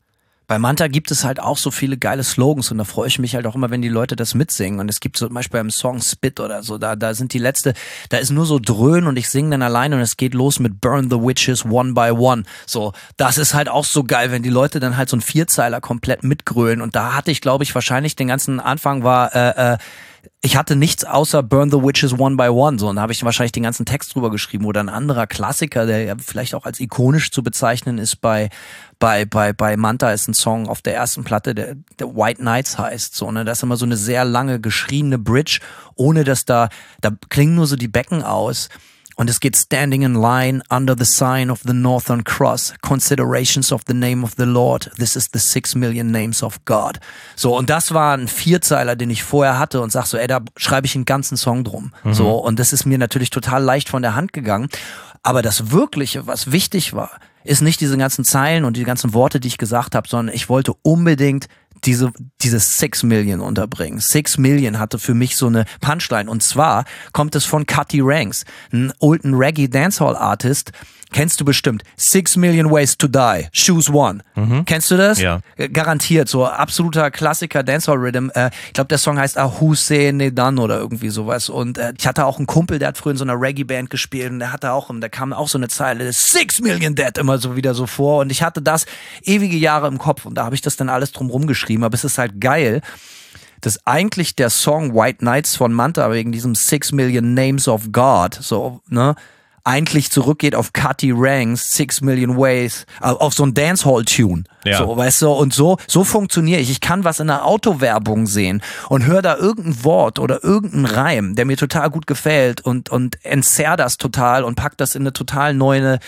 Bei Manta gibt es halt auch so viele geile Slogans und da freue ich mich halt auch immer, wenn die Leute das mitsingen. Und es gibt so zum Beispiel beim Song Spit oder so, da sind da ist nur so Dröhnen und ich singe dann alleine und es geht los mit Burn the Witches one by one. So, das ist halt auch so geil, wenn die Leute dann halt so einen Vierzeiler komplett mitgrölen. Und da hatte ich, glaube ich, wahrscheinlich den ganzen Anfang ich hatte nichts außer Burn the Witches one by one, so, und da habe ich wahrscheinlich den ganzen Text drüber geschrieben. Oder ein anderer Klassiker, der ja vielleicht auch als ikonisch zu bezeichnen ist bei Manta, ist ein Song auf der ersten Platte, der White Nights heißt, so, ne, das ist immer so eine sehr lange geschriebene Bridge, ohne dass da klingen nur so die Becken aus. Und es geht standing in line under the sign of the Northern Cross, considerations of the name of the Lord, this is the 6 million names of God. So, und das war ein Vierzeiler, den ich vorher hatte und sag so, ey, da schreibe ich einen ganzen Song drum. So, und das ist mir natürlich total leicht von der Hand gegangen. Aber das Wirkliche, was wichtig war, ist nicht diese ganzen Zeilen und die ganzen Worte, die ich gesagt habe, sondern ich wollte unbedingt diese 6 Million unterbringen. 6 Million hatte für mich so eine Punchline. Und zwar kommt es von Cutty Ranks, ein alten Reggae-Dancehall-Artist. Kennst du bestimmt. 6 Million Ways to Die. Choose One. Kennst du das? Ja. Garantiert. So absoluter Klassiker Dancehall-Rhythm. Ich glaube, der Song heißt Ahuse Nedan oder irgendwie sowas. Und ich hatte auch einen Kumpel, der hat früher in so einer Reggae-Band gespielt und da kam auch so eine Zeile, 6 Million Dead immer so wieder so vor. Und ich hatte das ewige Jahre im Kopf und da habe ich das dann alles drumrum geschrieben. Aber es ist halt geil, dass eigentlich der Song White Nights von Manta wegen diesem 6 Million Names of God, so, ne, eigentlich zurückgeht auf Cutty Ranks, 6 Million Ways, auf so ein Dancehall-Tune. Ja. So, weißt du, und so funktioniere ich. Ich kann was in einer Autowerbung sehen und höre da irgendein Wort oder irgendeinen Reim, der mir total gut gefällt und entzerr das total und pack das in eine total neue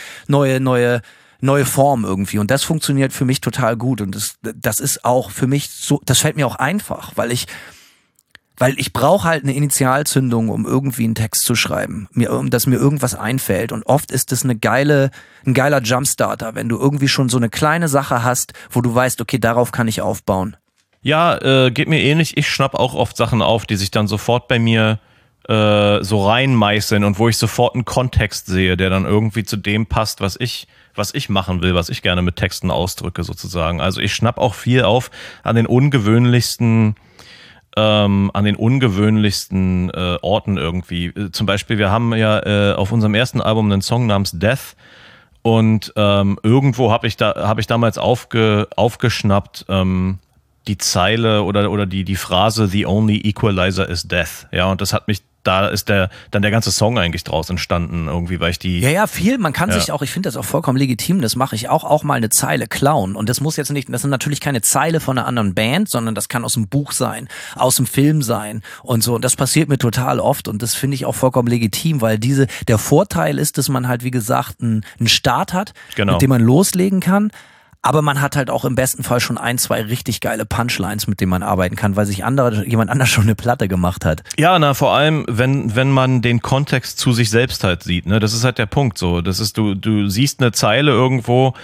Form irgendwie. Und das funktioniert für mich total gut. Und das ist auch für mich so, das fällt mir auch einfach, weil ich brauche halt eine Initialzündung, um irgendwie einen Text zu schreiben, dass mir irgendwas einfällt. Und oft ist es ein geiler Jumpstarter, wenn du irgendwie schon so eine kleine Sache hast, wo du weißt, okay, darauf kann ich aufbauen. Ja, geht mir ähnlich. Ich schnapp auch oft Sachen auf, die sich dann sofort bei mir so reinmeißeln und wo ich sofort einen Kontext sehe, der dann irgendwie zu dem passt, was ich machen will, was ich gerne mit Texten ausdrücke sozusagen. Also ich schnapp auch viel auf an den ungewöhnlichsten Orten irgendwie. Zum Beispiel, wir haben ja auf unserem ersten Album einen Song namens Death und irgendwo habe ich damals aufgeschnappt die Zeile oder die Phrase The only equalizer is death. Ja, und das hat mich, da ist dann der ganze Song eigentlich draus entstanden irgendwie, weil ich die... Ja, viel. Man kann sich auch, ich finde das auch vollkommen legitim, das mache ich auch mal eine Zeile klauen. Und das muss jetzt nicht, das sind natürlich keine Zeile von einer anderen Band, sondern das kann aus dem Buch sein, aus dem Film sein und so. Und das passiert mir total oft und das finde ich auch vollkommen legitim, weil der Vorteil ist, dass man halt, wie gesagt, einen Start hat, genau, mit dem man loslegen kann. Aber man hat halt auch im besten Fall schon 1, 2 richtig geile Punchlines, mit denen man arbeiten kann, weil sich jemand anders schon eine Platte gemacht hat. Ja, vor allem, wenn man den Kontext zu sich selbst halt sieht, ne, das ist halt der Punkt so. Das ist, du siehst eine Zeile irgendwo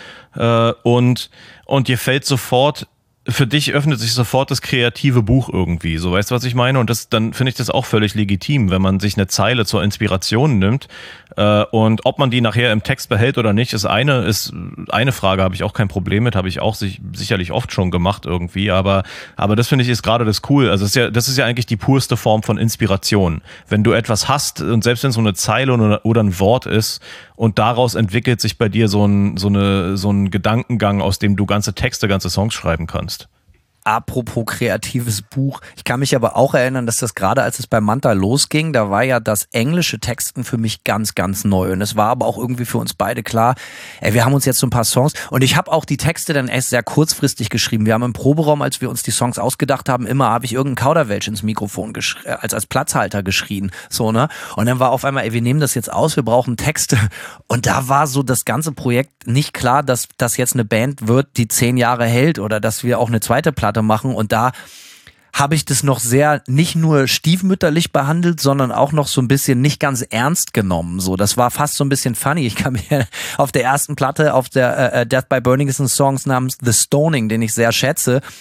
und dir fällt sofort, für dich öffnet sich sofort das kreative Buch irgendwie, so, weißt du, was ich meine? Und dann finde ich das auch völlig legitim, wenn man sich eine Zeile zur Inspiration nimmt und ob man die nachher im Text behält oder nicht, ist eine Frage, habe ich auch kein Problem mit, habe ich auch sicherlich oft schon gemacht irgendwie, aber das finde ich ist gerade das cool, also das ist ja eigentlich die purste Form von Inspiration, wenn du etwas hast und selbst wenn es so eine Zeile oder ein Wort ist und daraus entwickelt sich bei dir so ein Gedankengang, aus dem du ganze Texte, ganze Songs schreiben kannst. Apropos kreatives Buch. Ich kann mich aber auch erinnern, dass das gerade als es bei Manta losging, da war ja das englische Texten für mich ganz, ganz neu. Und es war aber auch irgendwie für uns beide klar, wir haben uns jetzt so ein paar Songs und ich habe auch die Texte dann erst sehr kurzfristig geschrieben. Wir haben im Proberaum, als wir uns die Songs ausgedacht haben, habe ich irgendeinen Kauderwelsch ins Mikrofon als Platzhalter geschrien. So, ne? Und dann war auf einmal, wir nehmen das jetzt aus, wir brauchen Texte. Und da war so das ganze Projekt nicht klar, dass das jetzt eine Band wird, die 10 Jahre hält oder dass wir auch eine zweite Platte machen und da habe ich das noch sehr, nicht nur stiefmütterlich behandelt, sondern auch noch so ein bisschen nicht ganz ernst genommen. So, das war fast so ein bisschen funny. Ich kann mir auf der ersten Platte, auf der Death by Burning ist ein Song namens The Stoning, den ich sehr schätze.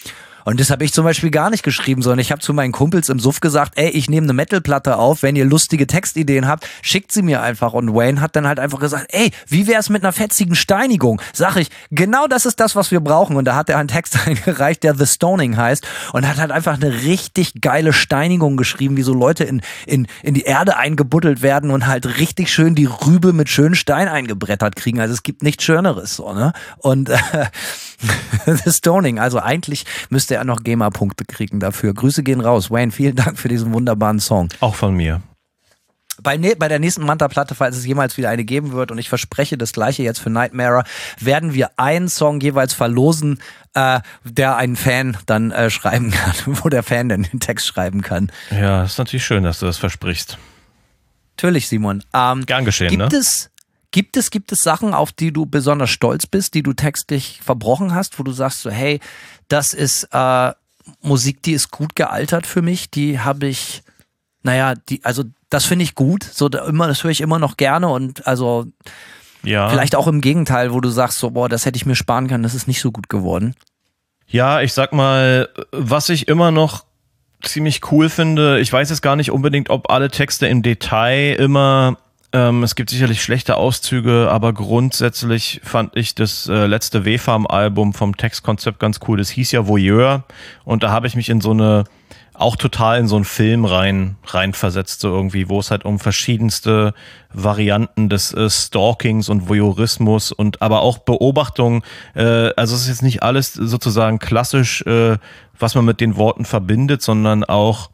Und das habe ich zum Beispiel gar nicht geschrieben, sondern ich habe zu meinen Kumpels im Suff gesagt, ey, ich nehme eine Metalplatte auf, wenn ihr lustige Textideen habt, schickt sie mir einfach. Und Wayne hat dann halt einfach gesagt, ey, wie wär's mit einer fetzigen Steinigung? Sag ich, genau das ist das, was wir brauchen. Und da hat er einen Text eingereicht, der The Stoning heißt und hat halt einfach eine richtig geile Steinigung geschrieben, wie so Leute in die Erde eingebuddelt werden und halt richtig schön die Rübe mit schönen Stein eingebrettert kriegen. Also es gibt nichts Schöneres, so, ne? Und The Stoning, also eigentlich müsste er noch GEMA-Punkte kriegen dafür. Grüße gehen raus. Wayne, vielen Dank für diesen wunderbaren Song. Auch von mir. Bei der nächsten Manta-Platte, falls es jemals wieder eine geben wird, und ich verspreche das gleiche jetzt für Nightmare, werden wir einen Song jeweils verlosen, der ein Fan dann schreiben kann, wo der Fan dann den Text schreiben kann. Ja, ist natürlich schön, dass du das versprichst. Natürlich, Simon. Gern geschehen, Gibt es Sachen, auf die du besonders stolz bist, die du textlich verbrochen hast, wo du sagst so, hey, das ist Musik, die ist gut gealtert für mich, die habe ich, das finde ich gut, so das höre ich immer noch gerne und also vielleicht auch im Gegenteil, wo du sagst so, boah, das hätte ich mir sparen können, das ist nicht so gut geworden. Ja, ich sag mal, was ich immer noch ziemlich cool finde, ich weiß jetzt gar nicht unbedingt, ob alle Texte im Detail immer es gibt sicherlich schlechte Auszüge, aber grundsätzlich fand ich das letzte W-Farm-Album vom Textkonzept ganz cool. Das hieß ja Voyeur und da habe ich mich in so einen Film reinversetzt, so irgendwie, wo es halt um verschiedenste Varianten des Stalkings und Voyeurismus und aber auch Beobachtung, also es ist jetzt nicht alles sozusagen klassisch, was man mit den Worten verbindet, sondern auch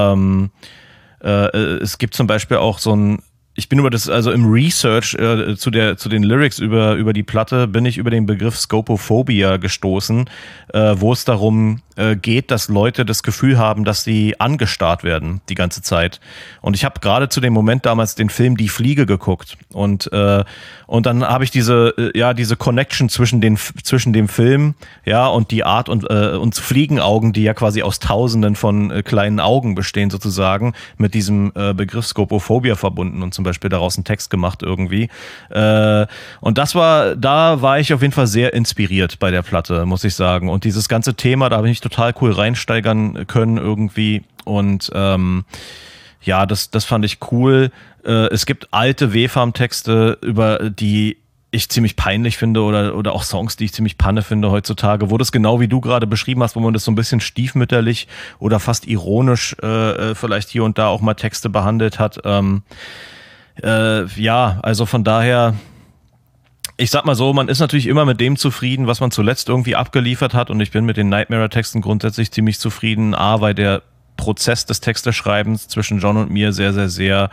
es gibt zum Beispiel auch ich bin im Research zu den Lyrics über die Platte bin ich über den Begriff Scopophobia gestoßen, wo es darum geht, dass Leute das Gefühl haben, dass sie angestarrt werden die ganze Zeit. Und ich habe gerade zu dem Moment damals den Film Die Fliege geguckt und dann habe ich diese Connection zwischen dem Film, ja, und die Art und Fliegenaugen, die ja quasi aus Tausenden von kleinen Augen bestehen sozusagen, mit diesem Begriff Scopophobia verbunden und zum Beispiel daraus einen Text gemacht irgendwie. Und da war ich auf jeden Fall sehr inspiriert bei der Platte, muss ich sagen. Und dieses ganze Thema, da habe ich total cool reinsteigern können irgendwie. Und das fand ich cool. Es gibt alte W-Farm-Texte, über die ich ziemlich peinlich finde oder auch Songs, die ich ziemlich Panne finde heutzutage, wo das genau wie du gerade beschrieben hast, wo man das so ein bisschen stiefmütterlich oder fast ironisch vielleicht hier und da auch mal Texte behandelt hat. Also von daher, ich sag mal so, man ist natürlich immer mit dem zufrieden, was man zuletzt irgendwie abgeliefert hat und ich bin mit den Nightmare-Texten grundsätzlich ziemlich zufrieden, weil der Prozess des Texteschreibens zwischen John und mir sehr, sehr, sehr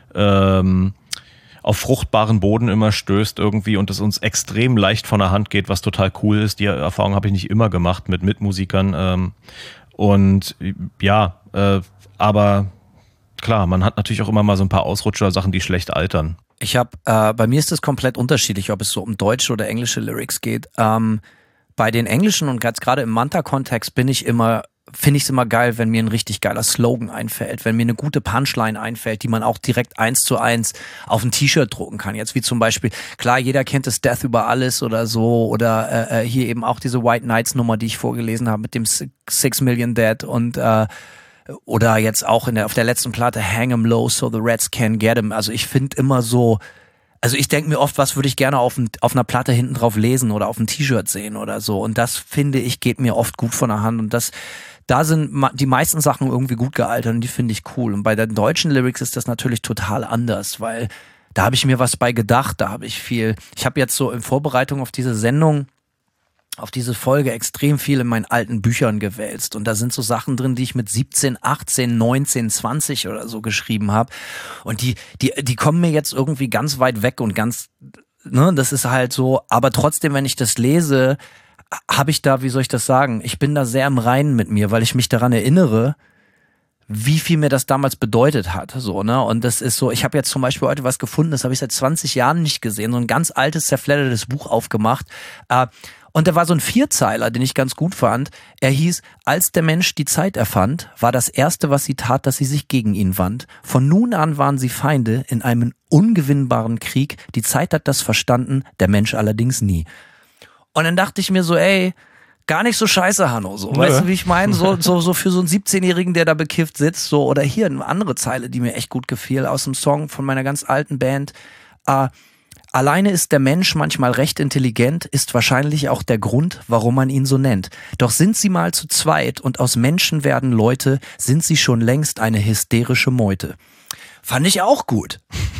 auf fruchtbaren Boden immer stößt irgendwie und es uns extrem leicht von der Hand geht, was total cool ist. Die Erfahrung habe ich nicht immer gemacht mit Mitmusikern aber klar, man hat natürlich auch immer mal so ein paar Ausrutscher, Sachen, die schlecht altern. Bei mir ist es komplett unterschiedlich, ob es so um deutsche oder englische Lyrics geht. Bei den englischen und gerade im Manta-Kontext finde ich es immer geil, wenn mir ein richtig geiler Slogan einfällt, wenn mir eine gute Punchline einfällt, die man auch direkt 1:1 auf ein T-Shirt drucken kann. Jetzt wie zum Beispiel, klar, jeder kennt das Death über alles oder so oder hier eben auch diese White Knights Nummer, die ich vorgelesen habe mit dem 6 Million Dead und oder jetzt auch auf der letzten Platte Hang 'em Low so the Rats can get 'em. Also ich finde immer so, also ich denke mir oft, was würde ich gerne auf einer Platte hinten drauf lesen oder auf einem T-Shirt sehen oder so. Und das, finde ich, geht mir oft gut von der Hand. Und da sind die meisten Sachen irgendwie gut gealtert und die finde ich cool. Und bei den deutschen Lyrics ist das natürlich total anders, weil da habe ich mir was bei gedacht, ich habe jetzt so in Vorbereitung auf diese Sendung, auf diese Folge extrem viel in meinen alten Büchern gewälzt und da sind so Sachen drin, die ich mit 17, 18, 19, 20 oder so geschrieben habe und die kommen mir jetzt irgendwie ganz weit weg und ganz, ne, das ist halt so, aber trotzdem, wenn ich das lese, habe ich da, wie soll ich das sagen, ich bin da sehr im Reinen mit mir, weil ich mich daran erinnere, wie viel mir das damals bedeutet hat, so, ne, und das ist so, ich habe jetzt zum Beispiel heute was gefunden, das habe ich seit 20 Jahren nicht gesehen, so ein ganz altes, zerfleddertes Buch aufgemacht, und da war so ein Vierzeiler, den ich ganz gut fand. Er hieß, als der Mensch die Zeit erfand, war das Erste, was sie tat, dass sie sich gegen ihn wand. Von nun an waren sie Feinde in einem ungewinnbaren Krieg. Die Zeit hat das verstanden, der Mensch allerdings nie. Und dann dachte ich mir so, ey, gar nicht so scheiße, Hanno. So. Weißt du, wie ich meine? So für so einen 17-Jährigen, der da bekifft sitzt. So. Oder hier eine andere Zeile, die mir echt gut gefiel, aus dem Song von meiner ganz alten Band. Alleine ist der Mensch manchmal recht intelligent, ist wahrscheinlich auch der Grund, warum man ihn so nennt. Doch sind sie mal zu zweit und aus Menschen werden Leute, sind sie schon längst eine hysterische Meute. Fand ich auch gut.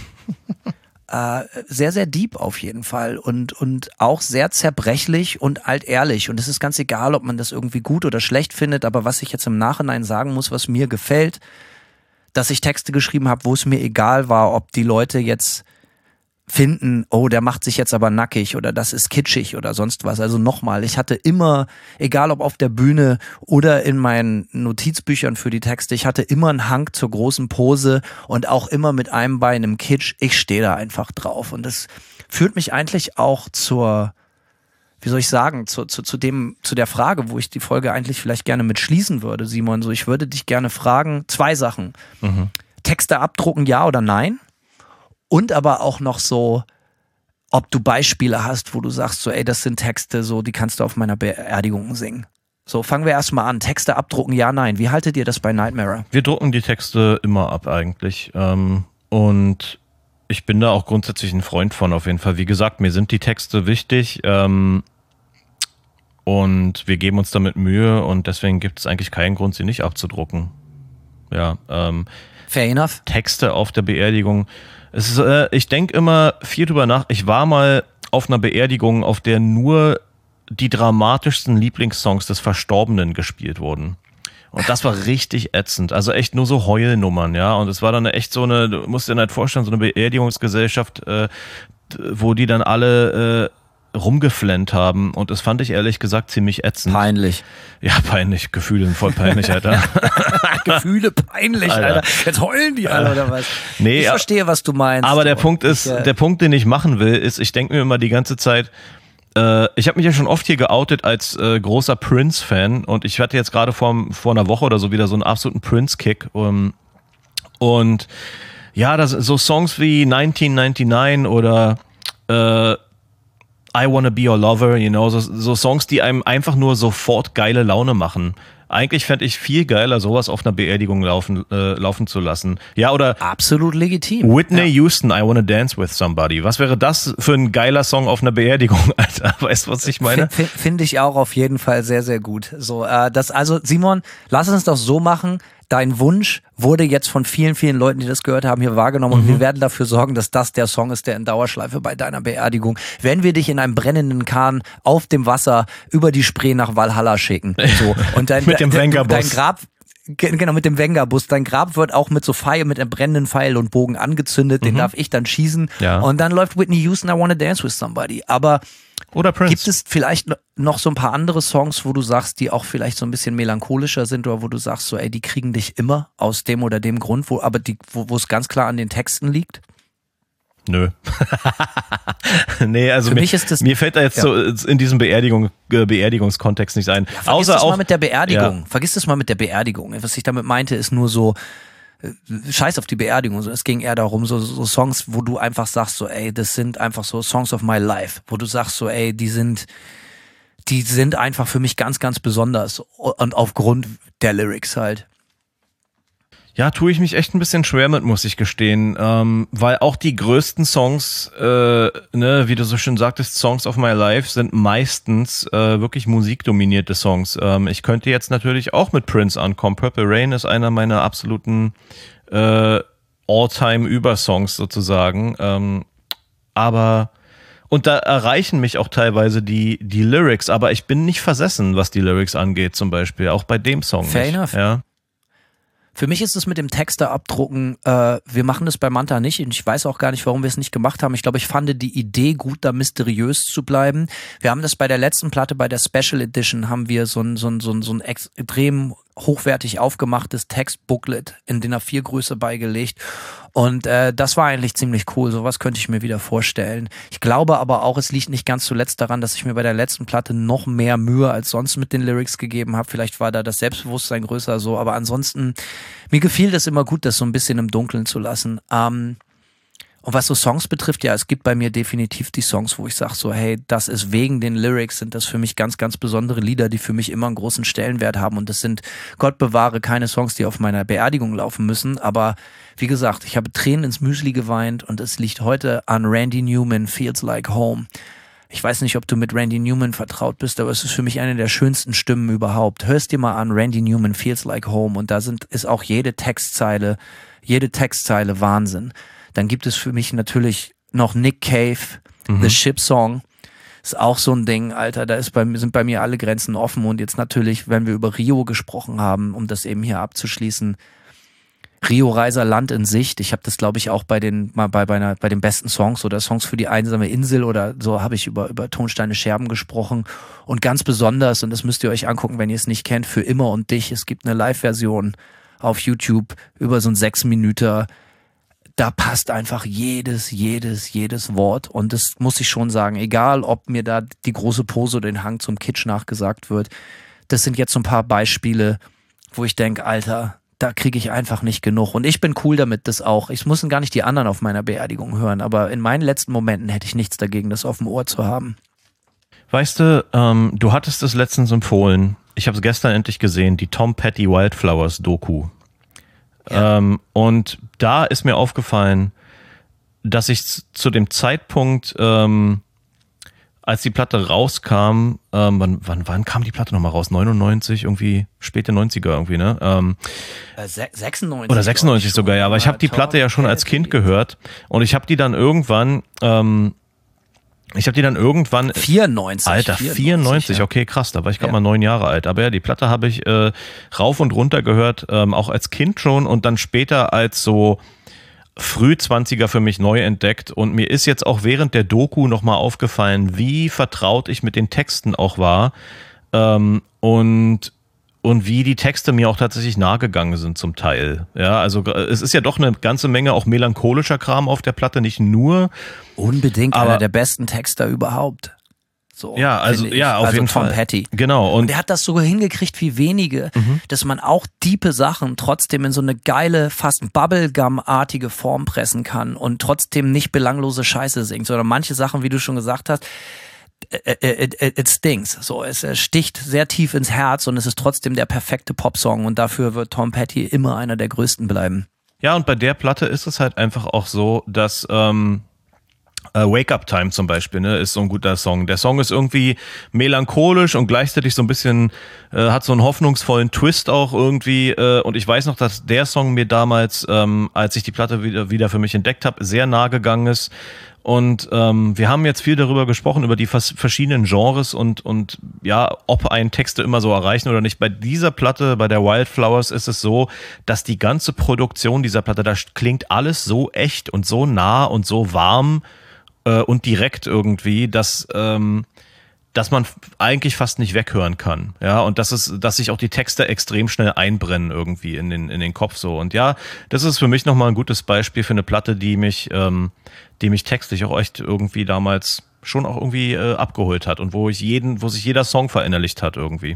Sehr, sehr deep auf jeden Fall und auch sehr zerbrechlich und altehrlich. Und es ist ganz egal, ob man das irgendwie gut oder schlecht findet, aber was ich jetzt im Nachhinein sagen muss, was mir gefällt, dass ich Texte geschrieben habe, wo es mir egal war, ob die Leute jetzt finden, oh, der macht sich jetzt aber nackig oder das ist kitschig oder sonst was. Also nochmal, ich hatte immer, egal ob auf der Bühne oder in meinen Notizbüchern für die Texte, ich hatte immer einen Hang zur großen Pose und auch immer mit einem Bein im Kitsch. Ich stehe da einfach drauf und das führt mich eigentlich auch zur, wie soll ich sagen, zu der Frage, wo ich die Folge eigentlich vielleicht gerne mit schließen würde, Simon. So, ich würde dich gerne fragen, 2 Sachen. Texte abdrucken, ja oder nein? Und aber auch noch so, ob du Beispiele hast, wo du sagst, so, ey, das sind Texte, so, die kannst du auf meiner Beerdigung singen. So, fangen wir erstmal an. Texte abdrucken, ja, nein. Wie haltet ihr das bei Nightmare? Wir drucken die Texte immer ab eigentlich. Und ich bin da auch grundsätzlich ein Freund von auf jeden Fall. Wie gesagt, mir sind die Texte wichtig. Und wir geben uns damit Mühe und deswegen gibt es eigentlich keinen Grund, sie nicht abzudrucken. Ja, Fair enough. Texte auf der Beerdigung. Es ist, ich denke immer viel drüber nach. Ich war mal auf einer Beerdigung, auf der nur die dramatischsten Lieblingssongs des Verstorbenen gespielt wurden. Und das war richtig ätzend. Also echt nur so Heulnummern, ja. Und es war dann echt so eine, du musst dir halt vorstellen, so eine Beerdigungsgesellschaft, wo die dann alle rumgeflennt haben. Und das fand ich ehrlich gesagt ziemlich ätzend. Peinlich. Ja, peinlich. Gefühle sind voll peinlich, Alter. Gefühle peinlich, Alter. Jetzt heulen die alle, oder was? Nee, ich verstehe, was du meinst. Aber der Punkt ist, der Punkt, den ich machen will, ist, ich denke mir immer die ganze Zeit, ich habe mich ja schon oft hier geoutet als großer Prince-Fan und ich hatte jetzt gerade vor einer Woche oder so wieder so einen absoluten Prince-Kick. Und ja, das so Songs wie 1999 oder I Wanna Be Your Lover, you know, so Songs, die einem einfach nur sofort geile Laune machen. Eigentlich fände ich viel geiler, sowas auf einer Beerdigung laufen zu lassen. Ja, oder absolut legitim. Whitney Houston, I Wanna Dance With Somebody. Was wäre das für ein geiler Song auf einer Beerdigung, Alter? Weißt du, was ich meine? Finde ich auch auf jeden Fall sehr, sehr gut. So, also Simon, lass uns doch so machen. Dein Wunsch wurde jetzt von vielen, vielen Leuten, die das gehört haben, hier wahrgenommen und wir werden dafür sorgen, dass das der Song ist, der in Dauerschleife bei deiner Beerdigung, wenn wir dich in einem brennenden Kahn auf dem Wasser über die Spree nach Valhalla schicken. So. Und mit dem Wenger-Bus. Dein Grab, genau, mit dem Wenger-Bus. Dein Grab wird auch mit so mit einem brennenden Pfeil und Bogen angezündet, den darf ich dann schießen. Ja. Und dann läuft Whitney Houston, I Wanna Dance With Somebody. Aber oder Prince. Gibt es vielleicht noch so ein paar andere Songs, wo du sagst, die auch vielleicht so ein bisschen melancholischer sind oder wo du sagst, so, ey, die kriegen dich immer aus dem oder dem Grund, wo es ganz klar an den Texten liegt? Nö. Nee, also mir fällt da jetzt so in diesem Beerdigungskontext nichts ein. Ja, vergiss das mal mit der Beerdigung. Ja. Vergiss das mal mit der Beerdigung. Was ich damit meinte, ist nur so, scheiß auf die Beerdigung. Es ging eher darum, so Songs, wo du einfach sagst, so, ey, das sind einfach so Songs of my life, wo du sagst, so, ey, die sind einfach für mich ganz, ganz besonders und aufgrund der Lyrics halt. Ja, tue ich mich echt ein bisschen schwer mit, muss ich gestehen, weil auch die größten Songs, wie du so schön sagtest, Songs of my life, sind meistens wirklich musikdominierte Songs. Ich könnte jetzt natürlich auch mit Prince ankommen. Purple Rain ist einer meiner absoluten All-Time-Übersongs sozusagen. Aber und da erreichen mich auch teilweise die Lyrics, aber ich bin nicht versessen, was die Lyrics angeht, zum Beispiel, auch bei dem Song. Fair enough. Ja. Für mich ist es mit dem Texte abdrucken, wir machen das bei Manta nicht und ich weiß auch gar nicht, warum wir es nicht gemacht haben. Ich glaube, ich fand die Idee gut, da mysteriös zu bleiben. Wir haben das bei der letzten Platte, bei der Special Edition, haben wir so ein extrem hochwertig aufgemachtes Textbooklet in DIN A4-Größe beigelegt und das war eigentlich ziemlich cool. Sowas könnte ich mir wieder vorstellen. Ich glaube aber auch, es liegt nicht ganz zuletzt daran, dass ich mir bei der letzten Platte noch mehr Mühe als sonst mit den Lyrics gegeben habe. Vielleicht war da das Selbstbewusstsein größer so, aber ansonsten, mir gefiel das immer gut, das so ein bisschen im Dunkeln zu lassen. Und was so Songs betrifft, ja, es gibt bei mir definitiv die Songs, wo ich sage so, hey, das ist wegen den Lyrics, sind das für mich ganz, ganz besondere Lieder, die für mich immer einen großen Stellenwert haben. Und das sind, Gott bewahre, keine Songs, die auf meiner Beerdigung laufen müssen. Aber wie gesagt, ich habe Tränen ins Müsli geweint und es liegt heute an Randy Newman, Feels Like Home. Ich weiß nicht, ob du mit Randy Newman vertraut bist, aber es ist für mich eine der schönsten Stimmen überhaupt. Hörst dir mal an, Randy Newman, Feels Like Home. Und da ist auch jede Textzeile Wahnsinn. Dann gibt es für mich natürlich noch Nick Cave, The Ship Song. Ist auch so ein Ding, Alter, sind bei mir alle Grenzen offen. Und jetzt natürlich, wenn wir über Rio gesprochen haben, um das eben hier abzuschließen, Rio Reiser Land in Sicht. Ich habe das, glaube ich, auch bei den besten Songs oder Songs für die einsame Insel oder so habe ich über Tonsteine Scherben gesprochen. Und ganz besonders, und das müsst ihr euch angucken, wenn ihr es nicht kennt, Für immer und dich. Es gibt eine Live-Version auf YouTube über so ein 6 Minuten. Da passt einfach jedes Wort. Und das muss ich schon sagen, egal ob mir da die große Pose oder den Hang zum Kitsch nachgesagt wird, das sind jetzt so ein paar Beispiele, wo ich denke, Alter, da kriege ich einfach nicht genug. Und ich bin cool damit, das auch. Ich muss gar nicht die anderen auf meiner Beerdigung hören, aber in meinen letzten Momenten hätte ich nichts dagegen, das auf dem Ohr zu haben. Weißt du, du hattest es letztens empfohlen, ich habe es gestern endlich gesehen, die Tom Petty Wildflowers Doku. Ja. Und da ist mir aufgefallen, dass ich zu dem Zeitpunkt, als die Platte rauskam, wann kam die Platte nochmal raus? 99, irgendwie späte 90er irgendwie, ne? 96. Oder 96 sogar, ja. Aber ich habe die Platte ja schon als Kind gehört und ich habe die dann irgendwann 94. Alter, 94, ja. Okay, krass, da war ich gerade mal 9 Jahre alt. Aber ja, die Platte habe ich rauf und runter gehört, auch als Kind schon und dann später als so Früh-20er für mich neu entdeckt. Und mir ist jetzt auch während der Doku nochmal aufgefallen, wie vertraut ich mit den Texten auch war und wie die Texte mir auch tatsächlich nahegegangen sind zum Teil. Ja, also es ist ja doch eine ganze Menge auch melancholischer Kram auf der Platte, nicht nur. Unbedingt einer der besten Texter überhaupt. So, ja, also ja, auf jeden Fall. Tom Petty. Genau. Und er hat das so hingekriegt wie wenige, dass man auch diepe Sachen trotzdem in so eine geile, fast Bubblegum-artige Form pressen kann und trotzdem nicht belanglose Scheiße singt, sondern manche Sachen, wie du schon gesagt hast, it stings. So, es sticht sehr tief ins Herz und es ist trotzdem der perfekte Popsong und dafür wird Tom Petty immer einer der größten bleiben. Ja, und bei der Platte ist es halt einfach auch so, dass Wake Up Time zum Beispiel, ne, ist so ein guter Song. Der Song ist irgendwie melancholisch und gleichzeitig so ein bisschen, hat so einen hoffnungsvollen Twist auch irgendwie. Und ich weiß noch, dass der Song mir damals, als ich die Platte wieder für mich entdeckt habe, sehr nahe gegangen ist. Und wir haben jetzt viel darüber gesprochen, über die verschiedenen Genres und ja, ob einen Texte immer so erreichen oder nicht. Bei dieser Platte, bei der Wildflowers, ist es so, dass die ganze Produktion dieser Platte, da klingt alles so echt und so nah und so warm und direkt irgendwie, dass man eigentlich fast nicht weghören kann. Ja, und dass sich auch die Texte extrem schnell einbrennen irgendwie in den Kopf so. Und ja, das ist für mich nochmal ein gutes Beispiel für eine Platte, die mich textlich auch echt irgendwie damals schon auch irgendwie abgeholt hat und wo sich jeder Song verinnerlicht hat irgendwie.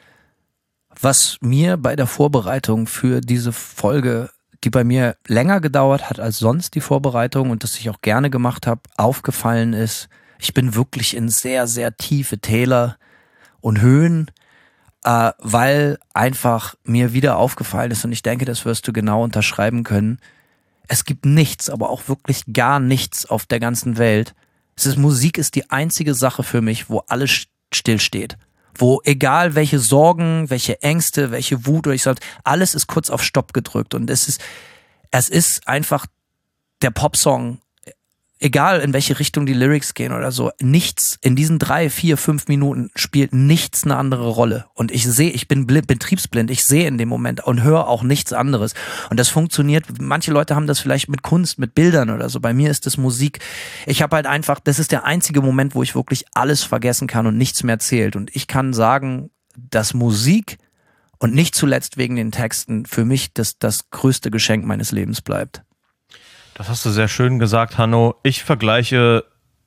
Was mir bei der Vorbereitung für diese Folge, die bei mir länger gedauert hat als sonst die Vorbereitung und das ich auch gerne gemacht habe, aufgefallen ist, ich bin wirklich in sehr, sehr tiefe Täler und Höhen, weil einfach mir wieder aufgefallen ist und ich denke, das wirst du genau unterschreiben können. Es gibt nichts, aber auch wirklich gar nichts auf der ganzen Welt. Musik ist die einzige Sache für mich, wo alles stillsteht. Wo egal welche Sorgen, welche Ängste, welche Wut oder alles ist kurz auf Stopp gedrückt und es ist einfach der Popsong, egal in welche Richtung die Lyrics gehen oder so, nichts in diesen 3, 4, 5 Minuten spielt nichts eine andere Rolle. Und ich bin betriebsblind, ich sehe in dem Moment und höre auch nichts anderes. Und das funktioniert, manche Leute haben das vielleicht mit Kunst, mit Bildern oder so. Bei mir ist das Musik. Ich habe halt einfach, das ist der einzige Moment, wo ich wirklich alles vergessen kann und nichts mehr zählt. Und ich kann sagen, dass Musik und nicht zuletzt wegen den Texten für mich das größte Geschenk meines Lebens bleibt. Das hast du sehr schön gesagt, Hanno. Ich vergleiche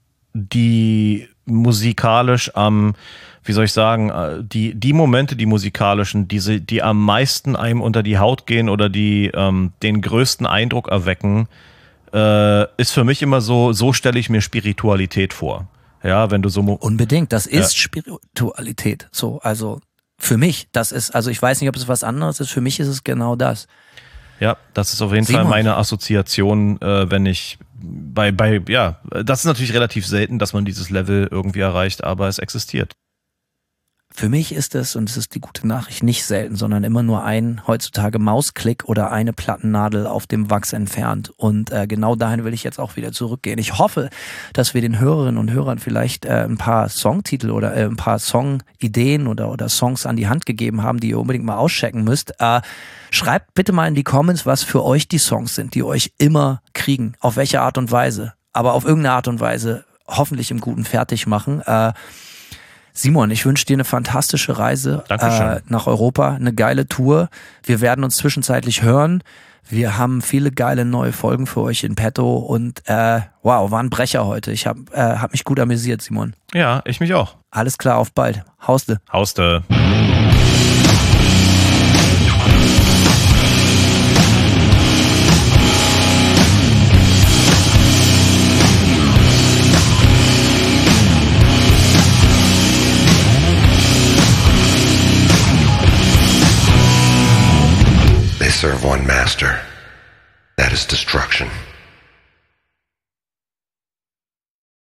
die musikalisch wie soll ich sagen, die Momente, die musikalischen, die am meisten einem unter die Haut gehen oder die den größten Eindruck erwecken, ist für mich immer so stelle ich mir Spiritualität vor. Ja, wenn du so... Unbedingt, das ist Spiritualität. So, also für mich, das ist, also ich weiß nicht, ob es was anderes ist, für mich ist es genau das. Ja, das ist auf jeden Fall meine Assoziation, wenn ich das ist natürlich relativ selten, dass man dieses Level irgendwie erreicht, aber es existiert. Für mich ist es, und es ist die gute Nachricht, nicht selten, sondern immer nur ein heutzutage Mausklick oder eine Plattennadel auf dem Wachs entfernt. Und genau dahin will ich jetzt auch wieder zurückgehen. Ich hoffe, dass wir den Hörerinnen und Hörern vielleicht ein paar Songtitel oder ein paar Songideen oder Songs an die Hand gegeben haben, die ihr unbedingt mal auschecken müsst. Schreibt bitte mal in die Comments, was für euch die Songs sind, die euch immer kriegen. Auf welche Art und Weise. Aber auf irgendeine Art und Weise hoffentlich im Guten fertig machen. Simon, ich wünsche dir eine fantastische Reise nach Europa, eine geile Tour. Wir werden uns zwischenzeitlich hören. Wir haben viele geile neue Folgen für euch in petto und wow, war ein Brecher heute. Ich hab mich gut amüsiert, Simon. Ja, ich mich auch. Alles klar, auf bald. Hauste. Hauste. They serve one master. That is destruction.